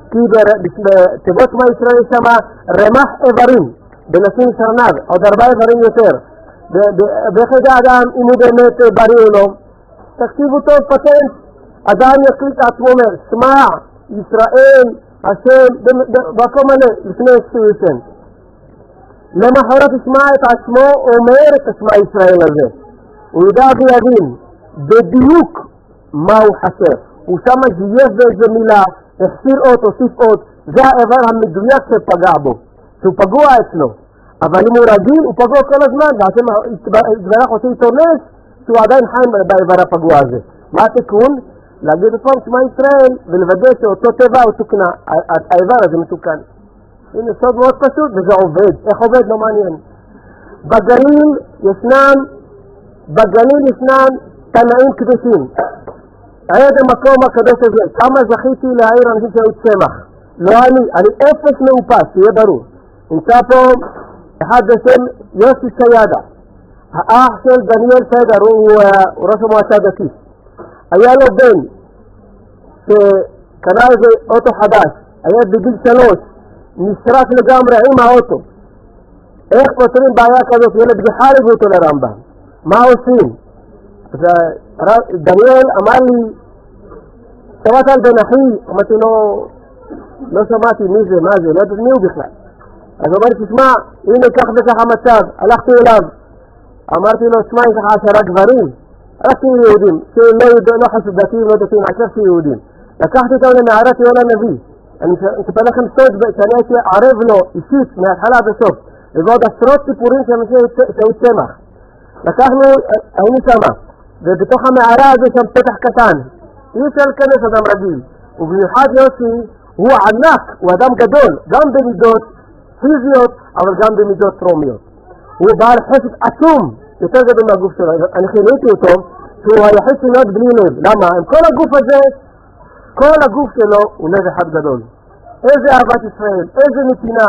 כי בתיבות שמע ישראל יש שם רמ"ח איברים, בנשים שרנב, עוד ארבעה איברים יותר. ואיך ידע אדם אם הוא באמת בריא או לא? תקשיבו טוב, פטנט. אדם יקליט עצמו אומר, שמע ישראל, השם, במקום מלא, לפני סטוישן. למחרת ישמע את עצמו אומר את השמע ישראל הזה. הוא ידע ויבין בדיוק מה הוא חסר. הוא שם זייף באיזה מילה, החסיר אות, הוסיף אות, זה האיבר המדויק שפגע בו, שהוא פגוע אצלו. אבל אם הוא רגיל, הוא פגוע כל הזמן, והשם יתברך עושה איתו נס, שהוא עדיין חי באיבר הפגוע הזה. מה התיקון? להגיד את פעם שמע ישראל, ולוודא שאותו טבע הוא תוקנה, האיבר הזה מתוקן. הנה סוד מאוד פשוט, וזה עובד. איך עובד? לא מעניין. בגליל ישנם, בגליל ישנם תנאים קדושים. עד המקום הקדוש הזה, כמה זכיתי להעיר אנשים שהיו צמח. לא אני, אני אפס מאופס, תהיה ברור. נמצא פה אחד בשם יוסי סיידה, האח של דניאל סיידר, הוא, הוא ראש המועצה הדתית. היה לו בן שקנה איזה אוטו חדש, היה בגיל שלוש, נשרף לגמרי עם האוטו. איך פותרים בעיה כזאת? ילד בכלל הביא אותו לרמב"ם. מה עושים? דניאל אמר לי, שמעת על בן אחי? אמרתי לו, לא שמעתי מי זה, מה זה, לא יודעת מי הוא בכלל. אז הוא אומר לי, תשמע, הנה כך וכך המצב, הלכתי אליו. אמרתי לו, שמע, יש לך עשרה גברים? הלכתי ליהודים, שלא חשוב דתיים, לא דתיים, עשר שיהודים. לקחתי אותם למערת יונה הנביא. אני אספר לכם סוד שאני הייתי ערב לו אישית מההתחלה עד הסוף, ובעוד עשרות סיפורים שהיו צמח. לקחנו, היינו שמה, ובתוך המערה הזה שם פתח קטן, אי אפשר להיכנס אדם רגיל, ובמיוחד יוסי הוא ענק, הוא אדם גדול, גם במידות פיזיות, אבל גם במידות טרומיות. הוא בעל חסד עצום, יותר גדול מהגוף שלו. אני חילאתי אותו, שהוא היחיד להיות בלי לב. למה? עם כל הגוף הזה, כל הגוף שלו הוא לב אחד גדול. איזה אהבת ישראל, איזה נתינה.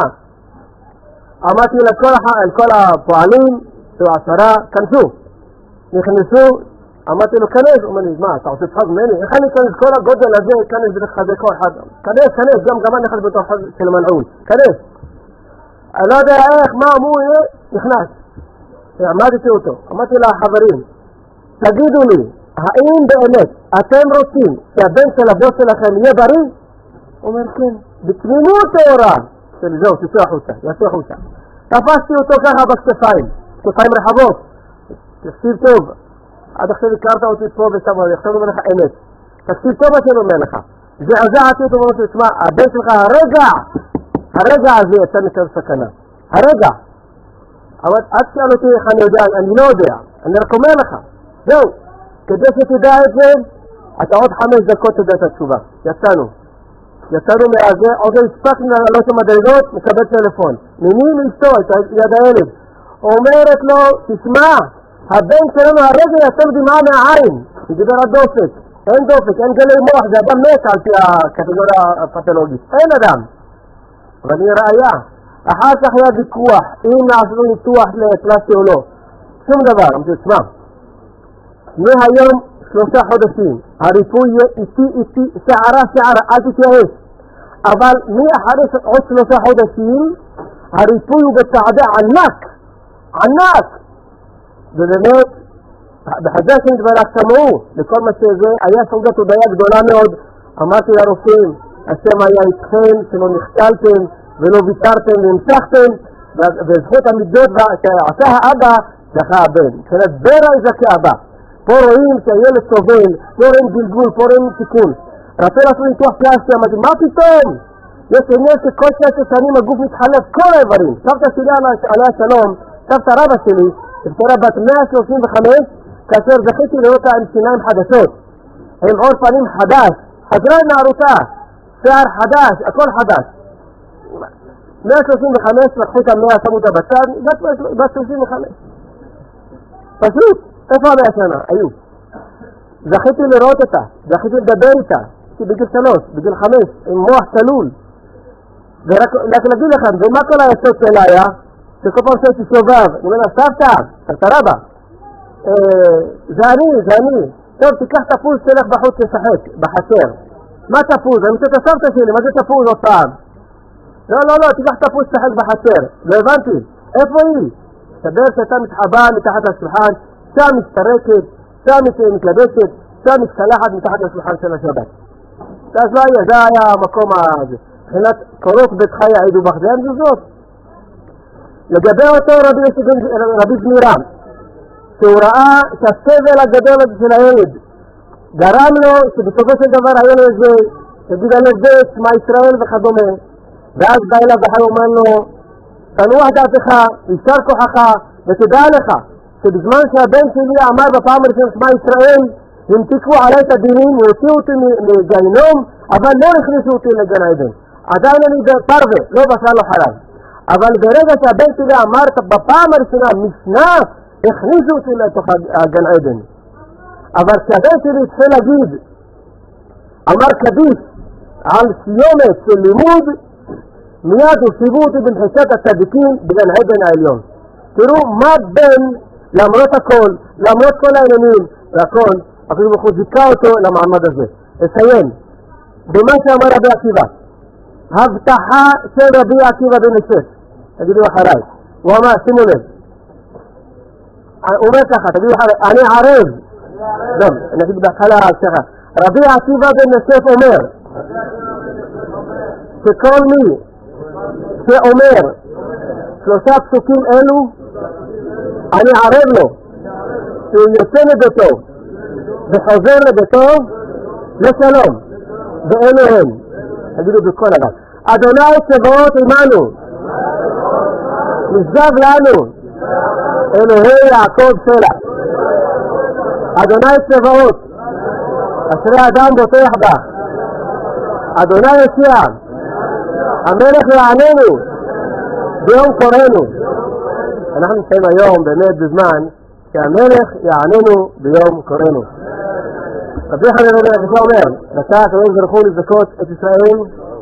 אמרתי לכל, לכל הפועלים, שהוא עשרה, כנסו. נכנסו, אמרתי לו, כנס. הוא אומר לי, מה, אתה עושה צחק ממני? איך אני כנס כל הגודל הזה, כנס בלחזה כל אחד. כנס, כנס, גם גם אני נכנס בתוך של מנעול. כנס. אני לא יודע איך, מה, מו, נכנס. עמדתי אותו. אמרתי לחברים, תגידו לי, האם באמת אתם רוצים שהבן של הבוס שלכם יהיה בריא? הוא אומר, כן. בתמימות תאורה. זהו, תצאו החוצה, יצאו החוצה. תפסתי אותו ככה בכתפיים, כתפיים רחבות. תקשיב טוב. עד עכשיו הכרת אותי פה ושם, אני עכשיו אומר לך אמת. תקשיב טוב מה שאני אומר לך. זה עזעתי אותו ואומר, תשמע, הבן שלך הרגע, הרגע הזה יצא מכאן סכנה. הרגע. אבל עד שאל אותי איך אני יודע, אני לא יודע. אני רק אומר לך. זהו. כדי שתדע את זה, אתה עוד חמש דקות תדע את התשובה. יצאנו. יצאנו מהזה, עוד לא הספקנו לעלות המדרגות, מקבל טלפון. ממי מאשתו, את יד הילד. אומרת לו, תשמע, הבן שלנו הרגע יצא דמעה מהעין. היא דיבר על דופק. אין דופק, אין גלי מוח, זה אדם מת על פי הקטגוריה הפתולוגית. אין אדם. אבל היא ראיה. אחר כך היה ויכוח, אם נעשו ניתוח לפלסטי או לא. שום דבר, אמרתי, תשמע. מהיום שלושה חודשים, הריפוי יהיה איתי איתי, שערה שערה, אל תתייאש. אבל מאחרי עוד שלושה חודשים, הריפוי הוא בצעדי ענק, ענק. ובאמת, בחזה שנתברך שמעו, לכל מה שזה, היה סוגת הודעה גדולה מאוד. אמרתי לרופאים, השם היה איתכם, שלא נכשלתם, ולא ויתרתם והמשכתם, וזכות המידות שעשה האבא, זכה הבן. כלומר, ברע יזכה הבא. פה רואים שהילד סובל, פה רואים גלגול, פה רואים תיקון. רצה לעשות ניתוח פלסטי, אמרתי, מה פתאום? יש עניין שכל שש שנים הגוף מתחלף כל האיברים. סבתא שלי עליה שלום, סבתא רבא שלי, נפטרה בת מאה שלושים וחמש, כאשר זכיתי לראות לה עם שיניים חדשות, עם עור פנים חדש, חזרה עם נערותה, שיער חדש, הכל חדש. מאה שלושים וחמש, לקחו את המאה, שמו אותה בצד, בת שלושים וחמש. פשוט, איפה המאה שנה? היו. זכיתי לראות אותה, זכיתי לדבר איתה, בגיל שלוש, בגיל חמש, עם מוח צלול. ורק להגיד לכם, ומה כל היסוד שלה היה? שכל פעם שעושה שובב, אני אומר לה, סבתא, סבתא רבא, זה אני, זה אני. טוב, תיקח את הפוס, תלך בחוץ לשחק, בחצר. מה תפוז? אני רוצה את הסבתא שלי, מה זה תפוז עוד פעם? לא, לא, לא, תיקח תפוז תחל בחצר. לא הבנתי, איפה היא? תדבר שאתה מתחבא מתחת לשולחן, שם מסתרקת, שם מתלבשת, שם מתקלחת מתחת לשולחן של השבת. אז לא היה, זה היה המקום הזה. מבחינת קורות ביתך יעידו בך, זה אין זאת. לגבי אותו רבי, רבי זמירם, שהוא ראה שהסבל הגדול של הילד גרם לו שבסופו של דבר הילד הזה יגיד על זה שמה ישראל וכדומה, ואז בא אליו בחר אומר לו, תנוח דעתך, יישר כוחך, ותדע לך שבזמן שהבן שלי אמר בפעם הראשונה שמה ישראל, הם תיקחו עלי את הדינים, והוציאו אותי מגיהינום, אבל לא הכניסו אותי לגן עדן. עדיין אני פרווה, לא בשר לא חלב. אבל ברגע שהבן שלי אמר בפעם הראשונה משנה, הכניסו אותי לתוך הגן עדן. אבל כשהבן שלי התחיל להגיד, אמר קדיש על סיומת של לימוד, מיד הושיבו אותי במחיצת הצדיקים בגן עדן העליון. תראו מה בן, למרות הכל, למרות כל העניינים והכל, אפילו מחוזיקה אותו למעמד הזה. אסיים במה שאמר רבי עקיבא, הבטחה של רבי עקיבא בן יוסף. תגידו אחריי, הוא אמר, שימו לב, הוא אומר ככה, תגידו אחריי, אני ערב, לא, אני אגיד בהתחלה ככה, רבי עקיבא בן יוסף אומר שכל מי שאומר שלושה פסוקים אלו, אני ערב לו שהוא יוצא לביתו וחוזר לביתו לשלום, ואלו הם, תגידו בכל הרב, אדוני צבאות עמנו, נשגב לנו, אלוהי יעקב סלע, אדוני צבאות, אשרי אדם בוטח בה, אדוני יציע, המלך יעננו ביום קוראנו. אנחנו נמצאים היום באמת בזמן שהמלך יעננו ביום קוראנו. רבי חנן בן עקיבא אומר, רצה הקדוש ברוך הוא לזכות את ישראל